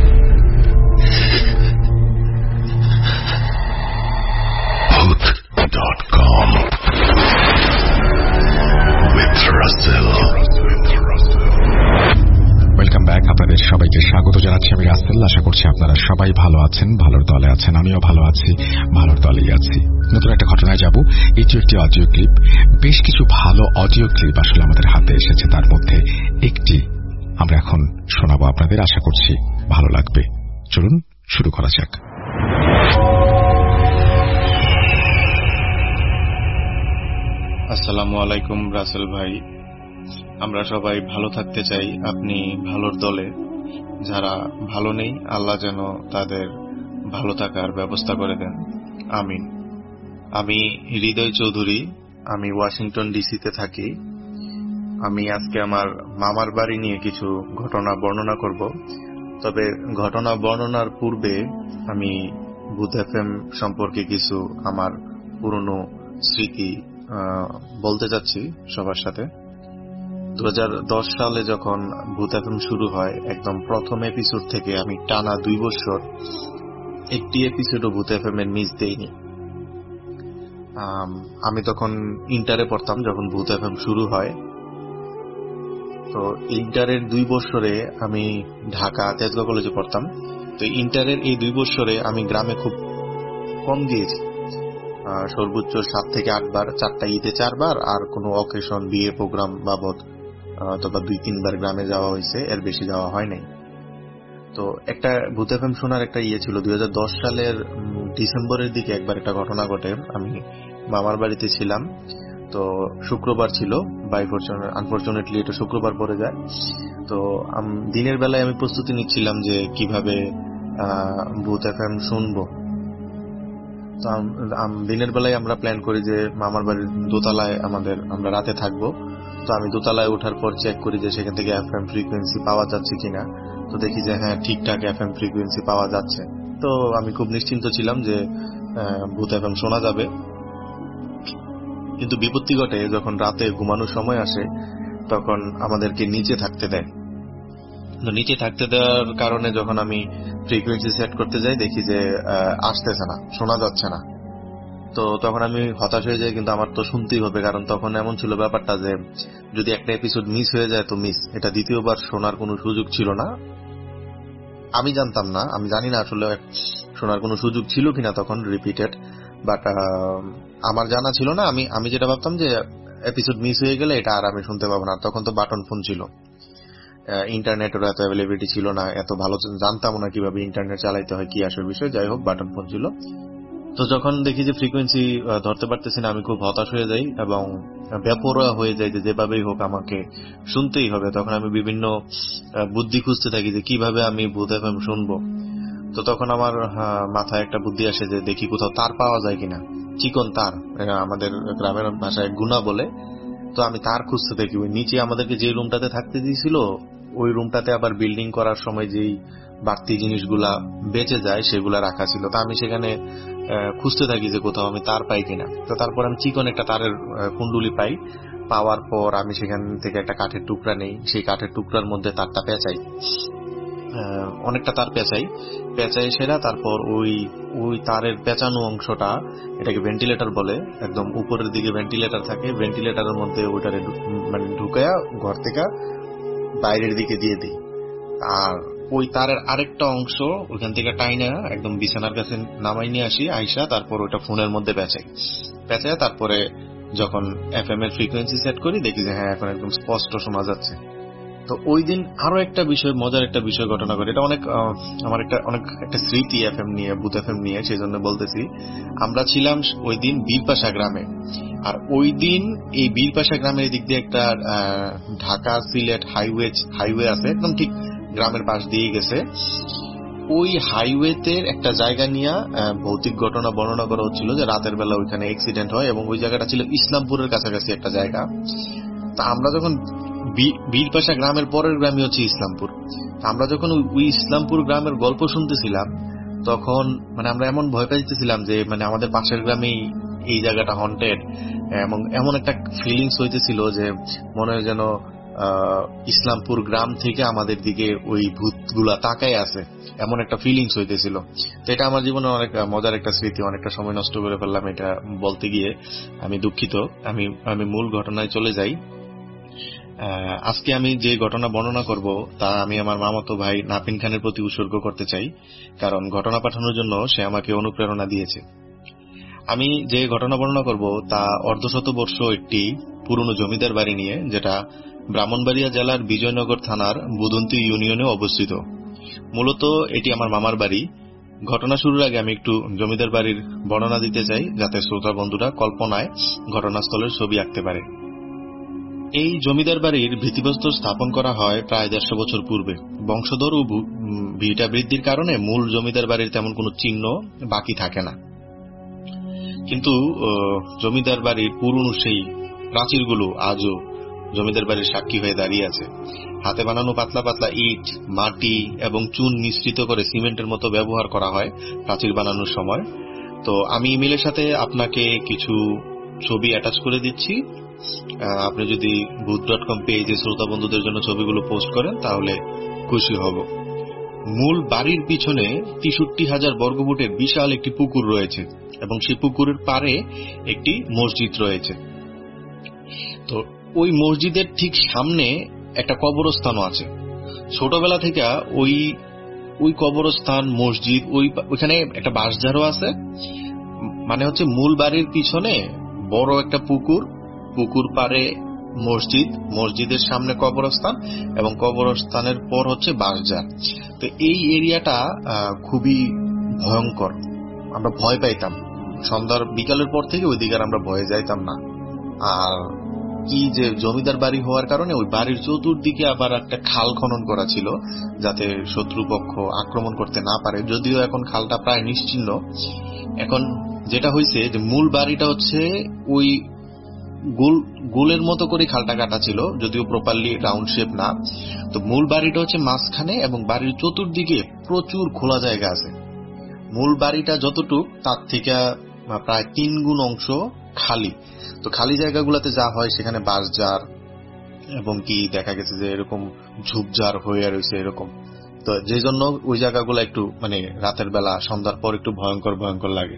Bhoot dot com with Russell. Welcome back. আপনাদের সবাইকে স্বাগত জানাচ্ছি আমি রাসেল। আশা করছি আপনারা সবাই ভালো আছেন, ভালোর দলে আছেন। আমিও ভালো আছি, ভালোর দলেই আছি। নতুন একটা ঘটনায় যাব। এটি একটি অডিও ক্লিপ। বেশ কিছু ভালো অডিও ক্লিপ আসলে আমাদের হাতে এসেছে, তার মধ্যে একটি আমরা এখন শোনাবো আপনাদের। আশা করছি ভালো লাগবে। চলুন শুরু করা যাক। আসসালামু আলাইকুম রাসেল ভাই। আমরা সবাই ভালো থাকতে চাই, আপনি ভালোর দলে। যারা ভালো নেই আল্লাহ যেন তাদের ভালো থাকার ব্যবস্থা করে দেন, আমিন। আমি হৃদয় চৌধুরী, আমি ওয়াশিংটন ডিসিতে থাকি। আমি আজকে আমার মামার বাড়ি নিয়ে কিছু ঘটনা বর্ণনা করব। তবে ঘটনা বর্ণনার পূর্বে আমি ভূত এফএম সম্পর্কে কিছু আমার পুরনো স্মৃতি বলতে চাচ্ছি সবার সাথে। দু হাজার দশ সালে যখন ভূত এফএম শুরু হয়, একদম প্রথম এপিসোড থেকে আমি টানা দুই বছর একটি এপিসোডও ভূত এফএম এর মিস দেইনি। আমি তখন ইন্টারে পড়তাম যখন ভূত এফএম শুরু হয়। তো ইন্টারের দুই বছরে আমি ঢাকা তেজগাঁও কলেজে পড়তাম। তো ইন্টারের এই দুই বছরে আমি গ্রামে খুব কম গিয়েছি, সর্বোচ্চ সাত থেকে আটবার, চারটা ঈদে চারবার, আর কোনো অকেশন বিয়ে প্রোগ্রাম বাবদ অথবা দুই তিনবার গ্রামে যাওয়া হয়েছে, এর বেশি যাওয়া হয় নাই। তো একটা ভূত এফএম শোনার একটা ইয়ে ছিল। দুই হাজার দশ সালের ডিসেম্বরের দিকে একবার একটা ঘটনা ঘটে। আমি মামার বাড়িতে ছিলাম, তো শুক্রবার ছিল, বাই আনফরচুনেটলি এটা শুক্রবার পড়ে যায়। তো দিনের বেলায় আমি প্রস্তুতি নিচ্ছিলাম যে কিভাবে ভূত এফএম শুনবো। তো দিনের বেলায় আমরা প্ল্যান করি যে মামার বাড়ির দোতলায় আমাদের আমরা রাতে থাকবো। তো আমি দোতলায় ওঠার পর চেক করি যে সেখান থেকে এফএম ফ্রিকোয়েন্সি পাওয়া যাচ্ছে কিনা। তো দেখি যে হ্যাঁ, ঠিকঠাক এফএম ফ্রিকোয়েন্সি পাওয়া যাচ্ছে। তো আমি খুব নিশ্চিন্ত ছিলাম যে ভূত এফএম শোনা যাবে। কিন্তু বিপত্তি ঘটে যখন রাতে ঘুমানোর সময় আসে, তখন আমাদেরকে নিচে থাকতে দেয়। তো নিচে থাকতে দেওয়ার কারণে যখন আমি ফ্রিকোয়েন্সি সেট করতে যাই, দেখি যে আসতেছে না, শোনা যাচ্ছে না। তো তখন আমি হতাশ হয়ে যাই, কিন্তু আমার তো শুনতেই হবে, কারণ তখন এমন ছিল ব্যাপারটা যে যদি একটা এপিসোড মিস হয়ে যায় তো মিস, এটা দ্বিতীয়বার শোনার কোনো সুযোগ ছিল না। আমি জানতাম না, আমি জানি না আসলে শোনার কোনো সুযোগ ছিল কিনা তখন রিপিটেড, বাট আমার জানা ছিল না। আমি আমি যেটা ভাবতাম যে এপিসোড মিস হয়ে গেলে এটা আর আমি শুনতে পাবো না। তখন তো বাটন ফোন ছিল, ইন্টারনেটের এত অ্যাভেলেবিলিটি ছিল না, এত ভালো জানতাম না কিভাবে ইন্টারনেট চালাইতে হয়, কি আসল বিষয়। যাই হোক, বাটন ফোন ছিল। তো যখন দেখি যে ফ্রিকোয়েন্সি ধরতে পারতেছি না, আমি খুব হতাশ হয়ে যাই এবং বেপরোয়া হয়ে যাই যে যেভাবেই হোক আমাকে শুনতেই হবে। তখন আমি বিভিন্ন বুদ্ধি খুঁজতে থাকি যে কিভাবে আমি ভূত এফএম শুনবো। তো তখন আমার মাথায় একটা বুদ্ধি আসে যে দেখি কোথাও তার পাওয়া যায় কিনা, চিকন তার, আমাদের গ্রামের ভাষায় গুনা বলে। তো আমি তার খুঁজতে থাকি। ওই নিচে আমাদেরকে যে রুমটাতে থাকতে দিয়েছিল, ওই রুমটাতে আবার বিল্ডিং করার সময় যেই বাড়তি জিনিসগুলা বেঁচে যায় সেগুলা রাখা ছিল। তা আমি সেখানে খুঁজতে থাকি যে কোথাও আমি তার পাই কিনা। তো তারপর আমি চিকন একটা তারের কুণ্ডুলি পাই। পাওয়ার পর আমি সেখান থেকে একটা কাঠের টুকরা নেই, সেই কাঠের টুকরার মধ্যে তারটা পেঁচাই, অনেকটা তার পেঁচাই পেঁচাই সেরা তারপর ওই ওই তারের পেঁচানো অংশটা, এটাকে ভেন্টিলেটর বলে, একদম উপরের দিকে ভেন্টিলেটর থাকে, ভেন্টিলেটরের মধ্যে ওইটারে মানে ঢুকায়া ঘর থেকে বাইরের দিকে দিয়ে দিই। আর ওই তারের আরেকটা অংশ ওইখান থেকে টাইনা একদম বিছানার কাছে নামাই নিয়ে আসি, আইসা তারপর ওইটা ফোনের মধ্যে পেঁচাই পেঁচাই তারপরে যখন এফ এম এর ফ্রিকোয়েন্সি সেট করি দেখি যে হ্যাঁ এখন একদম স্পষ্ট শোনা যাচ্ছে। তো ওই দিন আরো একটা বিষয়, মজার একটা বিষয় ঘটনা করে, এটা অনেক আমার একটা অনেক একটা স্মৃতি এফ এম নিয়ে, বুথ এফ এম নিয়ে, সেই জন্য বলতেছি। আমরা ছিলাম ওই দিন বীরপাশা গ্রামে, আর ওই দিন এই বীরপাশা গ্রামের দিক দিয়ে একটা ঢাকা সিলেট হাইওয়ে হাইওয়ে আছে, একদম ঠিক গ্রামের পাশ দিয়ে গেছে। ওই হাইওয়েতে একটা জায়গা নিয়ে ভৌতিক ঘটনা বর্ণনা করা হচ্ছিল যে রাতের বেলা ওইখানে অ্যাক্সিডেন্ট হয়, এবং ওই জায়গাটা ছিল ইসলামপুরের কাছাকাছি একটা জায়গা। তা আমরা যখন বীরপাশা গ্রামের পরের গ্রামই হচ্ছে ইসলামপুর, আমরা যখন ওই ইসলামপুর গ্রামের গল্প শুনতেছিলাম তখন মানে আমরা এমন ভয় পাইতেছিলাম যে মানে আমাদের পাশের গ্রামেই এই জায়গাটা হন্টেড, এবং এমন একটা ফিলিংস হইতেছিল যে মনে হয় যেন ইসলামপুর গ্রাম থেকে আমাদের দিকে ওই ভূতগুলা তাকায় আছে, এমন একটা ফিলিংস হইতেছিল। তো এটা আমার জীবনে অনেক মজার একটা স্মৃতি, অনেকটা সময় নষ্ট করে ফেললাম এটা বলতে গিয়ে, আমি দুঃখিত। আমি আমি মূল ঘটনায় চলে যাই। আজকে আমি যে ঘটনা বর্ণনা করব তা আমি আমার মামাতো ভাই নাপিন খানের প্রতি উৎসর্গ করতে চাই, কারণ ঘটনা পাঠানোর জন্য সে আমাকে অনুপ্রেরণা দিয়েছে। আমি যে ঘটনা বর্ণনা করব তা অর্ধশত বর্ষ একটি পুরনো জমিদার বাড়ি নিয়ে, যেটা ব্রাহ্মণবাড়িয়া জেলার বিজয়নগর থানার বুদন্তি ইউনিয়নে অবস্থিত। মূলত এটি আমার মামার বাড়ি। ঘটনা শুরুর আগে আমি একটু জমিদার বাড়ির বর্ণনা দিতে চাই, যাতে শ্রোতা বন্ধুরা কল্পনায় ঘটনাস্থলের ছবি আঁকতে পারে। এই জমিদার বাড়ির ভিত্তিপ্রস্তর স্থাপন করা হয় প্রায় দেড়শো বছর পূর্বে। বংশধর ও ভিটা বৃদ্ধির কারণে মূল জমিদার বাড়ির তেমন কোনো চিহ্ন বাকি থাকে না, কিন্তু জমিদার বাড়ির পুরনো সেই প্রাচীরগুলো আজও জমিদার বাড়ির সাক্ষী হয়ে দাঁড়িয়ে আছে। হাতে বানানো পাতলা পাতলা ইট, মাটি এবং চুন মিশ্রিত করে সিমেন্টের মতো ব্যবহার করা হয় প্রাচীর বানানোর সময়। তো আমি ইমেলের সাথে আপনাকে কিছু ছবি অ্যাটাচ করে দিচ্ছি, আপনি যদি ভূত ডট কম পেজে শ্রোতা বন্ধুদের জন্য ছবিগুলো পোস্ট করেন তাহলে খুশি হব। মূল বাড়ির পিছনে তেষট্টি হাজার বর্গফুটের বিশাল একটি পুকুর রয়েছে, এবং সেই পুকুরের পারে একটি মসজিদ রয়েছে। তো ওই মসজিদের ঠিক সামনে একটা কবরস্থানও আছে। ছোটবেলা থেকে ওই ওই কবরস্থান, মসজিদ, ওই ওইখানে একটা বাঁশঝাড়ও আছে। মানে হচ্ছে মূল বাড়ির পিছনে বড় একটা পুকুর, পুকুর পারে মসজিদ, মসজিদের সামনে কবরস্থান, এবং কবরস্থানের পর হচ্ছে বাঁশঝাড়। তো এই এরিয়াটা খুবই ভয়ঙ্কর, আমরা ভয় পাইতাম। সন্ধ্যার বিকালের পর থেকে ওই দিকে আমরা ভয়ে যাইতাম না। আর কি যে জমিদার বাড়ি হওয়ার কারণে ওই বাড়ির চতুর্দিকে আবার একটা খাল খনন করা ছিল, যাতে শত্রুপক্ষ আক্রমণ করতে না পারে। যদিও এখন খালটা প্রায় নিশ্চিহ্ন। এখন যেটা হয়েছে যে মূল বাড়িটা হচ্ছে ওই গোল গোলের মতো করে খালটা কাটা ছিল, যদিও প্রপারলি রাউন্ড শেপ না। তো মূল বাড়িটা হচ্ছে মাঝখানে, এবং বাড়ির চতুর্দিকে প্রচুর খোলা জায়গা আছে। মূল বাড়িটা যতটুক তার থেকে প্রায় তিন গুণ অংশ খালি। তো খালি জায়গাগুলোতে যা হয় সেখানে বাঁশঝাড় এবং কি দেখা গেছে যে এরকম ঝুপঝাড় হয়ে রয়েছে এরকম। তো যে জন্য ওই জায়গাগুলো একটু মানে রাতের বেলা সন্ধ্যার পর একটু ভয়ঙ্কর ভয়ঙ্কর লাগে।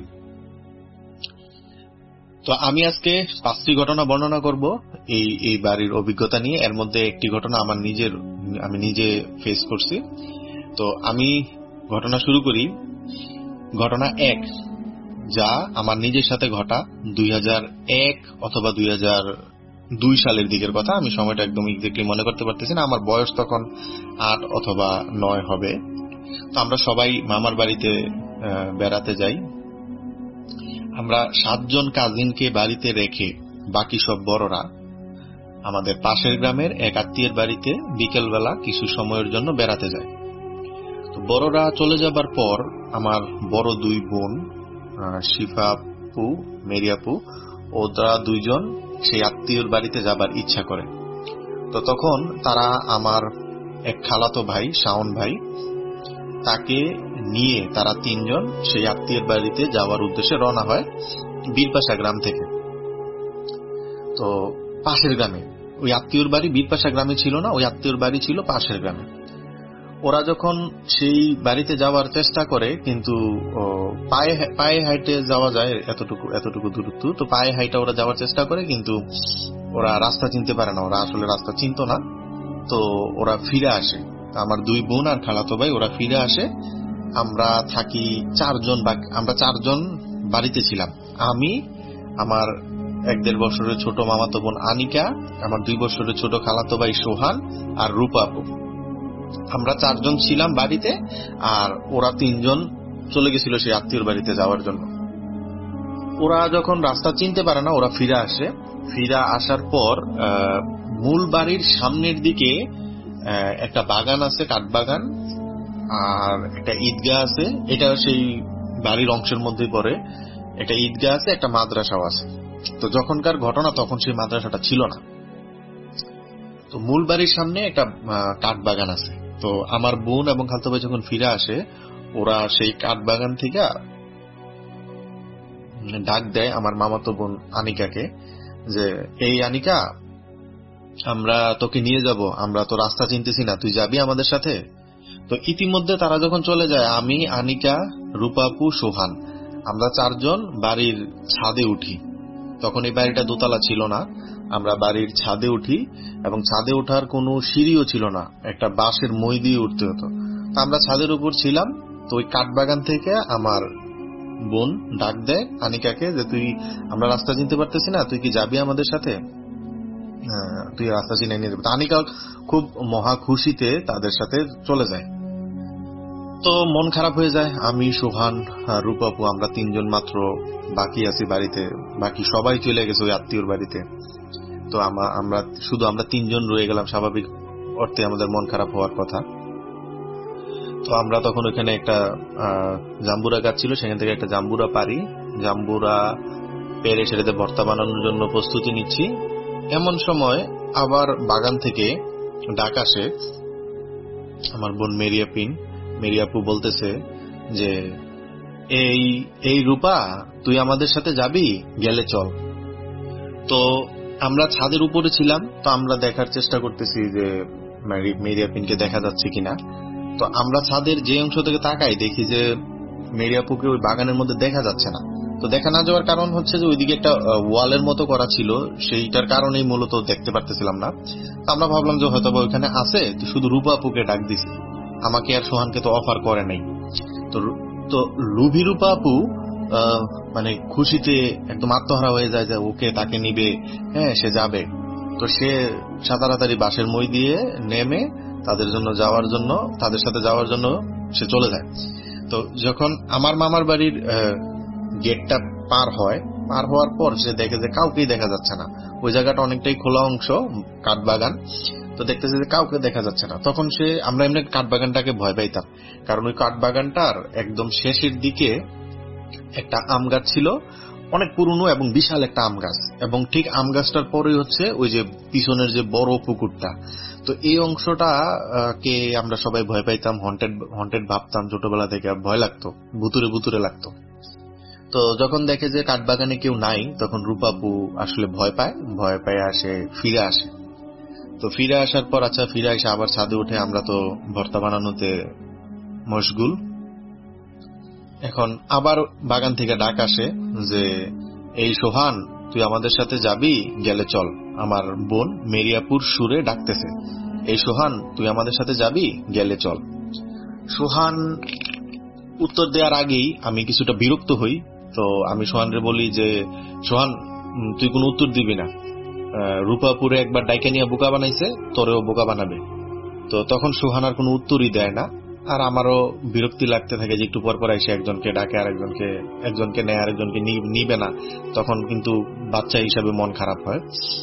তো আমি আজকে পাঁচটি ঘটনা বর্ণনা করব এই এই বাড়ির অভিজ্ঞতা নিয়ে। এর মধ্যে একটি ঘটনা আমার নিজের আমি নিজে ফেস করছি। তো আমি ঘটনা শুরু করি। ঘটনা এক, যা আমার নিজের সাথে ঘটা দুই হাজার এক অথবা দুই হাজার দুই সালের দিকের কথা। আমি সময়টা একদম এক্স্যাক্টলি মনে করতে পারতেছি না। আমার বয়স তখন আট অথবা নয় হবে। তো আমরা সবাই মামার বাড়িতে বেড়াতে যাই। আমরা সাতজন কাজিনকে বাড়িতে রেখে বাকি সব বড়রা আমাদের পাশের গ্রামের এক আত্মীয়ের বাড়িতে বিকেলবেলা কিছু সময়ের জন্য বেড়াতে যায়। তো বড়রা চলে যাবার পর আমার বড় দুই বোন শিফাপু, মেরিয়াপু, ওরা দুইজন সেই আত্মীয়র বাড়িতে যাবার ইচ্ছা করে। তো তখন তারা আমার এক খালাতো ভাই শাওন ভাই, তাকে নিয়ে তারা তিনজন সেই আত্মীয়ের বাড়িতে যাওয়ার উদ্দেশ্যে রওনা হয় বীরপাশা গ্রাম থেকে। তো পাশের গ্রামে। ওই আত্মীয়র বাড়ি বীরপাশা গ্রামে ছিল না, ওই আত্মীয়র বাড়ি ছিল পাশের গ্রামে। ওরা যখন সেই বাড়িতে যাওয়ার চেষ্টা করে, কিন্তু পায়ে পায়ে হাইটে যাওয়া যায় এতটুকু এতটুকু দূরত্ব, তো পায়ে হাইটে ওরা যাওয়ার চেষ্টা করে, কিন্তু ওরা রাস্তা চিনতে পারে না, ওরা আসলে রাস্তা চিনতো না। তো ওরা ফিরে আসে, আমার দুই বোন আর খালাতো ভাই ওরা ফিরে আসে। আমরা থাকি চারজন, আমরা চারজন বাড়িতে ছিলাম। আমি, আমার এক দেড় বছরের ছোট মামাতো বোন আনিকা, আমার দুই বছরের ছোট খালাতো ভাই সোহান আর রূপা আপু। আমরা চারজন ছিলাম বাড়িতে, আর ওরা তিনজন চলে গেছিল সেই আত্মীয়র বাড়িতে যাওয়ার জন্য। ওরা যখন রাস্তা চিনতে পারে না, ওরা ফিরে আসে। ফিরে আসার পর মূল বাড়ির সামনের দিকে একটা বাগান আছে, কাঠবাগান, আর একটা ঈদগাহ আছে। এটা সেই বাড়ির অংশের মধ্যেই পড়ে। একটা ঈদগাহ আছে, একটা মাদ্রাসাও আছে। তো যখনকার ঘটনা, তখন সেই মাদ্রাসাটা ছিল না। তো মূল বাড়ির সামনে একটা কাঠবাগান আছে। তো আমার বোন এবং খালাতো ভাই যখন ফিরে আসে, ওরা সেই কাঠবাগান থেকে ডাক দেয় আমার মামাতো বোন আনিকাকে, যে এই আনিকা, আমরা তোকে নিয়ে যাব, আমরা তো রাস্তা চিনতেছি না, তুই যাবি আমাদের সাথে? তো ইতিমধ্যে তারা যখন চলে যায়, আমি, আনিকা, রূপাপু, সোহান, আমরা চারজন বাড়ির ছাদে উঠি। তখন এই বাড়িটা দোতলা ছিল না। আমরা বাড়ির ছাদে উঠি, এবং ছাদে ওঠার কোনো সিঁড়িও ছিল না, একটা বাঁশের মই দিয়ে উঠতে হতো। তা আমরা ছাদের উপর ছিলাম। তো ওই কাঠবাগান থেকে আমার বোন ডাক দেয় আনিকাকে, যে তুই, আমরা রাস্তা চিনতে পারতেছি না, তুই কি যাবি আমাদের সাথে? তুই রাস্তা চিনে নিয়ে যাবি। আনিকা খুব মহা খুশিতে তাদের সাথে চলে যায়। তো মন খারাপ হয়ে যায়। আমি, সোহান, রূপাপু, আমরা তিনজন মাত্র বাকি আছি বাড়িতে, বাকি সবাই চলে গেছে ওই আত্মীয়র বাড়িতে। তো আমরা শুধু আমরা তিনজন রয়ে গেলাম। স্বাভাবিক অর্থে আমাদের মন খারাপ হওয়ার কথা। তো আমরা তখন ওখানে একটা জাম্বুরা গাছ ছিল, সেখান থেকে একটা জাম্বুরা পারি, জাম্বুরা পেরে সেটাতে ভর্তা বানানোর জন্য প্রস্তুতি নিচ্ছি। এমন সময় আবার বাগান থেকে ডাক আসে। আমার বোন মেরিয়াপিন, মেরিয়াপু বলতেছে যে এই এই রূপা, তুই আমাদের সাথে যাবি? গেলে চল। তো আমরা ছাদের উপরে ছিলাম, তো আমরা দেখার চেষ্টা করতেছি যে মেরিয়াপিনকে দেখা যাচ্ছে কিনা। তো আমরা ছাদের যে অংশ থেকে তাকাই, দেখি যে মেরিয়াপুকে ওই বাগানের মধ্যে দেখা যাচ্ছে না। তো দেখা না যাওয়ার কারণ হচ্ছে যে ওইদিকে একটা ওয়ালের মতো করা ছিল, সেইটার কারণেই মূলত দেখতে পারতেছিলাম না। আমরা ভাবলাম যে হয়তো ওইখানে আছে, তো শুধু রূপাপুকে ডাক দিছি, আমাকে আর সোহানকে তো অফার করে নাই। তো তো লুভি রূপাপু মানে খুশিতে একদম আত্মহারা হয়ে যায় যে ওকে, তাকে নিবে, হ্যাঁ সে যাবে। তো সে তাড়াতাড়ি বাঁশের মই দিয়ে নেমে তাদের জন্য যাওয়ার জন্য তাদের সাথে যাওয়ার জন্য সে চলে যায়। তো যখন আমার মামার বাড়ির গেটটা পার হয়, পার হওয়ার পর সে দেখে যে কাউকেই দেখা যাচ্ছে না। ওই জায়গাটা অনেকটাই খোলা অংশ, কাঠবাগান। তো দেখতেছে যে কাউকে দেখা যাচ্ছে না। তখন সে, আমরা এমনি কাঠবাগানটাকে ভয় পাইতাম, কারণ ওই কাঠবাগানটার একদম শেষের দিকে একটা আম গাছ ছিল, অনেক পুরনো এবং বিশাল একটা আম গাছ, এবং ঠিক আম গাছটার পরেই হচ্ছে ওই যে পিছনের যে বড় পুকুরটা। তো এই অংশটা কে আমরা সবাই ভয় পাইতাম, হন্টেড হন্টেড ভাবতাম ছোটবেলা থেকে, ভয় লাগতো, ভুতুরে ভুতুরে লাগতো। তো যখন দেখে যে কাঠবাগানে কেউ নাই, তখন রূপাপু আসলে ভয় পায়, ভয় পায় আসে ফিরে আসে। তো ফিরে আসার পর, আচ্ছা ফিরে এসে আবার ছাদে উঠে আমরা তো ভর্তা বানানোতে মশগুল। এখন আবার বাগান থেকে ডাক আসে যে এই সোহান, তুই আমাদের সাথে যাবি? গেলে চল। আমার বোন মেরিয়াপুর সুরে ডাকতেছে, এই সোহান, তুই আমাদের সাথে যাবি? গেলে চল। সোহান উত্তর দেওয়ার আগেই আমি কিছুটা বিরক্ত হই। তো আমি সোহানরে বলি যে সোহান, তুই কোনো উত্তর দিবি না, রূপাপুরে একবার ডাইকা নিয়ে বোকা বানাইছে, তোরেও বোকা বানাবে। তো তখন সোহান আর কোনো উত্তরই দেয় না। আর আমারও বিরক্তি লাগতে থাকে যে একটু পর পর এসে একজনকে ডাকে আর একজনকে একজনকে নেয় আর একজনকে নিবে না, তখন কিন্তু বাচ্চা হিসাবে মন খারাপ হয়।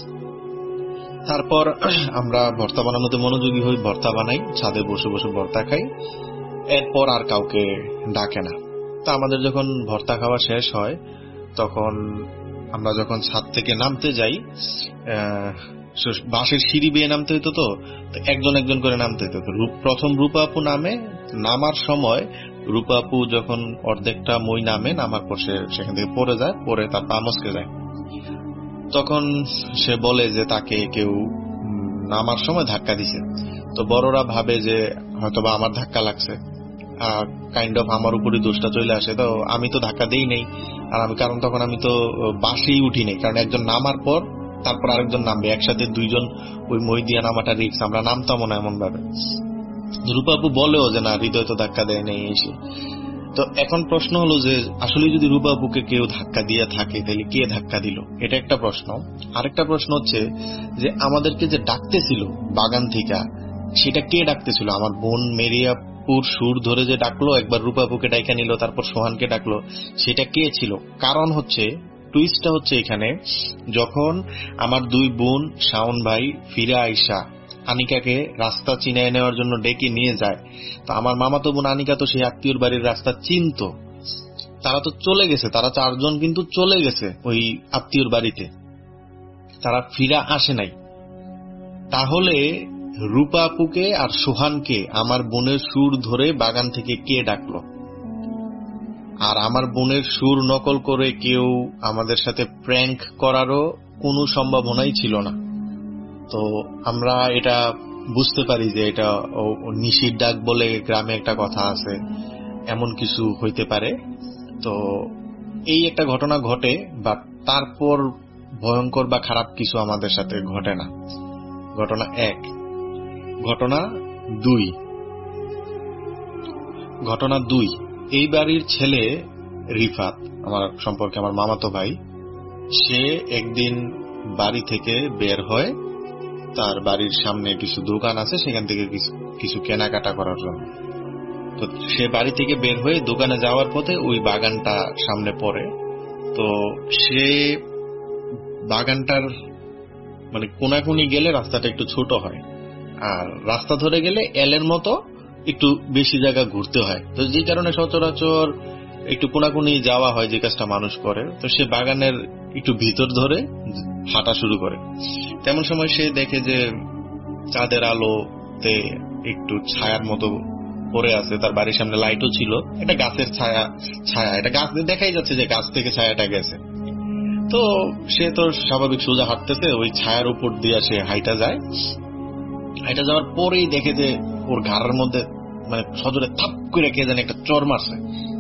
তারপর আমরা ভর্তা বানানোতে মনোযোগী হই, ভর্তা বানাই, ছাদে বসে বসে ভর্তা খাই। এরপর আর কাউকে ডাকে না। তা আমাদের যখন ভর্তা খাওয়া শেষ হয়, তখন আমরা যখন ছাদ থেকে নামতে যাই, বাঁশের সিঁড়ি বেয়ে নামতে হইতো, তো একজন একজন করে নামতে হইতো। প্রথম রূপাপু নামে, নামার সময় রূপাপু যখন অর্ধেকটা মই নামে, নামার পর সে সেখান থেকে পড়ে যায়, পরে তার পা মচকে যায়। তখন সে বলে যে তাকে কেউ নামার সময় ধাক্কা দিছে। তো বড়রা ভাবে যে হয়তোবা আমার ধাক্কা লাগছে, কাইন্ড অফ আমার উপরই দোষটা চলে আসে। তো আমি তো ধাক্কা দেই নাই, আর আমি কারণ তখন আমি তো বাসেই উঠি নাই, কারণ একজন নামার পর তারপর আরেকজন নামবে, একসাথে দুইজন ওই মই দিয়া নামাটা রিক্স, আমরা নামতামও না এমন ভাবে। রূপাপু বলেও যে না, হৃদয় তো ধাক্কা দেয় নাই এসে। তো এখন প্রশ্ন হলো যে আসলে যদি রূপাপুকে কেউ ধাক্কা দিয়ে থাকে তাহলে কে ধাক্কা দিল, এটা একটা প্রশ্ন। আরেকটা প্রশ্ন হচ্ছে যে আমাদেরকে যে ডাকতেছিল বাগান থেকে, সেটা কে ডাকতেছিল? আমার বোন মেরিয়াপুর সুর ধরে যে ডাকলো, একবার রূপাপুকে ডাইকা নিল, তারপর সোহানকে ডাকলো, সেটা কে ছিল? কারণ হচ্ছে টুইস্টটা হচ্ছে এখানে, যখন আমার দুই বোন শাওন ভাই ফিরে আইসা আনিকাকে রাস্তা চিনায় নেওয়ার জন্য ডেকে নিয়ে যায়, তো আমার মামাতো বোন আনিকা তো সেই আত্মীয়র বাড়ির রাস্তা চিনত। তারা তো চলে গেছে, তারা চারজন কিন্তু চলে গেছে ওই আত্মীয়র বাড়িতে, তারা ফিরে আসে নাই। তাহলে রূপাপুকে আর সোহানকে আমার বোনের সুর ধরে বাগান থেকে কে ডাকলো? আর আমার বোনের সুর নকল করে কেউ আমাদের সাথে প্র্যাঙ্ক করারও কোনো সম্ভাবনাই ছিল না। তো আমরা এটা বুঝতে পারি যে এটা নিশির ডাক বলে গ্রামে একটা কথা আছে, এমন কিছু হইতে পারে। তো এই একটা ঘটনা ঘটে, বা তারপর ভয়ঙ্কর বা খারাপ কিছু আমাদের সাথে ঘটে না। ঘটনা এক। ঘটনা দুই ঘটনা দুই এই বাড়ির ছেলে রিফাত, আমার সম্পর্কে আমার মামাতো ভাই, সে একদিন বাড়ি থেকে বের হয়, তার বাড়ির সামনে কিছু দোকান আছে, সেখান থেকে কিছু কেনাকাটা করার জন্য। তো সে বাড়ি থেকে বের হয়ে দোকানে যাওয়ার পথে ওই বাগানটা সামনে পড়ে। তো সে বাগানটার মানে কোনাকুনি গেলে রাস্তাটা একটু ছোট হয়, আর রাস্তা ধরে গেলে এলের মতো একটু বেশি জায়গা ঘুরতে হয়। তো যে কারণে সচরাচর একটু কোনাকুনি যাওয়া হয়, যে কাজটা মানুষ করে। তো সে বাগানের একটু ভিতর ধরে হাঁটা শুরু করে। তেমন সময় সে দেখে যে চাঁদের আলোতে একটু ছায়ার মতো পড়ে আছে, তার বাড়ির সামনে লাইটও ছিল, এটা গাছের ছায়া ছায়া এটা গাছ দেখাই যাচ্ছে যে গাছ থেকে ছায়াটা গেছে। তো সে তো স্বাভাবিক সোজা হাঁটতেছে, ওই ছায়ার উপর দিয়ে সে হাইটা যায়। হাইটা যাওয়ার পরেই দেখে যে ওর ঘাড়ের মধ্যে মানে সজোরে থাপ করে কে জানে একটা চর মারছে।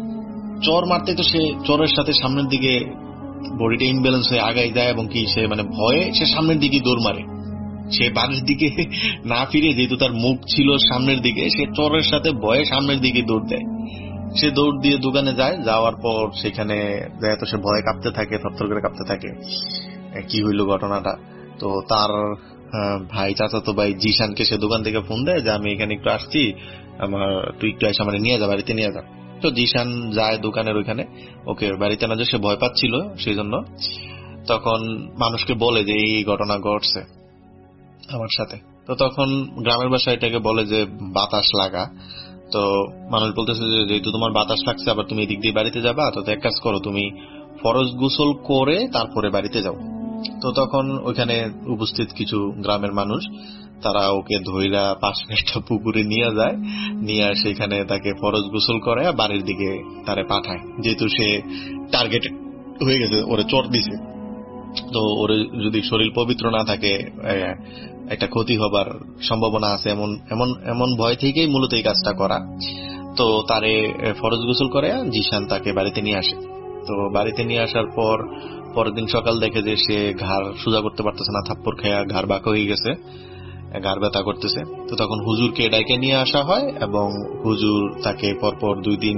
চর মারতে তো সে চরের সাথে সামনের দিকে বডিটা ইনব্যালেন্স হয়ে আগাই যায়, এবং কি সে মানে ভয়ে সে সামনের দিকে দৌড় মারে। সে বাড়ির দিকে না ফিরে, যেহেতু তার মুখ ছিল সামনের দিকে, সে চরের সাথে ভয়ে সামনের দিকে দৌড় দেয়। সে দৌড় দিয়ে দোকানে যায়, যাওয়ার পর সেখানে যায় তো সে ভয়ে কাঁপতে থাকে, থরথর করে কাঁপতে থাকে। কি হইল ঘটনাটা? তো তার ভাই, চাচাতো ভাই জিশানকে সে দোকান থেকে ফোন দেয় যে আমি এখানে একটু আসছি, আমার তুই একটু এসে আমার নিয়ে যা, বাড়িতে নিয়ে যা। তো জিশান যায় দোকানের ওইখানে, ওকে বাড়িতে না যে সে ভয় পাচ্ছিল সেই জন্য। তখন মানুষকে বলে যে এই ঘটনা ঘটছে আমার সাথে। তো তখন গ্রামের বাসায় এটাকে বলে যে বাতাস লাগা। তো মানুষ বলতেছে যে যেহেতু তোমার বাতাস লাগছে, আবার তুমি এদিক দিয়ে বাড়িতে যাবা, তো এক কাজ করো, তুমি ফরজ গোসল করে তারপরে বাড়িতে যাও। তো তখন ওইখানে উপস্থিত কিছু গ্রামের মানুষ, তারা ওকে ধইরা পাশে একটা পুকুরে নিয়ে যায়, নিয়ে সেখানে তাকে ফরজ গোসল করে বাড়ির দিকে তারে পাঠায়, যেহেতু সে টার্গেট হয়ে গেছে, ওরে চোট দিছে। তো ওরে যদি শরীর পবিত্র না থাকে একটা ক্ষতি হবার সম্ভাবনা আছে, এমন এমন এমন ভয় থেকেই মূলত এই কাজটা করা। তো তারে ফরজ গোসল করে জিশান তাকে বাড়িতে নিয়ে আসে। তো বাড়িতে নিয়ে আসার পর পরের দিন সকাল দেখে যে সে ঘাড় সোজা করতে পারতেছে না, থাপ্পড় খেয়া ঘাড় বাঁকা হয়ে গেছে, ঘাড় ব্যথা করতেছে। তো তখন হুজুরকে ডাইকে নিয়ে আসা হয়, এবং হুজুর তাকে পরপর দুই দিন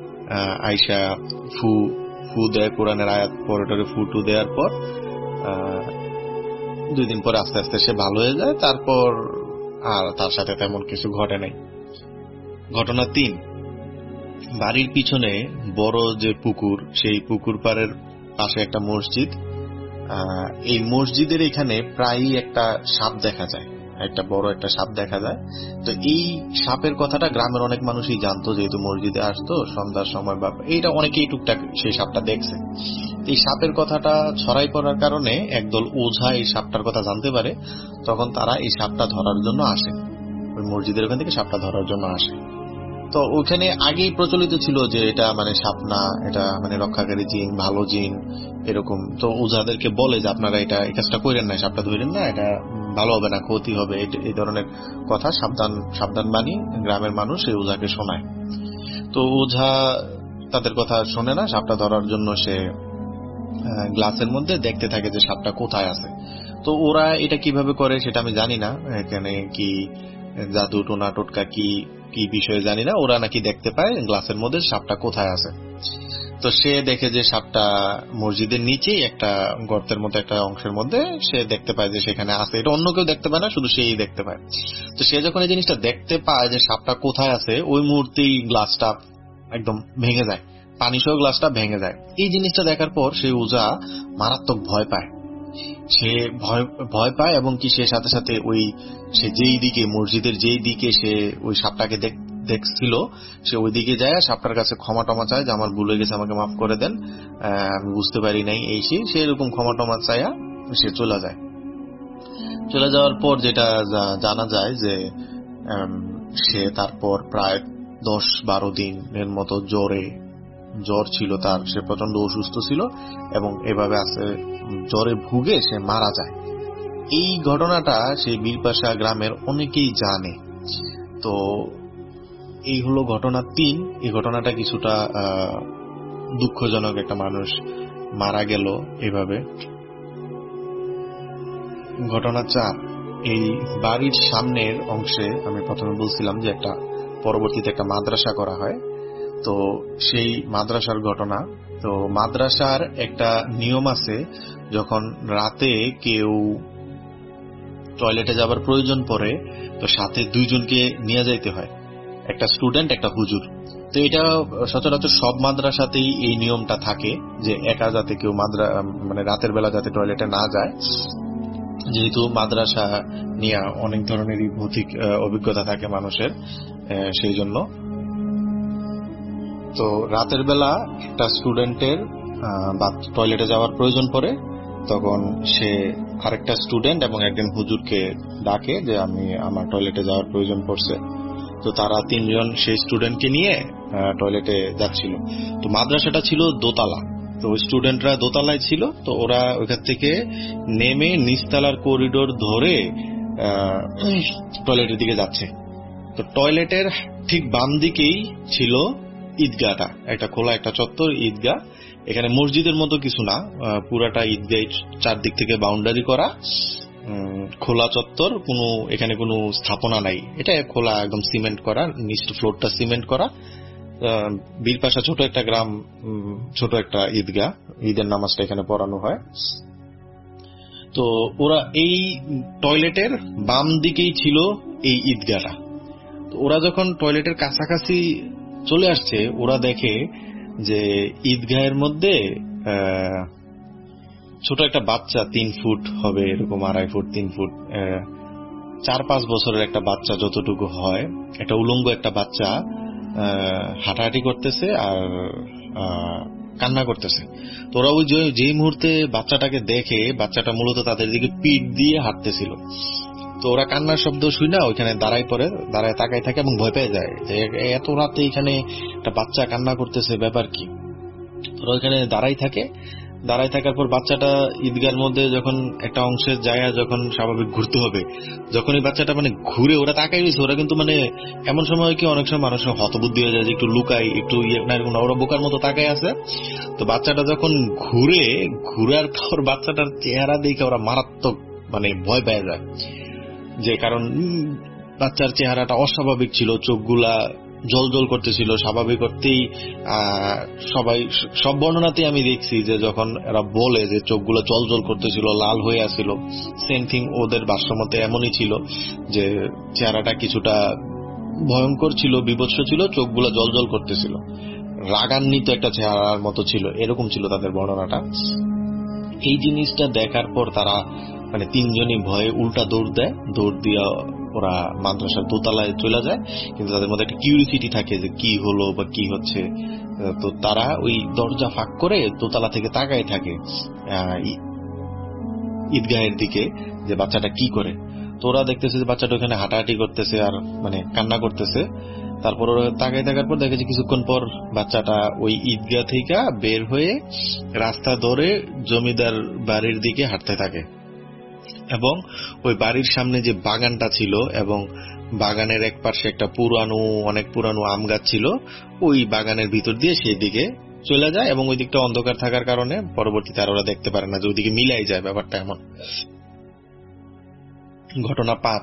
আইসা ফু ফু দেয়, কোরআনের আয়াত পরে ফু টু দেওয়ার পর দুই দিন পরে আস্তে আস্তে সে ভালো হয়ে যায়। তারপর আর তার সাথে তেমন কিছু ঘটে নাই। ঘটনা তিন। বাড়ির পিছনে বড় যে পুকুর, সেই পুকুর পাড়ের পাশে একটা মসজিদ। এই মসজিদের এখানে প্রায়ই একটা সাপ দেখা যায়, একটা বড় একটা সাপ দেখা যায়। তো এই সাপের কথাটা গ্রামের অনেক মানুষই জানতো, যেহেতু মসজিদে আসতো সন্ধ্যার সময়, বা এইটা অনেকেই টুকটাক সেই সাপটা দেখছে। এই সাপের কথাটা ছড়াই পড়ার কারণে একদল ওঝা এই সাপটার কথা জানতে পারে। তখন তারা এই সাপটা ধরার জন্য আসে, ওই মসজিদের ওখান থেকে সাপটা ধরার জন্য আসে। তো ওখানে আগেই প্রচলিত ছিল যে এটা মানে সাপ না, এটা মানে রক্ষাকারী জিন, ভালো জিন এরকম। তো ওঝাদেরকে বলে যে আপনারা এটা এই কাজটা করেন না, সাপটা ধরেন না, এটা ভালো হবে না, ক্ষতি হবে, এই ধরনের কথা সাবধান সাবধান বাণী গ্রামের মানুষ এই ওঝাকে শোনায়। তো ওঝা তাদের কথা শোনে না, সাপটা ধরার জন্য সে গ্লাসের মধ্যে দেখতে থাকে যে সাপটা কোথায় আছে। তো ওরা এটা কিভাবে করে সেটা আমি জানি না, এখানে কি জাদু টোনা টোটকা কি কি বিষয়ে জানি না, ওরা নাকি দেখতে পায় গ্লাসের মধ্যে সাপটা কোথায় আছে। তো সে দেখে যে সাপটা মসজিদের নিচেই একটা গর্তের মতো একটা অংশের মধ্যে সে দেখতে পায় যে সেখানে আছে, এটা অন্য কেউ দেখতে পায় না, শুধু সেই দেখতে পায়। তো সে যখন এই জিনিসটা দেখতে পায় যে সাপটা কোথায় আছে, ওই মুহূর্তেই গ্লাসটা একদম ভেঙে যায়, পানি সহ গ্লাসটা ভেঙে যায়। এই জিনিসটা দেখার পর সেই ওঝা মারাত্মক ভয় পায়, সে ভয় ভয় পায় এবং কি সে সাথে সাথে ওই সে যেই দিকে মসজিদের যেই দিকে সে ওই সাপটাকে দেখছিল সে ওই দিকে যায়, সাপটার কাছে ক্ষমা টমা চায় যে আমার ভুল হয়ে গেছে, আমাকে মাফ করে দেন, আমি বুঝতে পারি নাই, এই সে সে এরকম ক্ষমা টমা চায়া সে চলে যায়। চলে যাওয়ার পর যেটা জানা যায় যে সে তারপর প্রায় দশ বারো দিনের মতো জ্বরে জ্বর ছিল তার, সে প্রচন্ড অসুস্থ ছিল এবং এভাবে আছে জ্বরে ভুগে সে মারা যায়। এই ঘটনাটা সেই বীরপাশা গ্রামের অনেকেই জানে। তো এই হলো ঘটনা তিন। এই ঘটনাটা কিছুটা দুঃখজনক, একটা মানুষ মারা গেল এভাবে। ঘটনা চার, এই বাড়ির সামনের অংশে আমি প্রথমে বলছিলাম যে একটা পরবর্তীতে একটা মাদ্রাসা করা হয়। তো সেই মাদ্রাসার ঘটনা, তো মাদ্রাসার একটা নিয়ম আছে, যখন রাতে কেউ টয়লেটে যাবার প্রয়োজন পড়ে তো সাথে দুইজনকে নিয়ে যাইতে হয়, একটা স্টুডেন্ট একটা হুজুর। তো এটা সচরাচর সব মাদ্রাসাতেই এই নিয়মটা থাকে যে একা যাতে কেউ মাদ্রা মানে রাতের বেলা যাতে টয়লেটে না যায়, যেহেতু মাদ্রাসা নিয়ে অনেক ধরনেরই ভৌতিক অভিজ্ঞতা থাকে মানুষের, সেই জন্য। তো রাতের বেলা একটা স্টুডেন্টের টয়লেটে যাওয়ার প্রয়োজন পড়ে, তখন সে আরেকটা স্টুডেন্ট এবং একজন হুজুরকে ডাকে যে আমি আমার টয়লেটে যাওয়ার প্রয়োজন পড়ছে। তো তারা তিনজন সেই স্টুডেন্টকে নিয়ে টয়লেটে যাচ্ছিল। তো মাদ্রাসাটা ছিল দোতলা, তো স্টুডেন্টরা দোতলায় ছিল। তো ওরা ওইখান থেকে নেমে নিচতলার করিডোর ধরে টয়লেটের দিকে যাচ্ছে। তো টয়লেটের ঠিক বাম দিকেই ছিল ঈদগাহটা, একটা খোলা একটা চত্বর ঈদগাহ। এখানে মসজিদের মতো কিছু না, পুরাটা ঈদগাহ চারদিক থেকে বাউন্ডারি করা, খোলা চত্বর, কোনো এখানে কোনো স্থাপনা নাই, এটা খোলা একদম সিমেন্ট করা, নিচ ফ্লোরটা সিমেন্ট করা। বীরপাশা ছোট একটা গ্রাম, ছোট একটা ঈদগাহ, ঈদের নামাজটা এখানে পড়ানো হয়। তো ওরা এই টয়লেটের বাম দিকেই ছিল এই ঈদগাহটা। তো ওরা যখন টয়লেটের কাছাকাছি চলে আসছে, ওরা দেখে যে ঈদগাহের মধ্যে ছোট একটা বাচ্চা, তিন ফুট হবে এরকম, আড়াই ফুট তিন ফুট, চার পাঁচ বছরের একটা বাচ্চা যতটুকু হয়, একটা উলঙ্গ একটা বাচ্চা হাঁটাহাঁটি করতেছে আর কান্না করতেছে। তো ওরা ওই যেই মুহূর্তে বাচ্চাটাকে দেখে, বাচ্চাটা মূলত তাদের দিকে পিঠ দিয়ে হাঁটতেছিল। তো ওরা কান্নার শব্দ শুই না ওইখানে দাঁড়াই পড়ে, দাঁড়ায় তাকাই থাকে এবং ভয় পেয়ে যায় যে এত রাতে এখানে একটা বাচ্চা কান্না করতেছে, ব্যাপার কি। ওরা ওইখানে দাঁড়াই থাকে। দাঁড়াই থাকার পর বাচ্চাটা ঈদগাহের মধ্যে যখন একটা অংশের জায়গা যখন স্বাভাবিক ঘুরতে হবে, যখন এই বাচ্চাটা মানে ঘুরে ওরা তাকাই রয়েছে, ওরা কিন্তু মানে এমন সময় কি অনেক সময় মানুষের হতবুদ্ধি হয়ে যায় যে একটু লুকাই, একটু ইয়ে না, ওরা বোকার মতো তাকাই আছে। তো বাচ্চাটা যখন ঘুরে ঘুরার পর বাচ্চাটার চেহারা দেখে ওরা মারাত্মক মানে ভয় পেয়ে যায়, যে কারণ বাচ্চার চেহারাটা অস্বাভাবিক ছিল, চোখগুলা জল জল করতেছিল। স্বাভাবিক করতেই সবাই সব বর্ণনাতেই আমি দেখছি যে যখন এরা বলে যে চোখগুলো জল জল করতেছিল, লাল হয়ে আসছিল, সেম থিং ওদের ভাষ্যমতে এমনই ছিল যে চেহারাটা কিছুটা ভয়ঙ্কর ছিল, বিভৎস ছিল, চোখগুলো জল জল করতেছিল, রাগান্বিত একটা চেহারার মতো ছিল, এরকম ছিল তাদের বর্ণনাটা। এই জিনিসটা দেখার পর তারা মানে তিনজনই ভয়ে উল্টা দৌড় দেয়। দৌড় দিয়া ওরা মাদ্রাসার দোতলায় চলে যায়, কিন্তু তাদের মধ্যে একটা কিউরিসিটি থাকে যে কি হলো বা কি হচ্ছে। তো তারা ওই দরজা ফাঁক করে দোতলা থেকে তাকায় থাকে ঈদগাহের দিকে যে বাচ্চাটা কি করে। তো ওরা দেখতেছে যে বাচ্চাটা ওখানে হাঁটাহাঁটি করতেছে আর মানে কান্না করতেছে। তারপর ওরা তাকায় থাকার পর দেখেছে কিছুক্ষণ পর বাচ্চাটা ওই ঈদগাহ থেকে বের হয়ে রাস্তা ধরে জমিদার বাড়ির দিকে হাঁটতে থাকে এবং ওই বাড়ির সামনে যে বাগানটা ছিল এবং বাগানের এক পাশে একটা পুরানো অনেক পুরানো আম গাছ ছিল, ওই বাগানের ভিতর দিয়ে সেই দিকে চলে যায় এবং ওই দিকটা অন্ধকার থাকার কারণে পরবর্তীতে আর ওরা দেখতে পারে না যে ওইদিকে মিলাই যায় ব্যাপারটা এমন। ঘটনা পাঁচ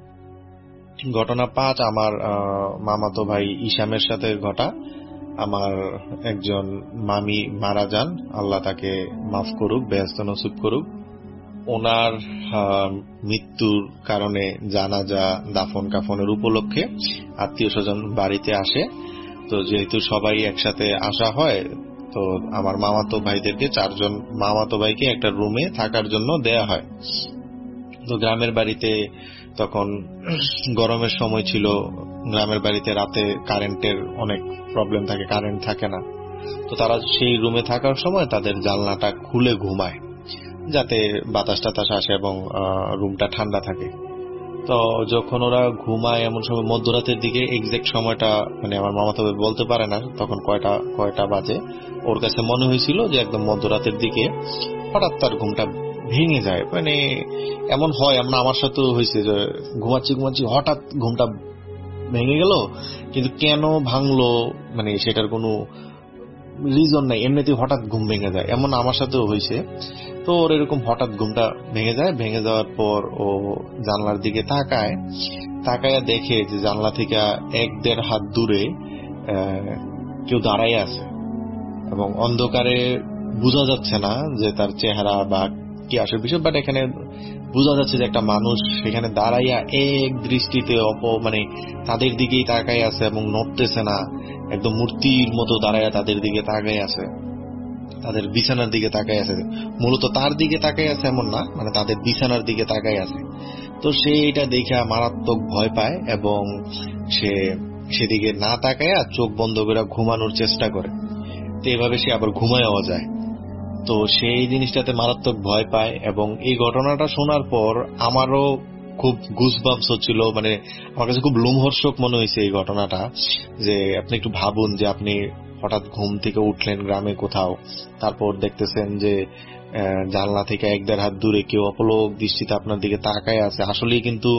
ঘটনা পাঁচ আমার মামাতো ভাই ইসামের সাথে ঘটা। আমার একজন মামি মারা যান, আল্লাহ তাকে মাফ করুক, বেহেশত নসিব করুক। ওনার মৃত্যুর কারণে জানাজা দাফন কাফনের উপলক্ষে আত্মীয় স্বজন বাড়িতে আসে। তো যেহেতু সবাই একসাথে আসা হয়, তো আমার মামাতো ভাইদেরকে চারজন মামাতো ভাইকে একটা রুমে থাকার জন্য দেয়া হয়। তো গ্রামের বাড়িতে তখন গরমের সময় ছিল, গ্রামের বাড়িতে রাতে কারেন্টের অনেক প্রবলেম থাকে, কারেন্ট থাকে না। তো তারা সেই রুমে থাকার সময় তাদের জানলাটা খুলে ঘুমায় যাতে বাতাস টাতাস আসে এবং রুমটা ঠান্ডা থাকে। তো যখন ওরা ঘুমায় এমন সময় মধ্যরাতের দিকে, এক্সাক্ট সময়টা মানে আমার মামাতো ভাই বলতে পারে না তখন কয়টা কয়টা বাজে, ওর কাছে মনে হয়েছিল যে একদম মধ্যরাতের দিকে হঠাৎ তার ঘুমটা ভেঙে যায়। মানে এমন হয়, আমরা আমার সাথেও হয়েছে যে ঘুমাচ্ছি ঘুমাচ্ছি হঠাৎ ঘুমটা ভেঙে গেল, কিন্তু কেন ভাঙলো মানে সেটার কোনো রিজন নাই, এমনিতেই হঠাৎ ঘুম ভেঙে যায়, এমন আমার সাথেও হয়েছে। তো ওর এরকম হঠাৎ ঘুমটা ভেঙে যায়। ভেঙে যাওয়ার পর ও জানলার দিকে তাকায়, তাকায় দেখে যে জানলা থেকে এক দেড় হাত দূরে কেউ দাঁড়াই আছে এবং অন্ধকারে বোঝা যাচ্ছে না যে তার চেহারা বা কি আসল বিষয়, বাট এখানে বোঝা যাচ্ছে যে একটা মানুষ সেখানে দাঁড়াইয়া এক দৃষ্টিতে অপ মানে তাদের দিকেই তাকাই আছে এবং নড়তেছে না, একদম মূর্তির মতো দাঁড়াইয়া তাদের দিকে তাকাই আছে, তাদের বিছানার দিকে তাকাই আছে। মূলত তার দিকে তাকাই আছে এমন না, মানে তাদের বিছানার দিকে তাকাই আছে। তো সে এটা দেখে মারাত্মক ভয় পায় এবং সে সেদিকে না তাকায় চোখ বন্ধ করে ঘুমানোর চেষ্টা করে। তো এভাবে সে আবার ঘুমায়ও যায়। তো সেই জিনিসটাতে মারাত্মক ভয় পায় এবং এই ঘটনাটা শোনার পর আমারও খুব গুজবাম্পস হচ্ছিল, মানে আমার কাছে খুব লোমহর্ষক মনে হয়েছে এই ঘটনাটা। যে আপনি একটু ভাবুন যে আপনি হঠাৎ ঘুম থেকে উঠলেন গ্রামে কোথাও, তারপর দেখতেছেন যে জানলা থেকে এক দেড় হাত দূরে কেউ অপলক দৃষ্টিতে আপনার দিকে তাকায় আছে। আসলেই কিন্তু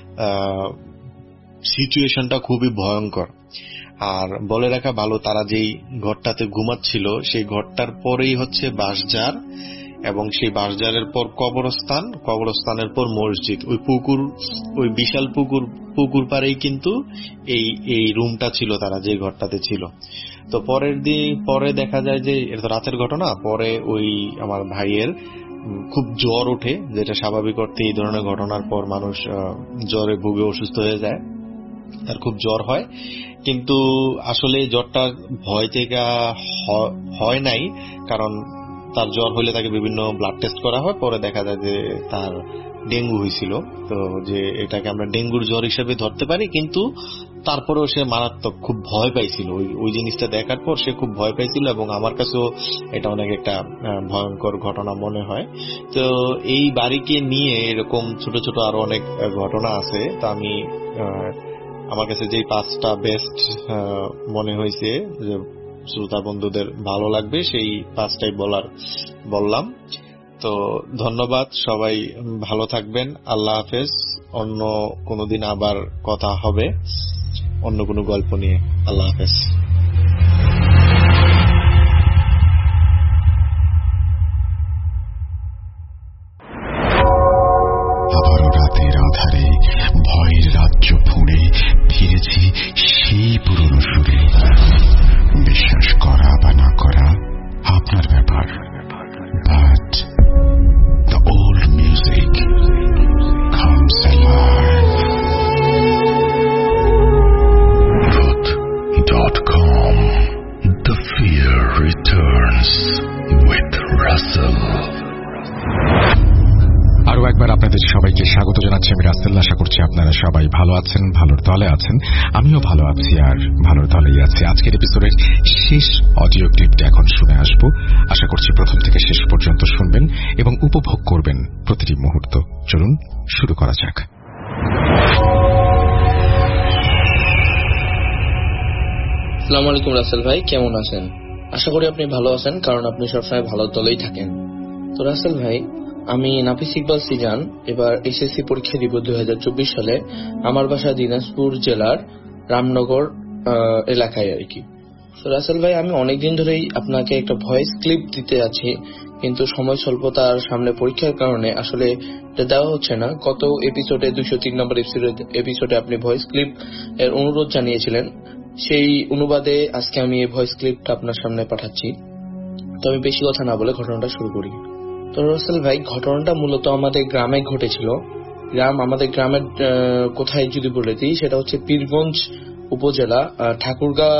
সিচুয়েশনটা খুবই ভয়ঙ্কর। আর বলে রাখা ভালো, তারা যেই ঘরটাতে ঘুমাচ্ছিল সেই ঘরটার পরেই হচ্ছে বাঁশঝাড় এবং সেই বাঁশঝাড়ের পর কবরস্থান, কবরস্থানের পর মসজিদ। ওই পুকুর, ওই বিশাল পুকুর পুকুর পাড়েই কিন্তু এই এই রুমটা ছিল, তারা যে ঘরটাতে ছিল। তো পরের দিন পরে দেখা যায় যে এটা তো রাতের ঘটনা, পরে ওই আমার ভাইয়ের খুব জ্বর ওঠে, যেটা স্বাভাবিক অর্থে এই ধরনের ঘটনার পর মানুষ জ্বরে ভুগে অসুস্থ হয়ে যায়। তার খুব জ্বর হয়, কিন্তু আসলে জ্বরটা ভয় থেকে হয় নাই, কারণ তার জ্বর হলে তাকে বিভিন্ন ব্লাড টেস্ট করা হয়, পরে দেখা যায় যে তার ডেঙ্গু হয়েছিল। তো যে এটাকে আমরা ডেঙ্গুর জ্বর হিসেবে ধরতে পারি, কিন্তু তারপরেও সে মারাত্মক খুব ভয় পাইছিল। ওই ওই জিনিসটা দেখার পর সে খুব ভয় পাইছিল এবং আমার কাছেও এটা অনেক একটা ভয়ঙ্কর ঘটনা মনে হয়। তো এই বাড়িকে নিয়ে এরকম ছোট ছোট আরো অনেক ঘটনা আছে। তো আমি আমার কাছে যেই পাঁচটা বেস্ট মনে হয়েছে যে শ্রোতা বন্ধুদের ভালো লাগবে, সেই পাঁচটাই বলার বললাম। তো ধন্যবাদ, সবাই ভালো থাকবেন, আল্লাহ হাফেজ। অন্য কোনোদিন আবার কথা হবে অন্য কোনো গল্প নিয়ে। আল্লাহ হাফেজ। আবারও রাতের আধারে ভয়ের রাজ্য ফুঁড়ে ফিরেছি সেই পুরনো সুরে। বিশ্বাস করা বা না করা আপনার ব্যাপার, but the old music comes alive. Truth dot com. The fear returns with Russell. আরো একবার আপনাদের সবাইকে স্বাগত জানাচ্ছি আমি রাসেল। আশা করছি আপনারা সবাই ভালো আছেন, ভালোর দলে আছেন। আমিও ভালো আছি আর ভালোর দলেই আছি। আজকের এপিসোডের শেষ অডিও ক্লিপটা এখন শুনে আসব। আশা করছি প্রথম থেকে শেষ পর্যন্ত শুনবেন এবং উপভোগ করবেন প্রতিটি মুহূর্ত। চলুন শুরু করা যাক। আসসালামু আলাইকুম রাসেল ভাই, কেমন আছেন? আশা করি আপনি ভালো আছেন, কারণ আপনি সবসময় ভালো দলেই থাকেন। তো রাসেল ভাই, আমি নাফিস ইকবাল সিজান এবার এসএসসি পরীক্ষা দিব দুই হাজার চব্বিশ সালে। আমার বাসা দিনাজপুর জেলার রামনগর এলাকায় আর কি। তো রাসেল ভাই, আমি অনেকদিন ধরেই আপনাকে একটা ভয়েস ক্লিপ দিতে আছি, কিন্তু সময় স্বল্পতার সামনে পরীক্ষার কারণে আসলে এটা দেওয়া হচ্ছে না। গত এপিসোডে দুইশো তিন নম্বর এপিসোডে আপনি ভয়েস ক্লিপ এর অনুরোধ জানিয়েছিলেন, সেই অনুবাদে আজকে আমি এই ভয়েস ক্লিপটা আপনার সামনে পাঠাচ্ছি। তো আমি বেশি কথা না বলে ঘটনাটা শুরু করি। তো রাসেল ভাই, ঘটনাটা মূলত আমাদের গ্রামে ঘটেছিল। গ্রাম আমাদের গ্রামের কোথায় যদি বলে দিই, সেটা হচ্ছে পীরগঞ্জ উপজেলা, ঠাকুরগাঁ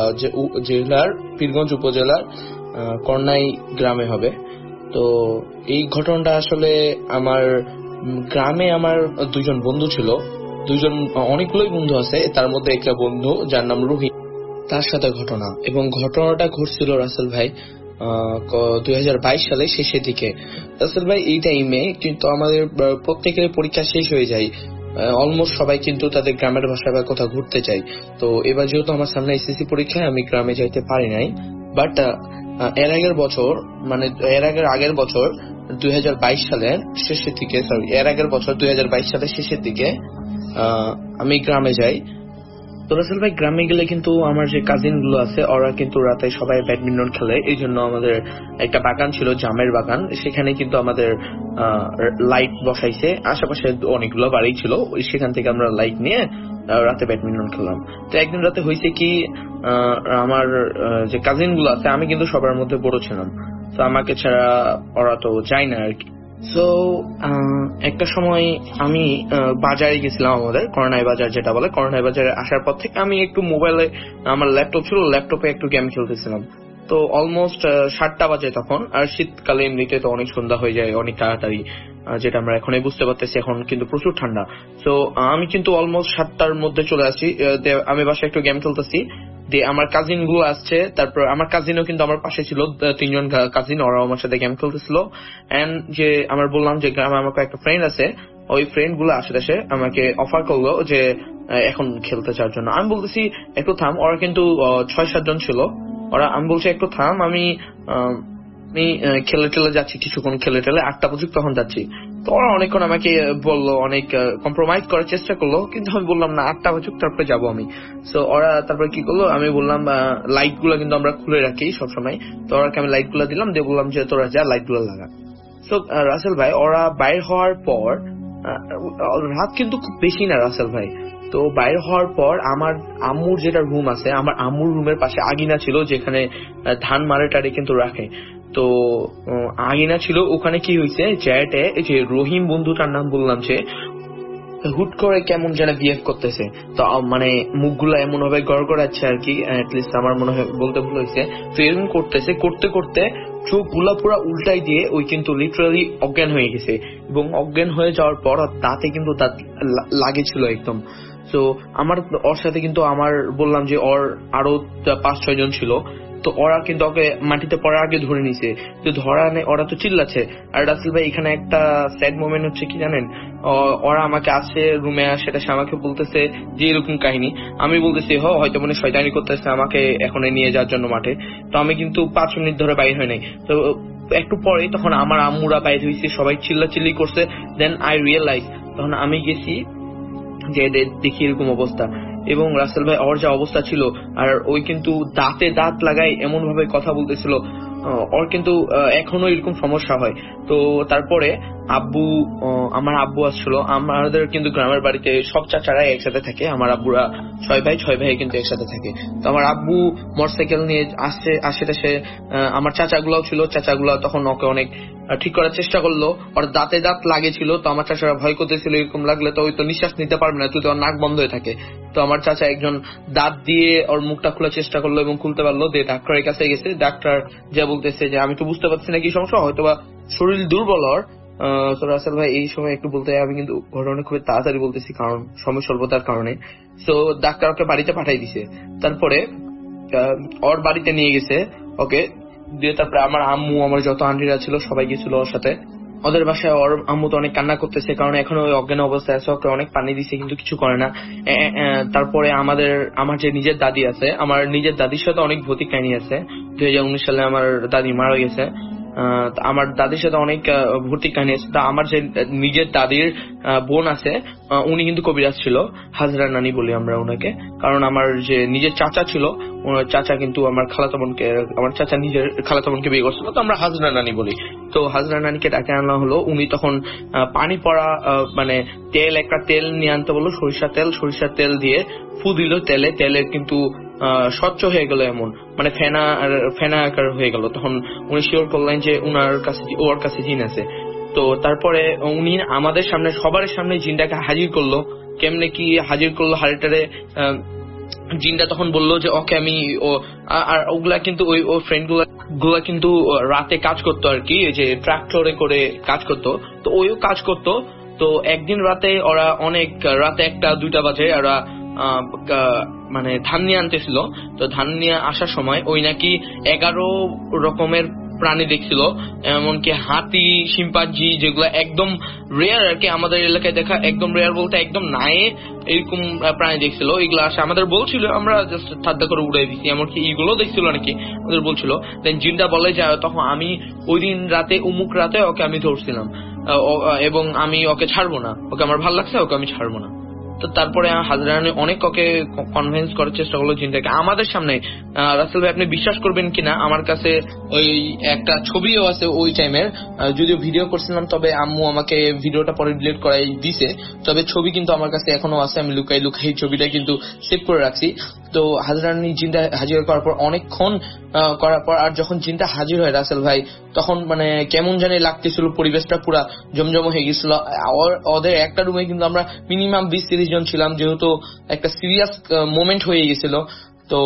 জেলার পীরগঞ্জ উপজেলার করনাই গ্রামে হবে। তো এই ঘটনাটা আসলে আমার গ্রামে আমার দুইজন বন্ধু ছিল, দুইজন অনেকগুলোই বন্ধু আছে, তার মধ্যে একটা বন্ধু যার নাম রুহি, তার সাথে ঘটনা। এবং ঘটনাটা ঘটছিল রাসেল ভাই দুই হাজার বাইশ সালে শেষের দিকে। রাসেল ভাই, এই টাইমে কিন্তু আমাদের প্রত্যেকের পরীক্ষা শেষ হয়ে যায়, অলমোস্ট সবাই কিন্তু তাদের গ্রামের বাসায় বা কোথাও ঘুরতে চাই। তো এবার যেহেতু আমার সামনে এসএসসি পরীক্ষায় আমি গ্রামে যাইতে পারি নাই, বাট এর আগের বছর মানে এর আগের আগের বছর দুই হাজার বাইশ সালের শেষের দিকে সরি এর আগের বছর দুই হাজার বাইশ সালের শেষের দিকে আমি গ্রামে যাই। তো রাসেল ভাই, গ্রামে গেলে কিন্তু আমার যে কাজিন গুলো আছে ওরা কিন্তু রাতে সবাই ব্যাডমিন্টন খেলে। এই জন্য আমাদের একটা বাগান ছিল, জামের বাগান, সেখানে কিন্তু আমাদের লাইট বসাইছে, আশেপাশে অনেকগুলো বাড়ি ছিল, সেখান থেকে আমরা লাইট নিয়ে রাতে ব্যাডমিন্টন খেললাম। তো একদিন রাতে হয়েছে কি, আমার যে কাজিন গুলো আছে, আমি কিন্তু সবার মধ্যে বড় ছিলাম, তো আমাকে ছাড়া ওরা তো যায় না আর কি। সো একটা সময় আমি বাজারে গেছিলাম, আমাদের করনাই বাজার যেটা বলে, করনাই বাজারে আসার পর থেকে আমি একটু মোবাইলে, আমার ল্যাপটপ ছিল, ল্যাপটপে একটু গেম খেলতেছিলাম। তো অলমোস্ট সাতটা বাজে তখন, আর শীতকালে এমনিতে তো অনেক সন্ধ্যা হয়ে যায় অনেক তাড়াতাড়ি, যেটা আমরা এখনই বুঝতে পারতেছি, এখন কিন্তু প্রচুর ঠান্ডা। তো আমি কিন্তু অলমোস্ট সাতটার মধ্যে চলে আসছি, আমি বাসায় একটু গেম খেলতেছি, দিয়ে আমার কাজিন গুলো আসছে, তারপর আমার কাজিনও কিন্তু আমার পাশে ছিল, তিনজন কাজিন, ওরাও আমার সাথে গেম খেলতেছিল। এন্ড যে আমার বললাম যে গ্রামে আমার একটা ফ্রেন্ড আছে, ওই ফ্রেন্ড গুলো আশেপাশে আমাকে অফার করলো যে এখন খেলতে চাওয়ার জন্য। আমি বলতেছি একটু থাম, ওরা কিন্তু ছয় সাতজন ছিল, ওরা আমি বলছি একটু থাম, আমি আমি খেলে টেলে যাচ্ছি, কিছুক্ষণ খেলে টেলে আটটা পর্যন্ত তখন যাচ্ছি। তো ওরা অনেকক্ষণ আমাকে বললো, অনেক কম্প্রোমাইজ করার চেষ্টা করলো, কিন্তু আমি বললাম না, আটটা পর্যন্ত তারপরে যাবো আমি। তো ওরা তারপরে কি করলো, আমি বললাম লাইট গুলো কিন্তু আমরা খুলে রাখি সবসময়, তো ওরাকে আমি লাইট গুলো দিলাম, দিয়ে বললাম যে তোরা যা লাইট গুলো লাগা। তো রাসেল ভাই, ওরা বাইর হওয়ার পর, রাত কিন্তু খুব বেশি না রাসেল ভাই, তো বাইরে হওয়ার পর আমার আম্মুর যেটা রুম আছে, আমার আম্মুর রুমের পাশে আগিনা ছিল, যেখানে ধান মারে টারে কিন্তু রাখে। তো আগিনা ছিল, ওখানে কি হয়েছে, জ্যাটে যে রহিম বন্ধুটার নাম বললাম, সে হুট করে কেমন যেন বিহেভ করতেছে, তো মানে মুখগুলো এমন ভাবে গড়গড়াচ্ছে আর কি, অ্যাটলিস্ট আমার মনে হয় বলতে ভুল হয়েছে। তো এরকম করতেছে, করতে করতে চোখ গুলা পুরা উল্টাই দিয়ে ওই কিন্তু লিটারালি অজ্ঞান হয়ে গেছে, এবং অজ্ঞান হয়ে যাওয়ার পর দাঁতে কিন্তু দাঁত লাগেছিল একদম। তো আমার ওর সাথে কিন্তু আমার বললাম যে ওর আরো পাঁচ ছয় জন ছিল, তো ওরা কিন্তু ওকে মাটিতে পড়ার আগে ধরে নিছে, তো ধরা নেই, ওরা তো চিল্লাচ্ছে। আর রাসেল ভাই, এখানে একটা স্যাড মোমেন্ট হচ্ছে কি জানেন, ওরা আমাকে আসে রুমে আসে, সেটা আমাকে বলতেছে যে এরকম কাহিনী, আমি বলতেছি হ হয়তো মনে শয়তানি করতেছে আমাকে এখন নিয়ে যাওয়ার জন্য মাঠে। তো আমি কিন্তু পাঁচ মিনিট ধরে বাইর হয় নাই। তো একটু পরে তখন আমার আম্মুরা বাইর হয়েছে, সবাই চিল্লা চিল্লি করছে, দেন আই রিয়েলাইজ, তখন আমি গেছি যে দেখি এরকম অবস্থা। এবং রাসেল ভাই, ওর যা অবস্থা ছিল, আর ওই কিন্তু দাঁতে দাঁত লাগাই এমন ভাবে কথা বলতেছিল, ওর কিন্তু এখনো এরকম সমস্যা হয়। তো তারপরে আব্বু, আমার আব্বু আসছিল, আমাদের কিন্তু গ্রামের বাড়িতে সব চাচারাই একসাথে থাকে, আমার আব্বুরা ছয় ভাই ছয় ভাই কিন্তু একসাথে থাকে। তো আমার আব্বু মোটরসাইকেল নিয়ে আসছে, আশেপাশে আমার চাচাগুলাও ছিল, চাচাগুলা তখন ওকে অনেক ঠিক করার চেষ্টা করলো, ওর দাঁতে দাঁত লাগেছিল। তো আমার চাচারা ভয় করতেছিল, এরকম লাগলে তো ওই তো নিঃশ্বাস নিতে পারবে না, তুই তো ওর নাক বন্ধ হয়ে থাকে। তো আমার চাচা একজন দাঁত দিয়ে ওর মুখটা খোলার চেষ্টা করলো এবং খুলতে পারলো, দিয়ে ডাক্তারের কাছে গেছে। ডাক্তার যা বলতেছে যে আমি তো বুঝতে পারছি না কি সমস্যা, হয়তো বা শরীর দুর্বল ওর। তো রাসেল ভাই, এই সময় একটু বলতে আমি কিন্তু ঘটনা খুবই তাড়াতাড়ি বলতেছি, কারণ সময় স্বল্পতার কারণে। তো ডাক্তার ওকে বাড়িতে পাঠাই দিছে, তারপরে ওর বাড়িতে নিয়ে গেছে ওকে, দিয়ে তারপরে আমার আম্মু, আমার যত আন্টিরা ছিল সবাই গেছিল ওর সাথে। ওদের বাসায় ওর আম্মু তো অনেক কান্না করতেছে, কারণ এখন ওই অজ্ঞান অবস্থায় আছে, ওকে অনেক পানি দিচ্ছে কিন্তু কিছু করে না। তারপরে আমাদের আমার যে নিজের দাদি আছে, আমার নিজের দাদির সাথে অনেক ভৌতিক কাহিনী আছে। দুই হাজার উনিশ সালে আমার দাদি মারা গেছে। আমার দাদির সাথে অনেক ভৌতিক কাহিনী আছে। তা আমার যে নিজের দাদির বোন আছে, উনি কিন্তু কবিরাজ ছিল, হাজরা নানি বলি আমরা ওনাকে। কারণ আমার যে নিজের চাচা ছিল, চাচা কিন্তু আমার খালাতো বোনকে, আমার চাচা নিজের খালাতো বোনকে বিয়ে করছিল, তো আমরা হাজরা নানি বলি। তো হাজরা নানিকে ডাকে আনা হলো। উনি তখন পানি পড়া মানে তেল, একটা তেল নিয়ে আনতে বললো, সরিষা তেল। সরিষার তেল দিয়ে ফু দিল তেলে, তেলে কিন্তু স্বচ্ছ হয়ে গেল, এমন মানে ফেনা ফেনা আকার হয়ে গেল। তখন উনি শিওর করলেন যে উনার কাছে ওর কাছে জিন আছে। তো তারপরে উনি আমাদের সামনে সবার সামনে জিনটাকে হাজির করলো। কেমনে কি হাজির করলো, হাড়িটারে জিনটা তখন বললো যে ওকে আমি ও, আর ওগুলা কিন্তু ওই ও ফ্রেন্ড গুলা গুলা কিন্তু রাতে কাজ করতো আর কি, যে ট্রাক্টরে করে কাজ করতো। তো ওইও কাজ করতো। তো একদিন রাতে ওরা অনেক রাতে একটা দুইটা বাজে ওরা মানে ধান নিয়ে আনতেছিল। তো ধান নিয়ে আসার সময় ওই নাকি এগারো রকমের প্রাণী দেখছিল, এমনকি হাতি, শিম্পাঞ্জি, যেগুলো একদম রেয়ার আর কি, আমাদের এলাকায় দেখা একদম রেয়ার বলতে একদম নাই এরকম প্রাণী দেখছিল। এগুলো আসে আমাদের বলছিল, আমরা জাস্ট ঠাড্ডা করে উড়াই দিচ্ছি, এমনকি এইগুলো দেখছিল নাকি আমাদের বলছিল। দেন জিনটা বলে যে তখন আমি ওই দিন রাতে উমুক রাতে ওকে আমি ধরছিলাম এবং আমি ওকে ছাড়বো না, ওকে আমার ভালো লাগছে, ওকে আমি ছাড়বো না। তো তারপরে হাজরা অনেক ওকে কনভিন্স করার চেষ্টা করলো জিনটাকে আমাদের সামনে। রাসেল ভাই আপনি বিশ্বাস করবেন কিনা, আমার কাছে ওই একটা ছবিও আছে ওই টাইমের, যদিও ভিডিও করছিলাম, তবে আম্মু আমাকে ভিডিওটা পরে ডিলিট করাই দিছে, তবে ছবি কিন্তু আমার কাছে এখনো আছে, আমি লুকাই লুকাই ছবিটা কিন্তু সেভ করে রাখছি। তো হাজরানি জিনটা হাজির করার পর অনেকক্ষণ করার পর আর যখন জিনটা হাজির হয় রাসেল ভাই, তখন মানে কেমন জানি লাগতেছিল, পরিবেশটা পুরা জমজম হয়ে গেছিল। ওদের একটা রুমে কিন্তু আমরা মিনিমাম বিশ তিরিশ জন ছিলাম, যেহেতু একটা সিরিয়াস মোমেন্ট হয়ে গেছিল। তো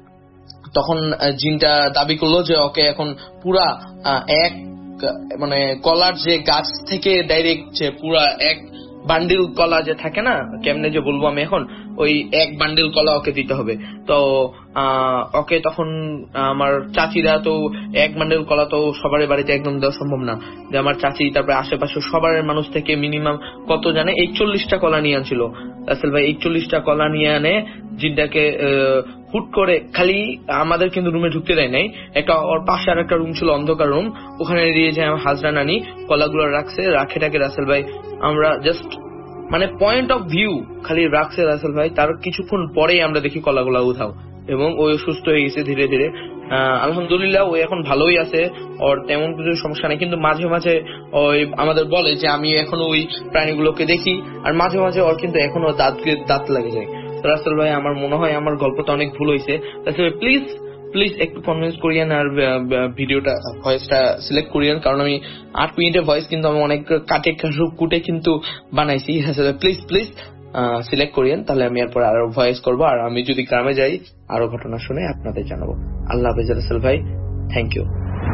তখন জিনটা দাবি করলো যে ওকে এখন পুরা এক মানে কলার যে গাছ থেকে ডাইরেক্ট যে পুরা এক বান্ডিল কলা যে থাকে না, কেমনে যে বলবো আমি এখন, ওই এক বান্ডিল কলা ওকে দিতে হবে। তো ওকে তখন আমার চাচিরা, তো এক বান্ডিল কলা তো সবার বাড়িতে একদম দেওয়া সম্ভব না, যে আমার চাচি তারপরে আশেপাশে সবার মানুষ থেকে মিনিমাম কত জানে একচল্লিশটা কলা নিয়ে আনছিল রাসেল ভাই। একচল্লিশটা কলা নিয়ে আনে জিনটাকে হুট করে, খালি আমাদের কিন্তু রুমে ঢুকতে দেয় নাই, একটা ওর পাশে আর একটা রুম ছিল অন্ধকার রুম, ওখানে দিয়ে যায় আমার হাজরা নানি কলাগুলো রাখছে, রাখেটাকে রাসেল ভাই আমরা জাস্ট মানে পয়েন্ট অফ ভিউ খালি রাখছে রাসেল ভাই। তার কিছুক্ষণ পরেই আমরা দেখি কলাগুলা উঠাও এবং ওই সুস্থ হয়ে গেছে ধীরে ধীরে। আহ আলহামদুলিল্লাহ ওই এখন ভালোই আছে, ওর তেমন কিছু সমস্যা নেই। কিন্তু মাঝে মাঝে ওই আমাদের বলে যে আমি এখন ওই প্রাণীগুলোকে দেখি, আর মাঝে মাঝে ওর কিন্তু এখনো দাঁত দাঁত লাগে যায়। রাসেল ভাই আমার মনে হয় আমার গল্পটা অনেক ভুল হয়েছে। রাসেল ভাই প্লিজ প্লিজ একটু কনভিন্স করিয়েন আর ভিডিওটা ভয়েসটা সিলেক্ট করিয়েন, কারণ আমি আট মিনিটের ভয়েস কিন্তু আমি অনেক কাটে কুটে কিন্তু বানাইছি। প্লিজ প্লিজ সিলেক্ট করিয়েন, তাহলে আমি এরপর আরো ভয়েস করবো, আর আমি যদি গ্রামে যাই আরো ঘটনা শুনে আপনাদের জানাবো। আল্লাহ হাফেজ রাসেল ভাই, থ্যাংক ইউ।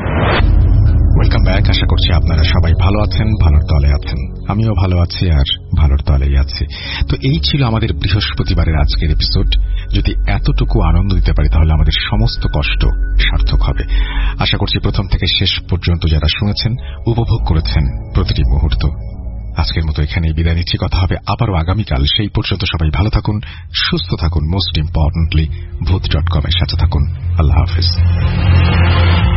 Welcome back. আশা করছি আপনারা সবাই ভালো আছেন, ভালোর তলে আছেন। আমিও ভালো আছি আর ভালোর তলেই আছি। তো এই ছিল আমাদের বৃহস্পতিবারের আজকের এপিসোড। যদি এতটুকু আনন্দ দিতে পারি তাহলে আমাদের সমস্ত কষ্ট সার্থক হবে। আশা করছি প্রথম থেকে শেষ পর্যন্ত যারা শুনেছেন উপভোগ করেছেন প্রতিটি মুহূর্ত। আজকের মতো এখানেই বিদায় নিচ্ছি। কথা হবে আবারও আগামীকাল। সেই পর্যন্ত সবাই ভালো থাকুন, সুস্থ থাকুন, most importantly Bhoot dot com এর সাথে থাকুন। আল্লাহ হাফেজ।